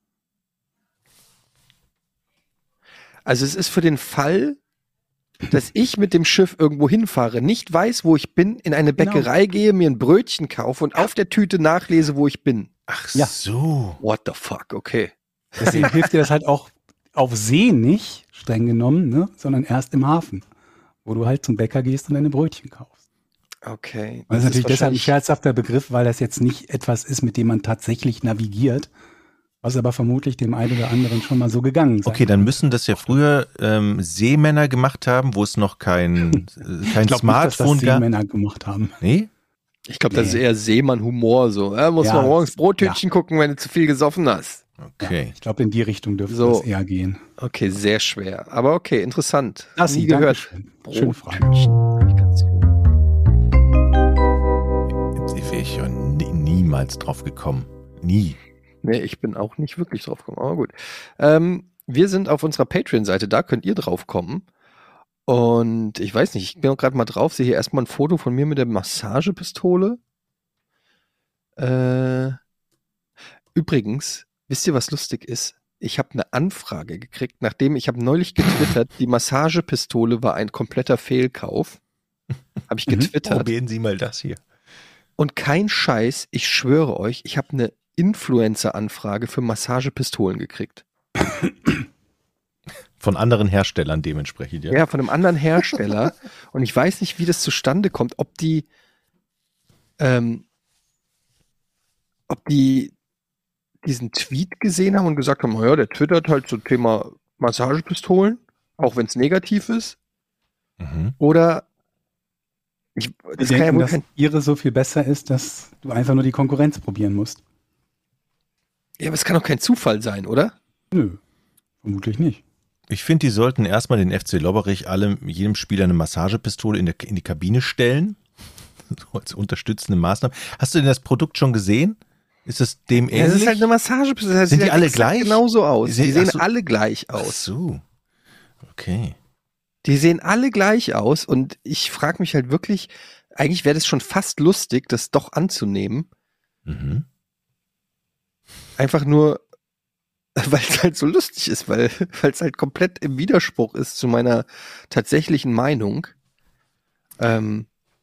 Also, es ist für den Fall, dass ich mit dem Schiff irgendwo hinfahre, nicht weiß, wo ich bin, in eine Genau. Bäckerei gehe, mir ein Brötchen kaufe und auf der Tüte nachlese, wo ich bin. Ach Ja. so. What the fuck, okay. Deswegen hilft dir das halt auch auf See nicht, streng genommen, ne, sondern erst im Hafen, wo du halt zum Bäcker gehst und deine Brötchen kaufst. Okay. Das ist natürlich deshalb ein wahrscheinlich- scherzhafter Begriff, weil das jetzt nicht etwas ist, mit dem man tatsächlich navigiert, was aber vermutlich dem einen oder anderen schon mal so gegangen ist. Okay, dann müssen das ja früher ähm, Seemänner gemacht haben, wo es noch kein, äh, kein ich glaube nicht, dass Smartphone das gab. Seemänner gemacht haben. Nee? Ich glaube, das Nee. ist eher Seemann-Humor so. Ja, muss Ja, mal morgens das- Brottütchen gucken, wenn du zu viel gesoffen hast. Okay. Ich glaube, in die Richtung dürfte So. das eher gehen. Okay, sehr schwer. Aber okay, interessant. Das Nie gehört. Dankeschön. Schöne Frage. Brottütchen. Navigation. ich ja nie, niemals drauf gekommen. Nie. Nee, ich bin auch nicht wirklich drauf gekommen, aber gut. Ähm, wir sind auf unserer Patreon-Seite, da könnt ihr drauf kommen. Und ich weiß nicht, ich bin auch gerade mal drauf, sehe hier erstmal ein Foto von mir mit der Massagepistole. Äh, übrigens, wisst ihr, was lustig ist? Ich habe eine Anfrage gekriegt, nachdem ich habe neulich getwittert, die Massagepistole war ein kompletter Fehlkauf. Habe ich getwittert. Probieren Sie mal das hier. Und kein Scheiß, ich schwöre euch, ich habe eine Influencer-Anfrage für Massagepistolen gekriegt. Von anderen Herstellern dementsprechend, ja? Ja, von einem anderen Hersteller. Und ich weiß nicht, wie das zustande kommt, ob die, ähm, ob die diesen Tweet gesehen haben und gesagt haben, naja, der twittert halt zum Thema Massagepistolen, auch wenn es negativ ist. Mhm. Oder ich, Die das kann ja denken, wohl dass kein, ihre so viel besser ist, dass du einfach nur die Konkurrenz probieren musst. ja, aber es kann doch kein Zufall sein, oder? Nö, vermutlich nicht. Ich finde, die sollten erstmal den F C Lobberich alle, jedem Spieler eine Massagepistole in, der, in die Kabine stellen. So als unterstützende Maßnahme. Hast du denn das Produkt schon gesehen? Ist das dem Ja, ähnlich? das ist halt eine Massagepistole. Das Sind sieht die ja alle exakt gleich? genauso aus. Die Die sehen- sehen ach so. alle gleich Ach aus. so. Okay. Die sehen alle gleich aus und ich frage mich halt wirklich, eigentlich wäre das schon fast lustig, das doch anzunehmen. Mhm. Einfach nur, weil es halt so lustig ist, weil es halt komplett im Widerspruch ist zu meiner tatsächlichen Meinung. Ähm,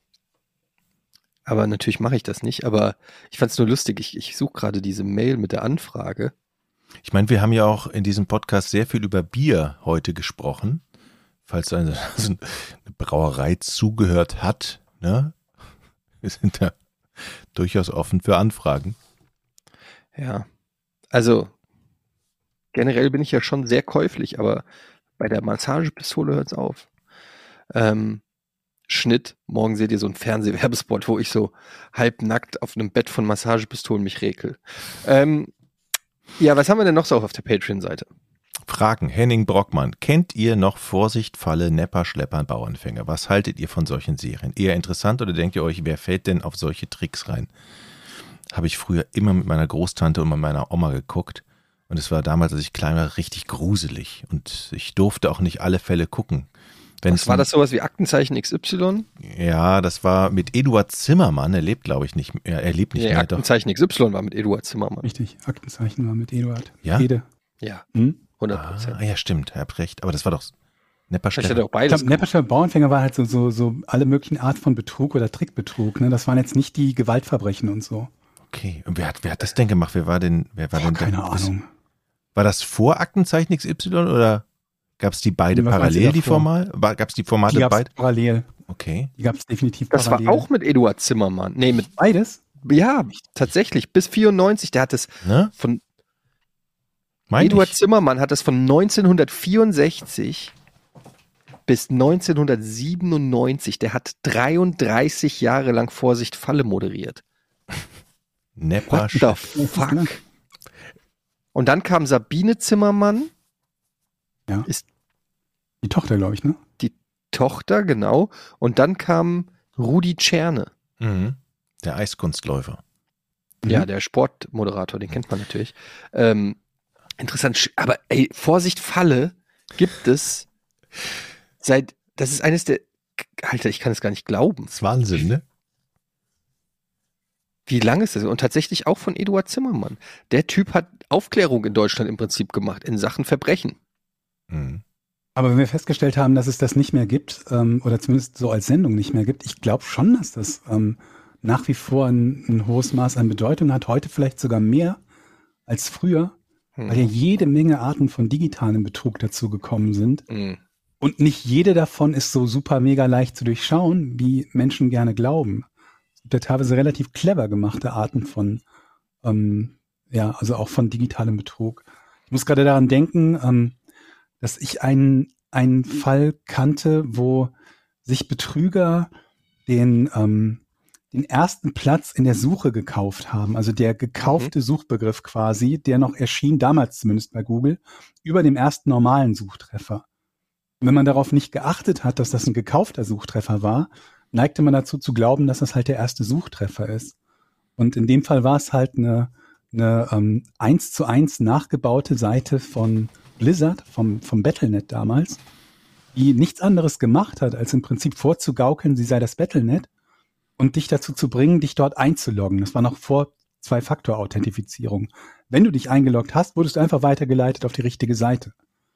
aber natürlich mache ich das nicht, aber ich fand es nur lustig. Ich, ich suche gerade diese Mail mit der Anfrage. Ich meine, wir haben ja auch in diesem Podcast sehr viel über Bier heute gesprochen. Falls eine, also eine Brauerei zugehört hat, ne? Wir sind da durchaus offen für Anfragen. Ja, also generell bin ich ja schon sehr käuflich, aber bei der Massagepistole hört es auf. Ähm, Schnitt, morgen seht ihr so einen Fernsehwerbespot, wo ich so halbnackt auf einem Bett von Massagepistolen mich rekel. Ähm, ja, was haben wir denn noch so auf der Patreon-Seite? Fragen. Henning Brockmann. Kennt ihr noch Vorsicht, Falle, Nepper, Schlepper, Bauernfänger? Was haltet ihr von solchen Serien? Eher interessant oder denkt ihr euch, wer fällt denn auf solche Tricks rein? Habe ich früher immer mit meiner Großtante und mit meiner Oma geguckt. Und es war damals, als ich klein war, richtig gruselig. Und ich durfte auch nicht alle Fälle gucken. Wenn Was war das sowas wie Aktenzeichen X Y? Ja, das war mit Eduard Zimmermann. Er lebt, glaube ich, nicht mehr. Er lebt nicht Nee, mehr. Doch. Aktenzeichen X Y war mit Eduard Zimmermann. Richtig, Aktenzeichen war mit Eduard. Ja? Jede. Ja, Hm? hundert Ah, Prozent. ja, stimmt. Ihr habt recht. Aber das war doch Nepper, Ich hatte Schlepper. auch Ich beides. glaube, Nepperscher Bauernfänger war halt so, so, so alle möglichen Art von Betrug oder Trickbetrug. Ne? Das waren jetzt nicht die Gewaltverbrechen und so. Okay. Und wer hat, wer hat das denn gemacht? Wer war denn, wer war Boah, denn keine der- Ahnung. War das vor Aktenzeichen X Y oder gab es die beide Was meinst du parallel, die davor? Formal? Gab es die Formate Die gab es beide? parallel. Okay. Die gab es definitiv Das war parallel. auch mit Eduard Zimmermann. Nee, mit, Beides? ja, tatsächlich, bis vierundneunzig. Der hat es Ne? von, Mein Eduard ich. Zimmermann hat es von neunzehnhundertvierundsechzig bis neunzehnhundertsiebenundneunzig. Der hat dreiunddreißig Jahre lang Vorsicht Falle moderiert. Nepper, What the Schlepper. fuck? Und dann kam Sabine Zimmermann, Die Tochter, glaube ich, ne? Tochter, genau. Und dann kam Rudi Czerne. Mhm. Der Eiskunstläufer. Ja, Mhm. der Sportmoderator, den kennt man natürlich. Ähm, interessant, sch- aber ey, Vorsicht, Falle gibt es seit, das ist eines der, Alter, ich kann es gar nicht glauben. Das ist Wahnsinn, ne? Wie lange ist das? Und tatsächlich auch von Eduard Zimmermann. Der Typ hat Aufklärung in Deutschland im Prinzip gemacht, in Sachen Verbrechen. Mhm. Aber wenn wir festgestellt haben, dass es das nicht mehr gibt, ähm, oder zumindest so als Sendung nicht mehr gibt, ich glaube schon, dass das ähm, nach wie vor ein, ein hohes Maß an Bedeutung hat. Heute vielleicht sogar mehr als früher, Hm. weil ja jede Menge Arten von digitalem Betrug dazu gekommen sind. Hm. Und nicht jede davon ist so super mega leicht zu durchschauen, wie Menschen gerne glauben. Es gibt ja teilweise relativ clever gemachte Arten von, ähm, ja, also auch von digitalem Betrug. Ich muss gerade daran denken, ähm, dass ich einen, einen Fall kannte, wo sich Betrüger den, ähm, den ersten Platz in der Suche gekauft haben. Also der gekaufte Suchbegriff quasi, der noch erschien, damals zumindest bei Google, über dem ersten normalen Suchtreffer. Und wenn man darauf nicht geachtet hat, dass das ein gekaufter Suchtreffer war, neigte man dazu zu glauben, dass das halt der erste Suchtreffer ist. Und in dem Fall war es halt eine, eine ähm, eins zu eins nachgebaute Seite von Blizzard, vom, vom Battle Punkt net damals, die nichts anderes gemacht hat, als im Prinzip vorzugaukeln, sie sei das Battle Punkt net und dich dazu zu bringen, dich dort einzuloggen. Das war noch vor Zwei-Faktor-Authentifizierung. Wenn du dich eingeloggt hast, wurdest du einfach weitergeleitet auf die richtige Seite.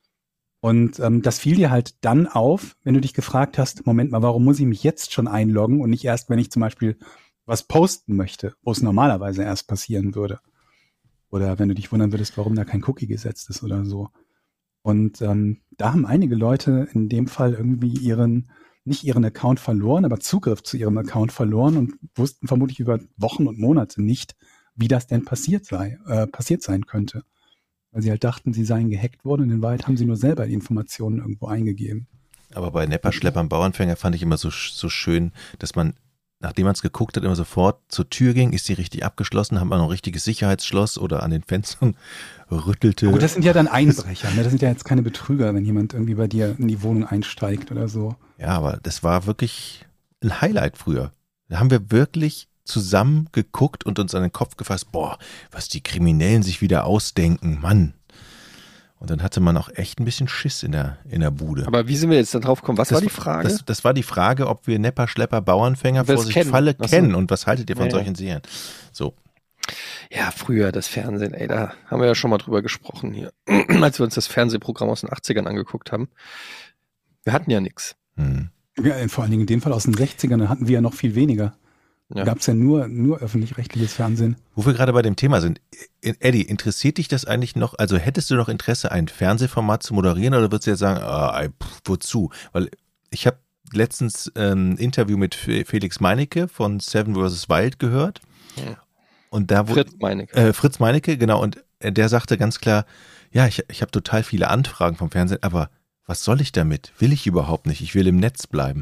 Und ähm, das fiel dir halt dann auf, wenn du dich gefragt hast, Moment mal, warum muss ich mich jetzt schon einloggen und nicht erst, wenn ich zum Beispiel was posten möchte, wo es normalerweise erst passieren würde. Oder wenn du dich wundern würdest, warum da kein Cookie gesetzt ist oder so. Und ähm, da haben einige Leute in dem Fall irgendwie ihren, nicht ihren Account verloren, aber Zugriff zu ihrem Account verloren und wussten vermutlich über Wochen und Monate nicht, wie das denn passiert sei, äh, passiert sein könnte. Weil sie halt dachten, sie seien gehackt worden und in Wahrheit haben sie nur selber die Informationen irgendwo eingegeben. Aber bei Nepperschleppern, Bauernfänger fand ich immer so, so schön, dass man, nachdem man es geguckt hat, immer sofort zur Tür ging, ist die richtig abgeschlossen, haben wir noch ein richtiges Sicherheitsschloss oder an den Fenstern rüttelte. Aber das sind ja dann Einbrecher, ne? Das sind ja jetzt keine Betrüger, wenn jemand irgendwie bei dir in die Wohnung einsteigt oder so. Ja, aber das war wirklich ein Highlight früher. Da haben wir wirklich zusammen geguckt und uns an den Kopf gefasst, boah, was die Kriminellen sich wieder ausdenken, Mann. Und dann hatte man auch echt ein bisschen Schiss in der, in der Bude. Aber wie sind wir jetzt da drauf gekommen? Was das, war die Frage? Das, das war die Frage, ob wir Nepper, Schlepper, Bauernfänger, wir Vorsicht, kennen. Falle Ach so. kennen. Und was haltet ihr von Ja, ja. solchen Serien? So. Ja, früher das Fernsehen, ey, da haben wir ja schon mal drüber gesprochen hier, als wir uns das Fernsehprogramm aus den achtzigern angeguckt haben. Wir hatten ja nichts. Hm. Ja, vor allen Dingen in dem Fall aus den sechzigern, da hatten wir ja noch viel weniger. Da Ja. gab es ja nur, nur öffentlich-rechtliches Fernsehen. Wo wir gerade bei dem Thema sind, Eddie, interessiert dich das eigentlich noch? Also hättest du noch Interesse, ein Fernsehformat zu moderieren oder würdest du jetzt sagen, ah, ey, pff, wozu? Weil ich habe letztens ein Interview mit Felix Meinecke von Seven versus. Wild gehört. Ja. Und da wo, Fritz Meinecke. Äh, Fritz Meinecke, genau. Und der sagte ganz klar, ja, ich, ich habe total viele Anfragen vom Fernsehen, aber was soll ich damit? Will ich überhaupt nicht. Ich will im Netz bleiben.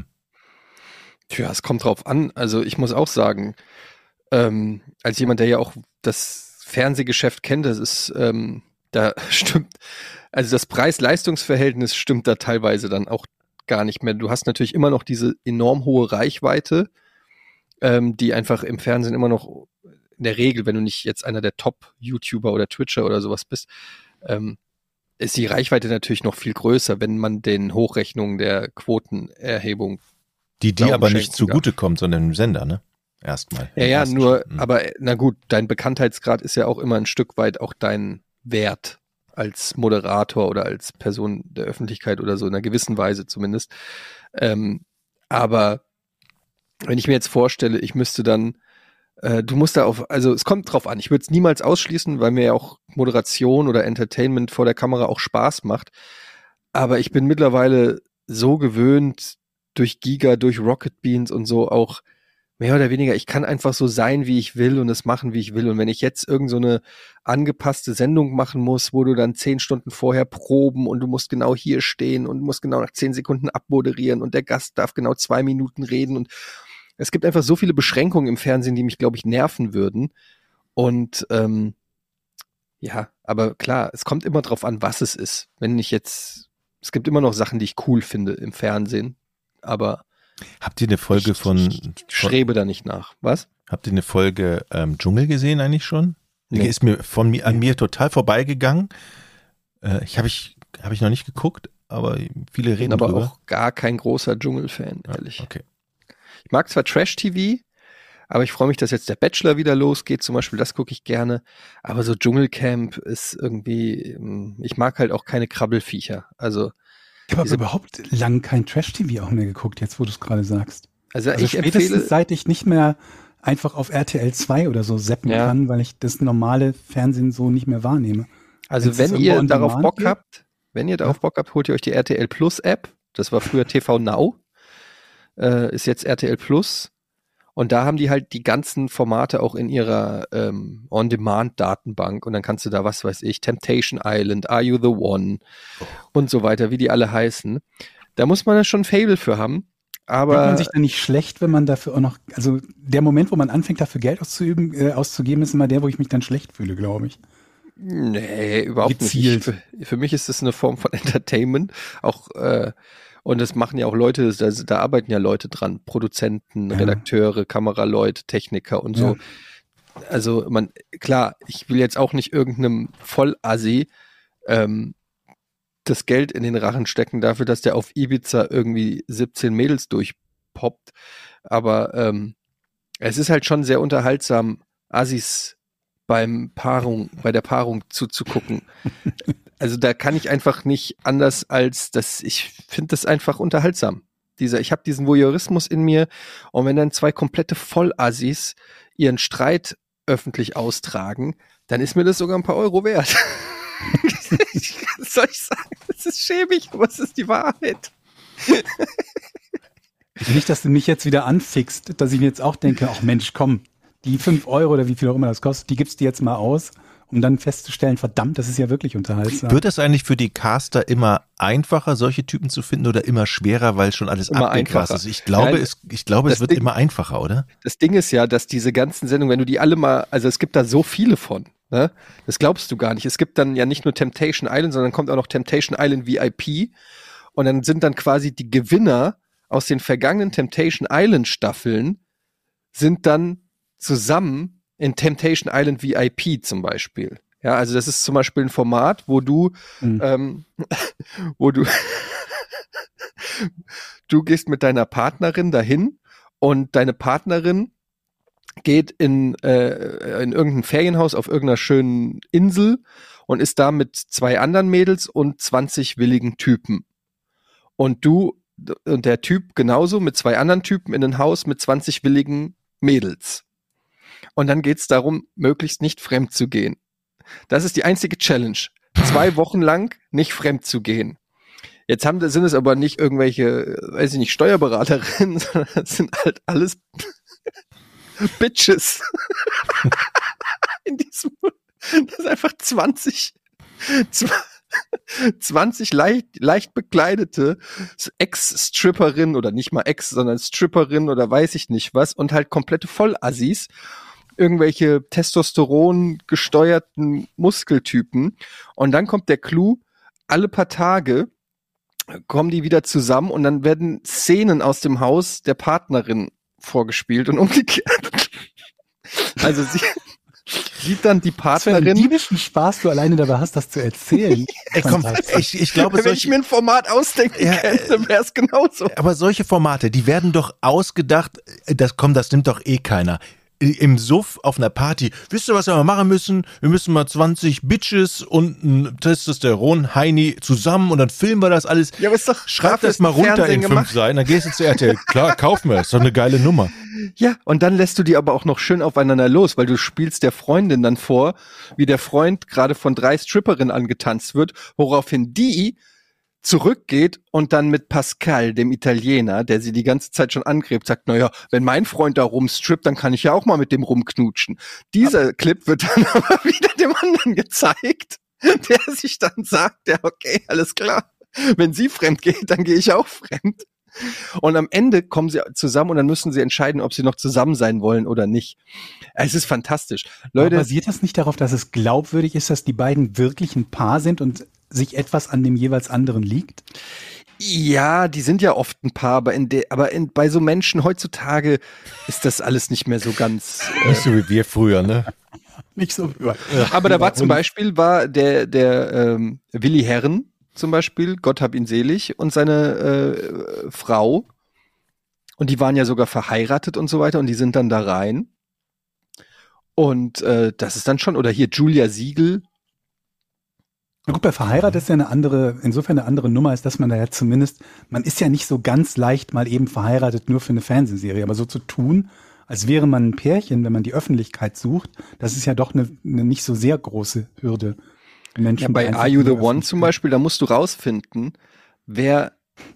Tja, es kommt drauf an. Also ich muss auch sagen, ähm, als jemand, der ja auch das Fernsehgeschäft kennt, das ist, ähm, da stimmt, also das Preis-Leistungs-Verhältnis stimmt da teilweise dann auch gar nicht mehr. Du hast natürlich immer noch diese enorm hohe Reichweite, ähm, die einfach im Fernsehen immer noch in der Regel, wenn du nicht jetzt einer der Top-YouTuber oder Twitcher oder sowas bist, ähm, ist die Reichweite natürlich noch viel größer, wenn man den Hochrechnungen der Quotenerhebung Die dir Glauben aber nicht schenken zugutekommt, sondern dem Sender, ne? Erstmal. Ja, Im ja, ersten nur, Schritt. Hm. aber na gut, dein Bekanntheitsgrad ist ja auch immer ein Stück weit auch dein Wert als Moderator oder als Person der Öffentlichkeit oder so, in einer gewissen Weise zumindest. Ähm, aber wenn ich mir jetzt vorstelle, ich müsste dann, äh, du musst da auf, also es kommt drauf an, ich würde es niemals ausschließen, weil mir ja auch Moderation oder Entertainment vor der Kamera auch Spaß macht. Aber ich bin mittlerweile so gewöhnt, durch Giga, durch Rocket Beans und so auch mehr oder weniger, ich kann einfach so sein, wie ich will und es machen, wie ich will. Und wenn ich jetzt irgend so eine angepasste Sendung machen muss, wo du dann zehn Stunden vorher proben und du musst genau hier stehen und musst genau nach zehn Sekunden abmoderieren und der Gast darf genau zwei Minuten reden und es gibt einfach so viele Beschränkungen im Fernsehen, die mich, glaube ich, nerven würden. Und ähm, ja, aber klar, es kommt immer drauf an, was es ist. Wenn ich jetzt, es gibt immer noch Sachen, die ich cool finde im Fernsehen, aber Habt ihr eine Folge ich, von, ich strebe da nicht nach. Was? habt ihr eine Folge ähm, Dschungel gesehen eigentlich schon? Die Nee. ist mir von mir an mir total vorbeigegangen. Äh, ich habe ich habe ich noch nicht geguckt, aber viele Bin reden aber drüber. auch gar kein großer Dschungel-Fan, Ja, ehrlich. okay. Ich mag zwar Trash-T V, aber ich freue mich, dass jetzt der Bachelor wieder losgeht, zum Beispiel, das gucke ich gerne. Aber so Dschungelcamp ist irgendwie, ähm, ich mag halt auch keine Krabbelfiecher. Also, Ich habe aber Diese- überhaupt lang kein Trash-T V auch mehr geguckt, jetzt wo du es gerade sagst. also, Also ich spätestens empfehle, seit ich nicht mehr einfach auf R T L zwei oder so zappen Ja. kann, weil ich das normale Fernsehen so nicht mehr wahrnehme. also wenn's wenn das ihr irgendwo on darauf demand Bock geht? habt, wenn ihr darauf Bock habt, holt ihr euch die R T L Plus App. Das war früher T V Now, äh, ist jetzt R T L Plus. Und da haben die halt die ganzen Formate auch in ihrer ähm, On-Demand-Datenbank. Und dann kannst du da, was weiß ich, Temptation Island, Are You the One und so weiter, wie die alle heißen. Da muss man ja schon ein Fable für haben. Fühlt Aber man sich dann nicht schlecht, wenn man dafür auch noch, also der Moment, wo man anfängt, dafür Geld auszuüben, äh, auszugeben, ist immer der, wo ich mich dann schlecht fühle, glaube ich. nee, überhaupt Gezielt. nicht. Für, für mich ist das eine Form von Entertainment. Auch äh, und das machen ja auch Leute, da, da arbeiten ja Leute dran, Produzenten, Ja. Redakteure, Kameraleute, Techniker und so. Ja. also man, klar, ich will jetzt auch nicht irgendeinem Vollassi ähm, das Geld in den Rachen stecken dafür, dass der auf Ibiza irgendwie siebzehn Mädels durchpoppt. Aber ähm, es ist halt schon sehr unterhaltsam, Assis beim Paarung, bei der Paarung zuzugucken. Also da kann ich einfach nicht anders als das, ich finde das einfach unterhaltsam. Dieser, ich habe diesen Voyeurismus in mir und wenn dann zwei komplette Vollassis ihren Streit öffentlich austragen, dann ist mir das sogar ein paar Euro wert. Was soll ich sagen? Das ist schäbig, aber es ist die Wahrheit. Nicht, dass du mich jetzt wieder anfixt, dass ich mir jetzt auch denke, ach Mensch, komm, die fünf Euro oder wie viel auch immer das kostet, die gibst du jetzt mal aus, um dann festzustellen, verdammt, das ist ja wirklich unterhaltsam. Wird es eigentlich für die Caster immer einfacher, solche Typen zu finden oder immer schwerer, weil schon alles Immer abgegrast einfacher. ist? Ich glaube, Nein, es, ich glaube, es das wird Ding- immer einfacher, oder? Das Ding ist ja, dass diese ganzen Sendungen, wenn du die alle mal, also es gibt da so viele von, ne? Das glaubst du gar nicht. Es gibt dann ja nicht nur Temptation Island, sondern kommt auch noch Temptation Island V I P und dann sind dann quasi die Gewinner aus den vergangenen Temptation Island Staffeln sind dann zusammen in Temptation Island V I P zum Beispiel. Ja, also das ist zum Beispiel ein Format, wo du, Mhm. ähm, wo du, du gehst mit deiner Partnerin dahin und deine Partnerin geht in, äh, in irgendein Ferienhaus auf irgendeiner schönen Insel und ist da mit zwei anderen Mädels und zwanzig willigen Typen. Und du und der Typ genauso mit zwei anderen Typen in ein Haus mit zwanzig willigen Mädels. Und dann geht's darum, möglichst nicht fremd zu gehen. Das ist die einzige Challenge. Zwei Wochen lang nicht fremd zu gehen. Jetzt haben, sind es aber nicht irgendwelche, weiß ich nicht, Steuerberaterinnen, sondern das sind halt alles Bitches. In diesem, das ist einfach zwanzig, zwanzig leicht, leicht bekleidete Ex-Stripperinnen oder nicht mal Ex, sondern Stripperinnen oder weiß ich nicht was und halt komplette Vollassis. Irgendwelche Testosteron gesteuerten Muskeltypen. Und dann kommt der Clou, alle paar Tage kommen die wieder zusammen und dann werden Szenen aus dem Haus der Partnerin vorgespielt und umgekehrt. Also sie sieht dann die Was für einen Partnerin. diebischen Spaß du alleine dabei hast, das zu erzählen. Ey, komm, Fantastisch. ich, ich glaube, Wenn ich solche, mir ein Format ausdenken Ja, könnte, wäre es genauso. aber solche Formate, die werden doch ausgedacht, das komm, das nimmt doch eh keiner. Im Suff auf einer Party, wisst ihr, was wir mal machen müssen? Wir müssen mal zwanzig Bitches und ein Testosteron-Heini zusammen und dann filmen wir das alles. Ja, aber ist doch Schreib dafür das ist mal runter Fernsehen in fünf gemacht. Seiten, dann gehst du zu R T L. Klar, kaufen wir, ist doch eine geile Nummer. Ja, und dann lässt du die aber auch noch schön aufeinander los, weil du spielst der Freundin dann vor, wie der Freund gerade von drei Stripperinnen angetanzt wird, woraufhin die zurückgeht und dann mit Pascal, dem Italiener, der sie die ganze Zeit schon angrebt, sagt, naja, wenn mein Freund da rumstrippt, dann kann ich ja auch mal mit dem rumknutschen. Dieser Clip wird dann aber wieder dem anderen gezeigt, der sich dann sagt, ja, okay, alles klar. Wenn sie fremd geht, dann gehe ich auch fremd. Und am Ende kommen sie zusammen und dann müssen sie entscheiden, ob sie noch zusammen sein wollen oder nicht. Es ist fantastisch. Leute, Aber basiert das nicht darauf, dass es glaubwürdig ist, dass die beiden wirklich ein Paar sind und sich etwas an dem jeweils anderen liegt? ja, die sind ja oft ein Paar, aber, in de, aber in, bei so Menschen heutzutage ist das alles nicht mehr so ganz. Äh, Nicht so wie wir früher, ne? Nicht so. aber da war zum Beispiel war der der ähm, Willi Herren zum Beispiel, Gott hab ihn selig, und seine äh, Frau. Und die waren ja sogar verheiratet und so weiter und die sind dann da rein. Und äh, das ist dann schon, oder hier Julia Siegel. Na gut, bei verheiratet ist ja eine andere, insofern eine andere Nummer, ist, dass man da ja zumindest, man ist ja nicht so ganz leicht mal eben verheiratet nur für eine Fernsehserie, aber so zu tun, als wäre man ein Pärchen, wenn man die Öffentlichkeit sucht, das ist ja doch eine, eine nicht so sehr große Hürde. Menschen, Ja, die bei einfach Are You the nur One öffentlich- zum Beispiel, da musst du rausfinden, wer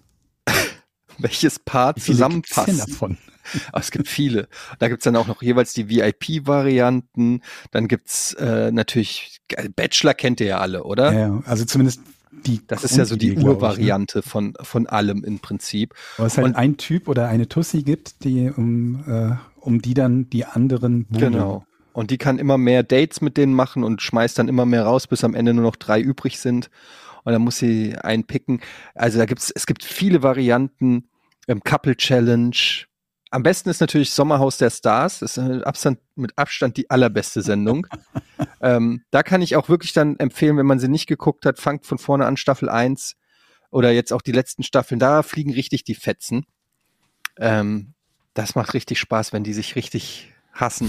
welches Paar Wie viele gibt's denn zusammenpasst. davon? Aber es gibt viele. Da gibt's dann auch noch jeweils die V I P-Varianten. Dann gibt's äh, natürlich, Bachelor kennt ihr ja alle, oder? Ja, also zumindest die Das ist ja so die Grundidee, glaub ich, ne? Urvariante von, von allem im Prinzip. Aber es halt Und- ein Typ oder eine Tussi gibt, die um, äh, um die dann die anderen buhlen. Genau. Und die kann immer mehr Dates mit denen machen und schmeißt dann immer mehr raus, bis am Ende nur noch drei übrig sind. Und dann muss sie einen picken. Also da gibt's, es gibt viele Varianten, ähm, Couple Challenge, am besten ist natürlich Sommerhaus der Stars. Das ist mit Abstand, mit Abstand die allerbeste Sendung. ähm, da kann ich auch wirklich dann empfehlen, wenn man sie nicht geguckt hat, fangt von vorne an, Staffel eins oder jetzt auch die letzten Staffeln. Da fliegen richtig die Fetzen. Ähm, das macht richtig Spaß, wenn die sich richtig hassen.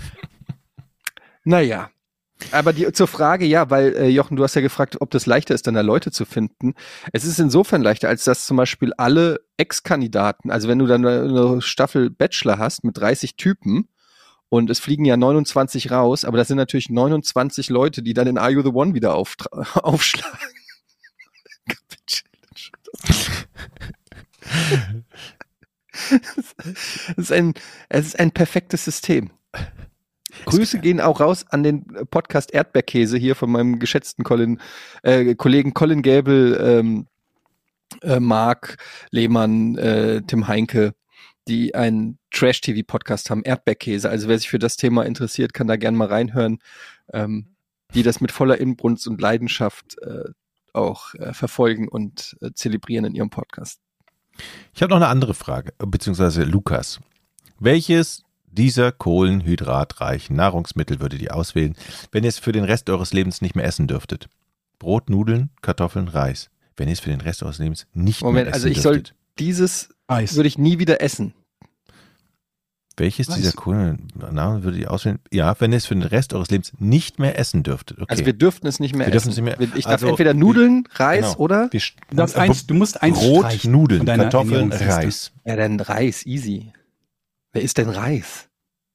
Naja. Aber die, zur Frage, ja, weil äh, Jochen, du hast ja gefragt, ob das leichter ist, dann da Leute zu finden. Es ist insofern leichter, als dass zum Beispiel alle Ex-Kandidaten, also wenn du dann eine Staffel Bachelor hast mit dreißig Typen und es fliegen ja neunundzwanzig raus, aber das sind natürlich neunundzwanzig Leute, die dann in Are You the One wieder auftra- aufschlagen. Es ist ein, es ist ein perfektes System. Grüße gehen auch raus an den Podcast Erdbeerkäse hier von meinem geschätzten Colin, äh, Kollegen Colin Gäbel, ähm, äh, Marc Lehmann, äh, Tim Heinke, die einen Trash-T V-Podcast haben, Erdbeerkäse. Also wer sich für das Thema interessiert, kann da gerne mal reinhören. Ähm, die das mit voller Inbrunst und Leidenschaft äh, auch äh, verfolgen und äh, zelebrieren in ihrem Podcast. Ich habe noch eine andere Frage, beziehungsweise Lukas. Welches dieser kohlenhydratreichen Nahrungsmittel würdet ihr auswählen, wenn ihr es für den Rest eures Lebens nicht mehr essen dürftet? Brot, Nudeln, Kartoffeln, Reis. Wenn ihr es für den Rest eures Lebens nicht Moment, mehr essen also ich dürftet. soll dieses Eis. würde ich nie wieder essen. Welches Reis. dieser Kohlennahrung würdet ihr auswählen? Ja, wenn ihr es für den Rest eures Lebens nicht mehr essen dürftet. Okay. Also wir dürften es nicht mehr Wir dürfen essen. es nicht mehr- Ich darf also, entweder Nudeln, Reis Genau. oder Wir, Du, darfst eins, du musst eins Brot, streichen Nudeln, von deiner Kartoffeln, Ernährungsliste. Reis. ja, dann Reis, easy. Wer isst denn Reis?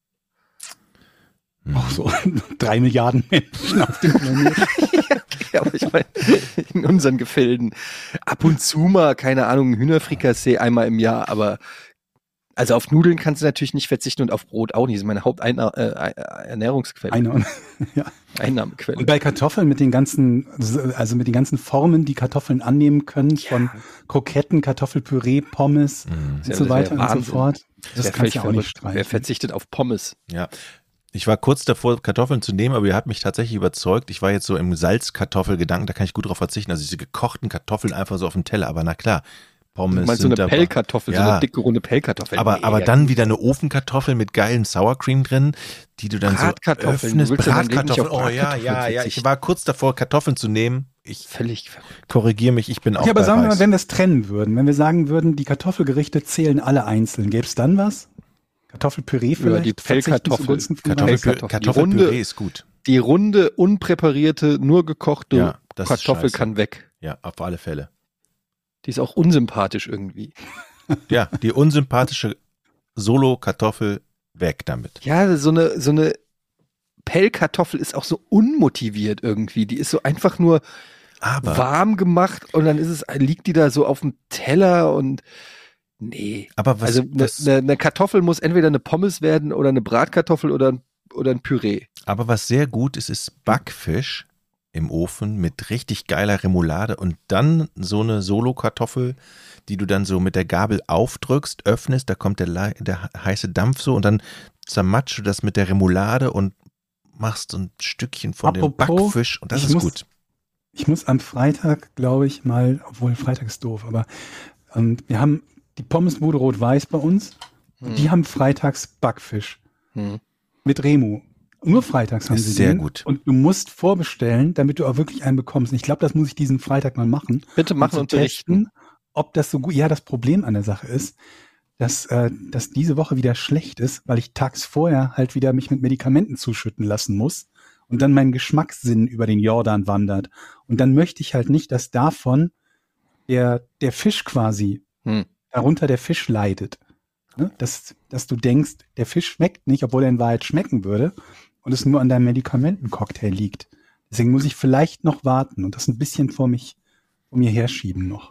Auch so drei Milliarden Menschen auf dem Planeten. Ja, aber ich meine, in unseren Gefilden ab und zu mal, keine Ahnung, Hühnerfrikassee einmal im Jahr, aber also auf Nudeln kannst du natürlich nicht verzichten und auf Brot auch nicht. Das ist meine Haupternährungsquelle, Eine, ja. Einnahmequelle. Und bei Kartoffeln mit den ganzen, also mit den ganzen Formen, die Kartoffeln annehmen können, von Kroketten, Kartoffelpüree, Pommes Mhm. und Ja, so das weiter wär und so Wahnsinn. fort. Das Das wär kannst du ja auch nicht verrückt. Wer streichen. verzichtet auf Pommes? Ja. Ich war kurz davor, Kartoffeln zu nehmen, aber ihr habt mich tatsächlich überzeugt. Ich war jetzt so im Salzkartoffelgedanken, da kann ich gut drauf verzichten. Also diese gekochten Kartoffeln einfach so auf dem Teller. Aber na klar, Pommes Du meinst so sind eine dabei. Pellkartoffel, so Ja. eine dicke, runde Pellkartoffel. Aber, Nee, aber ja, dann wieder eine Ofenkartoffel mit geilen Sour Cream drin, die du dann so Bratkartoffeln. öffnest. Du willst ja dein Leben nicht auf Bratkartoffeln. Oh ja, Bratkartoffeln ja, ja. Ich verzichten. war kurz davor, Kartoffeln zu nehmen. Ich völlig verrückt. korrigiere mich, ich bin auch Ja, aber bei sagen wir Reis. mal, wenn wir es trennen würden, wenn wir sagen würden, die Kartoffelgerichte zählen alle einzeln, gäbe es dann was? Kartoffelpüree vielleicht? die Verzichten Pellkartoffel. zugunsten von Kartoffel, Reis? Pellkartoffel. Die Kartoffelpüree Runde- ist gut. Die runde, unpräparierte, nur gekochte Ja, das ist Kartoffel scheiße. kann weg. Ja, auf alle Fälle. Die ist auch unsympathisch irgendwie. Ja, die unsympathische Solo-Kartoffel weg damit. Ja, so eine, so eine Pellkartoffel ist auch so unmotiviert irgendwie. Die ist so einfach nur Aber warm gemacht und dann ist es, liegt die da so auf dem Teller und nee. Aber was, also eine was, ne, ne Kartoffel muss entweder eine Pommes werden oder eine Bratkartoffel oder ein, oder ein Püree. aber was sehr gut ist, ist Backfisch im Ofen mit richtig geiler Remoulade und dann so eine Solo-Kartoffel, die du dann so mit der Gabel aufdrückst, öffnest, da kommt der, Le- der heiße Dampf so und dann zermatschst du das mit der Remoulade und machst so ein Stückchen von dem Apropos, Backfisch und das ich ist muss- gut. Ich muss am Freitag, glaube ich, mal, obwohl Freitag ist doof, aber ähm, wir haben die Pommesbude Rot-Weiß bei uns. Hm. Die haben freitags Backfisch Hm. mit Remo. Nur freitags haben Ist sie sehr den. gut. Und du musst vorbestellen, damit du auch wirklich einen bekommst. Und ich glaube, das muss ich diesen Freitag mal machen. Bitte um machen zu und berichten. testen, ob das so gut. Ja, das Problem an der Sache ist, dass, äh, dass diese Woche wieder schlecht ist, weil ich tags vorher halt wieder mich mit Medikamenten zuschütten lassen muss und dann mein Geschmackssinn über den Jordan wandert. Und dann möchte ich halt nicht, dass davon der, der Fisch quasi, Hm. darunter der Fisch leidet. Ne? Dass, dass du denkst, der Fisch schmeckt nicht, obwohl er in Wahrheit schmecken würde und es nur an deinem Medikamentencocktail liegt. Deswegen muss ich vielleicht noch warten und das ein bisschen vor mich, vor mir herschieben noch.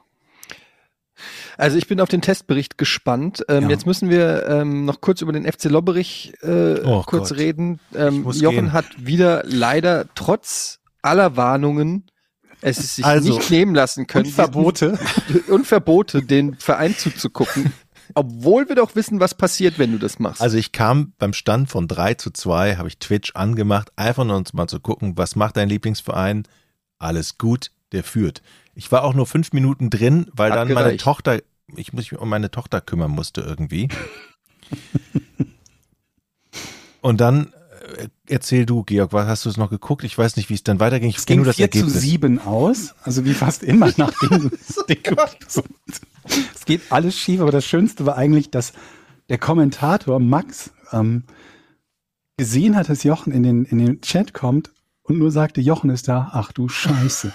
Also ich bin auf den Testbericht gespannt. Ähm, Ja. Jetzt müssen wir ähm, noch kurz über den F C Lobberich äh, Oh kurz Gott. reden. Ich Ähm, muss Jochen gehen. hat wieder leider trotz aller Warnungen es ist sich Also, nicht nehmen lassen können, Und Verbote. diesen- und Verbote, den Verein zuzugucken, obwohl wir doch wissen, was passiert, wenn du das machst. Also ich kam beim Stand von drei zu zwei, habe ich Twitch angemacht, einfach nur uns mal zu gucken, was macht dein Lieblingsverein? Alles gut, der führt. Ich war auch nur fünf Minuten drin, weil Hat dann meine gereicht. Tochter, ich mich um meine Tochter kümmern musste irgendwie. Und dann äh, erzähl du, Georg, was hast du es noch geguckt? Ich weiß nicht, wie es dann weiterging. Ich Es kenn ging nur das vier zu Ergebnis. sieben aus, also wie fast immer nachdem das Ding so, es geht alles schief, aber das Schönste war eigentlich, dass der Kommentator Max ähm, gesehen hat, dass Jochen in den, in den Chat kommt und nur sagte, Jochen ist da, ach du Scheiße.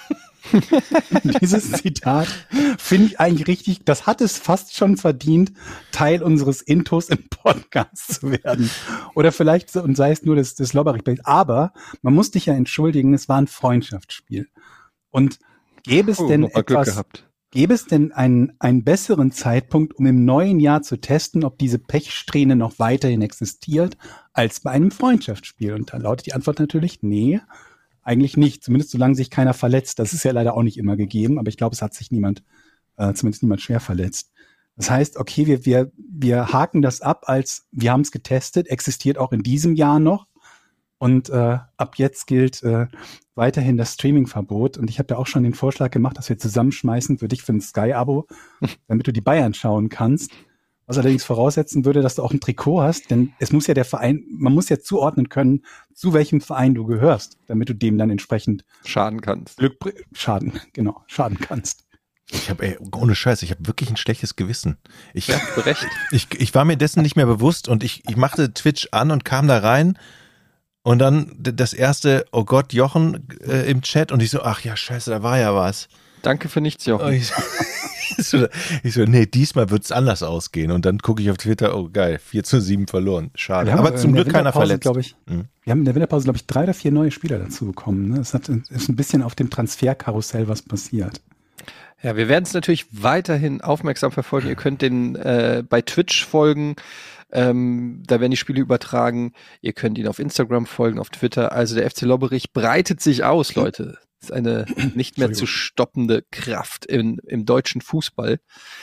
Dieses Zitat finde ich eigentlich richtig, das hat es fast schon verdient, Teil unseres Intos im Podcast zu werden. Oder vielleicht, so- und sei es nur das, das Lobberich. Aber man muss dich ja entschuldigen, es war ein Freundschaftsspiel. Und gäbe es Oh, denn noch mal Glück etwas, gehabt. gäbe es denn einen, einen besseren Zeitpunkt, um im neuen Jahr zu testen, ob diese Pechsträhne noch weiterhin existiert, als bei einem Freundschaftsspiel? Und da lautet die Antwort natürlich, nee, eigentlich nicht. Zumindest solange sich keiner verletzt. Das ist ja leider auch nicht immer gegeben, aber ich glaube, es hat sich niemand, äh, zumindest niemand schwer verletzt. Das heißt, okay, wir, wir, wir haken das ab als, wir haben es getestet, existiert auch in diesem Jahr noch. Und äh, ab jetzt gilt äh, weiterhin das Streaming-Verbot. Und ich habe ja auch schon den Vorschlag gemacht, dass wir zusammenschmeißen für dich für ein Sky-Abo, damit du die Bayern schauen kannst. Was allerdings voraussetzen würde, dass du auch ein Trikot hast, denn es muss ja der Verein, man muss ja zuordnen können, zu welchem Verein du gehörst, damit du dem dann entsprechend Schaden kannst. Glück, br- schaden, genau, schaden kannst. Ich habe, ey, ohne Scheiß, ich habe wirklich ein schlechtes Gewissen. Ich, Ja, recht. ich, ich war mir dessen nicht mehr bewusst und ich, ich machte Twitch an und kam da rein und dann d- das erste, oh Gott, Jochen äh, im Chat und ich so, ach ja, scheiße, da war ja was. Danke für nichts, Und Jochen. ich, so, ich so, nee, diesmal wird es anders ausgehen. Und dann gucke ich auf Twitter, oh geil, vier zu sieben verloren. Schade. Wir haben, Aber äh, zum in der Glück keiner Winterpause, verletzt. glaub ich, Mhm. Wir haben in der Winterpause, glaube ich, drei oder vier neue Spieler dazu bekommen. Ne? Es hat, ist ein bisschen auf dem Transferkarussell was passiert. Ja, wir werden es natürlich weiterhin aufmerksam verfolgen. Ihr könnt den äh, bei Twitch folgen. Ähm, da werden die Spiele übertragen. Ihr könnt ihn auf Instagram folgen, auf Twitter. Also der F C Lobberich breitet sich aus, Leute. Ist eine nicht mehr zu stoppende Kraft in, im deutschen Fußball.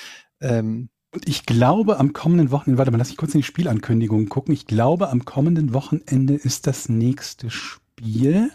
Ähm, Und ich glaube, am kommenden Wochenende, warte mal, lass mich kurz in die Spielankündigungen gucken. Ich glaube, am kommenden Wochenende ist das nächste Spiel.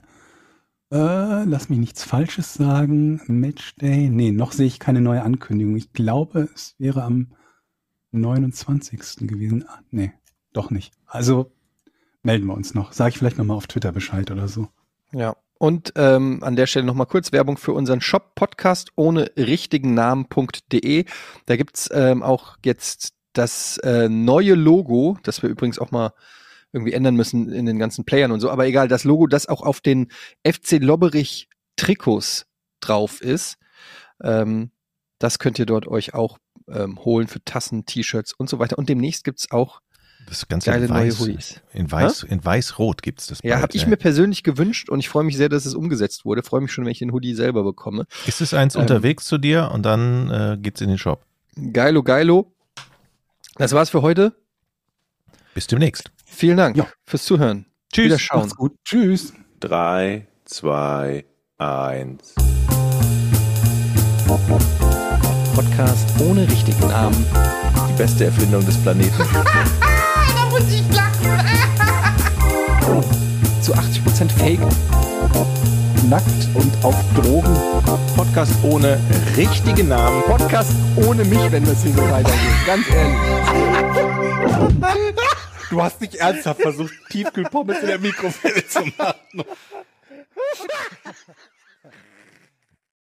Äh, lass mich nichts Falsches sagen. Matchday. Nee, noch sehe ich keine neue Ankündigung. Ich glaube, es wäre am neunundzwanzigsten gewesen. Ah, nee, doch nicht. Also melden wir uns noch. Sage ich vielleicht nochmal auf Twitter Bescheid oder so. Ja. Und ähm, an der Stelle nochmal kurz Werbung für unseren Shop Podcast ohne richtigen Namen.de. Da gibt's ähm, auch jetzt das äh, neue Logo, das wir übrigens auch mal irgendwie ändern müssen in den ganzen Playern und so. Aber egal, das Logo, das auch auf den F C Lobberich Trikots drauf ist, ähm, das könnt ihr dort euch auch ähm, holen für Tassen, T-Shirts und so weiter. Und demnächst gibt's auch Das Ganze geile in neue weiß, Hoodies. in weiß, in weiß-rot gibt es das. Ja, bald, habe ich ey. mir persönlich gewünscht und ich freue mich sehr, dass es umgesetzt wurde. Freue mich schon, wenn ich den Hoodie selber bekomme. Ist es eins Ähm, unterwegs zu dir und dann äh, geht's in den Shop. Geilo, geilo. Das war's für heute. Bis demnächst. Vielen Dank Ja. fürs Zuhören. Tschüss. Wiederschauen. Macht's gut. Tschüss. drei, zwei, eins. Podcast ohne richtigen Namen. Die beste Erfindung des Planeten. Da muss ich lachen. Zu achtzig Prozent Fake. Nackt und auf Drogen. Podcast ohne richtigen Namen. Podcast ohne mich, wenn das hier so weitergeht. Ganz ehrlich. Du hast nicht ernsthaft versucht, Tiefkühlpommes in der Mikrowelle zu machen.